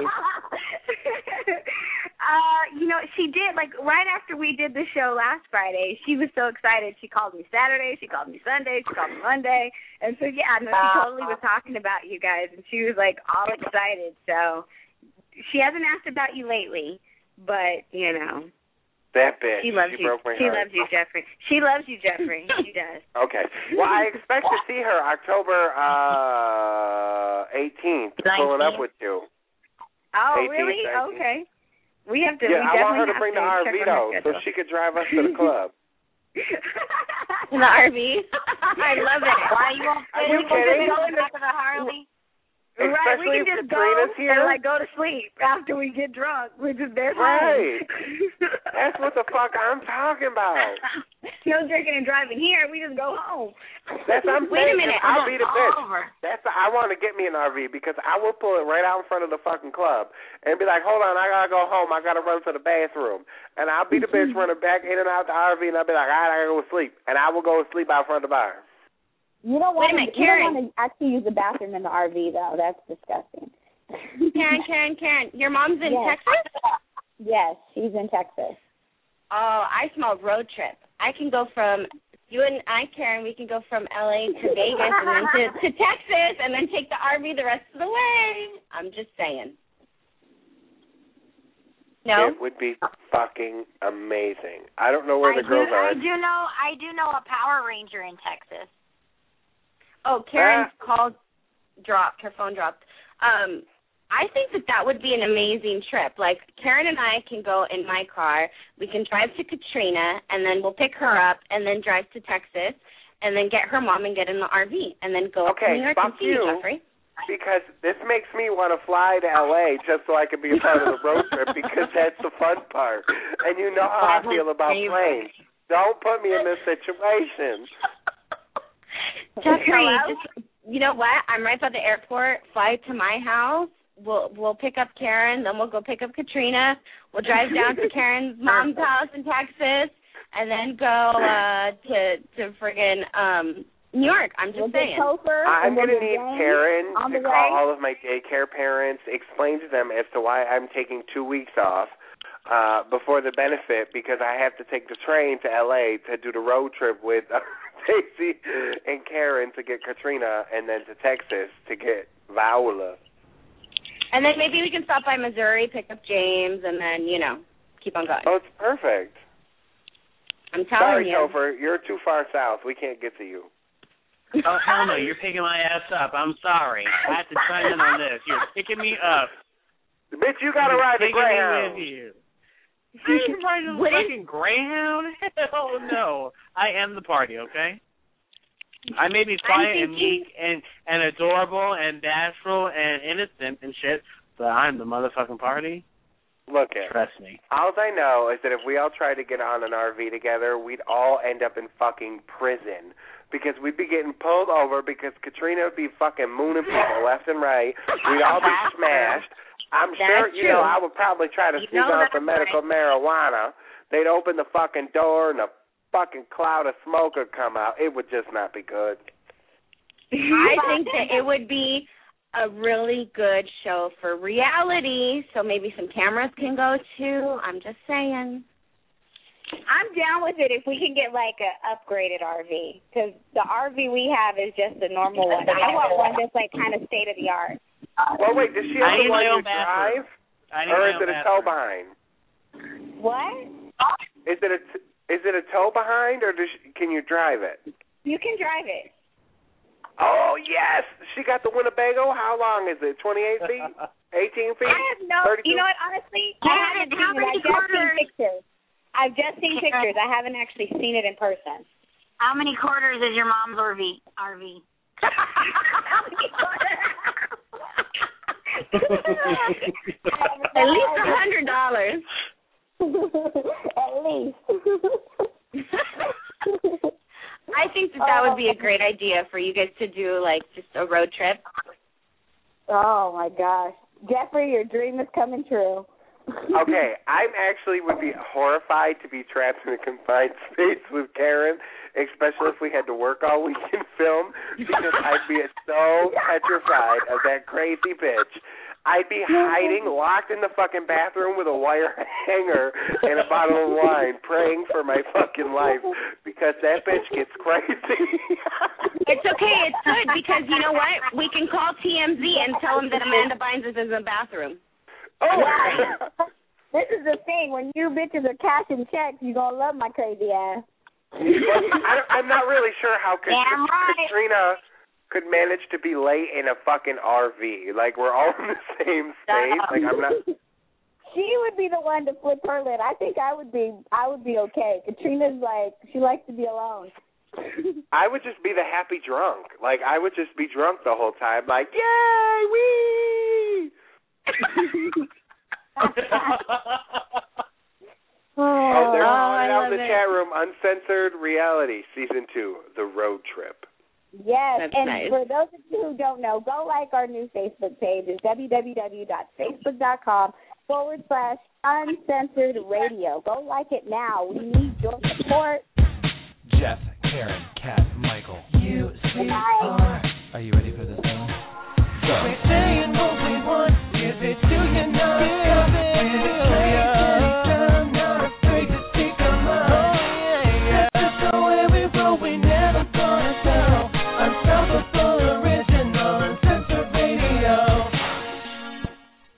uh, you know, she did, like, right after we did the show last Friday, she was so excited. She called me Saturday, she called me Sunday, she called me Monday. And so, yeah, no, she totally was talking about you guys, and she was, like, all excited. So she hasn't asked about you lately, but, you know. That bitch. She loves she you. Broke my she heart. loves you, Jeffrey. She loves you, Jeffrey. She does. Okay. Well, I expect to see her October uh, eighteenth, pulling up with you. Oh, eighteenth, really? nineteenth. Okay. We have to. Yeah, we I want her to definitely bring the have R to V check on though, her so schedule. she could drive us to the club. In the R V. I love it. Why you won't Are fit you in kidding? the back of the Harley? Right, we Especially can if just go Katrina's here. and like go to sleep after we get drunk. We're just there. Right. That's what the fuck I'm talking about. No drinking and driving here. We just go home. That's I'm Wait a saying. minute. I'll be the bitch. Over. That's I want to get me an R V because I will pull it right out in front of the fucking club and be like, hold on, I gotta go home. I gotta run to the bathroom, and I'll be the bitch running back in and out the R V, and I'll be like, all right, I gotta go to sleep, and I will go to sleep out front of the bar. You don't Wait want a minute, to. You don't Karen. want to actually use the bathroom in the R V though. That's disgusting. Karen, Karen, Karen. Your mom's in Yes. Texas? Yes, she's in Texas. Oh, I smell road trip. I can go from you and I, Karen. We can go from L A to Vegas and then to, to Texas, and then take the R V the rest of the way. I'm just saying. No. It would be fucking amazing. I don't know where I the girls do, are. I do know. I do know a Power Ranger in Texas. Oh, Karen's Ah. call dropped. Her phone dropped. Um, I think that that would be an amazing trip. Like, Karen and I can go in my car. We can drive to Katrina, and then we'll pick her up, and then drive to Texas, and then get her mom and get in the R V, and then go up to Okay, New York and fuck see you, you. Jeffrey. Because this makes me want to fly to L A just so I can be a part of the road trip because that's the fun part. And you know how I feel about planes. Don't put me in this situation. Jeffrey, just, you know what? I'm right by the airport. Fly to my house. We'll we'll pick up Karen. Then we'll go pick up Katrina. We'll drive down to Karen's mom's house in Texas, and then go uh, to to friggin' um, New York. I'm just We'll get saying. Topher, I'm and we'll going to get need James Karen on to the call way. all of my daycare parents, explain to them as to why I'm taking two weeks off uh, before the benefit because I have to take the train to L A to do the road trip with uh, Stacey and Karen to get Katrina, and then to Texas to get Viola. And then maybe we can stop by Missouri, pick up James, and then, you know, keep on going. Oh, it's perfect. I'm telling Sorry, you. Topher, you're too far south. We can't get to you. Oh, hell no, you're picking my ass up. I'm sorry. I have to chime in on this. You're picking me up. Bitch, you got to ride the Taking me Greyhound. with you. I ain't riding a fucking Greyhound? Hell no. I am the party, okay? I may be quiet and meek and, and adorable and bashful and innocent and shit, but I'm the motherfucking party. Look it. Trust me. All I know is that if we all tried to get on an R V together, we'd all end up in fucking prison because we'd be getting pulled over because Katrina would be fucking mooning people left and right. We'd all be smashed. I'm That's sure, you true. know, I would probably try to You sneak know on that's some medical marijuana. They'd open the fucking door and a fucking cloud of smoke would come out. It would just not be good. I think that it would be a really good show for reality, so maybe some cameras can go too. I'm just saying. I'm down with it if we can get like a upgraded R V because the R V we have is just a normal one. I want one that's like kind of state of the art. Well, wait, does she have I the need one my you own bathroom. drive? I need Or my is own it a bathroom. tow behind? What? Is it a t- is it a tow behind or does she, can you drive it? You can drive it. Oh yes, she got the Winnebago. How long is it? Twenty-eight feet, eighteen feet. I have no. thirty-two? You know what? Honestly, I Karen, haven't how seen it. many I've just seen quarters? pictures. I've just seen Karen. pictures. I haven't actually seen it in person. How many quarters is your mom's R V? R V. At least a hundred dollars. At least. I think that that would be a great idea for you guys to do, like, just a road trip. Oh my gosh, Jeffrey, your dream is coming true. Okay, I'm actually would be horrified to be trapped in a confined space with Karen, especially if we had to work all week and film, because I'd be so petrified of that crazy bitch. I'd be hiding, locked in the fucking bathroom with a wire hanger and a bottle of wine, praying for my fucking life, because that bitch gets crazy. It's okay. It's good because, you know what? We can call T M Z and tell them that Amanda Bynes is in the bathroom. Oh, Right. This is the thing. When you bitches are cashing checks, you gonna love my crazy ass. Well, I don't, I'm not really sure how Kat- Damn right. Katrina could manage to be late in a fucking R V. Like, we're all in the same space. Like, I'm not. She would be the one to flip her lid. I think I would be. I would be okay. Katrina's like she likes to be alone. I would just be the happy drunk. Like, I would just be drunk the whole time. Like, yay, wee! Oh, they're Oh, calling I out in love the it. chat room. Uncensored Reality, Season two, The Road Trip. Yes, That's and nice. for those of you who don't know, go like our new Facebook page. It's www.facebook.com forward slash uncensored radio. Go like it now. We need your support. Jeff, Karen, Kat, Michael. You, sweetheart. Are you ready for this one?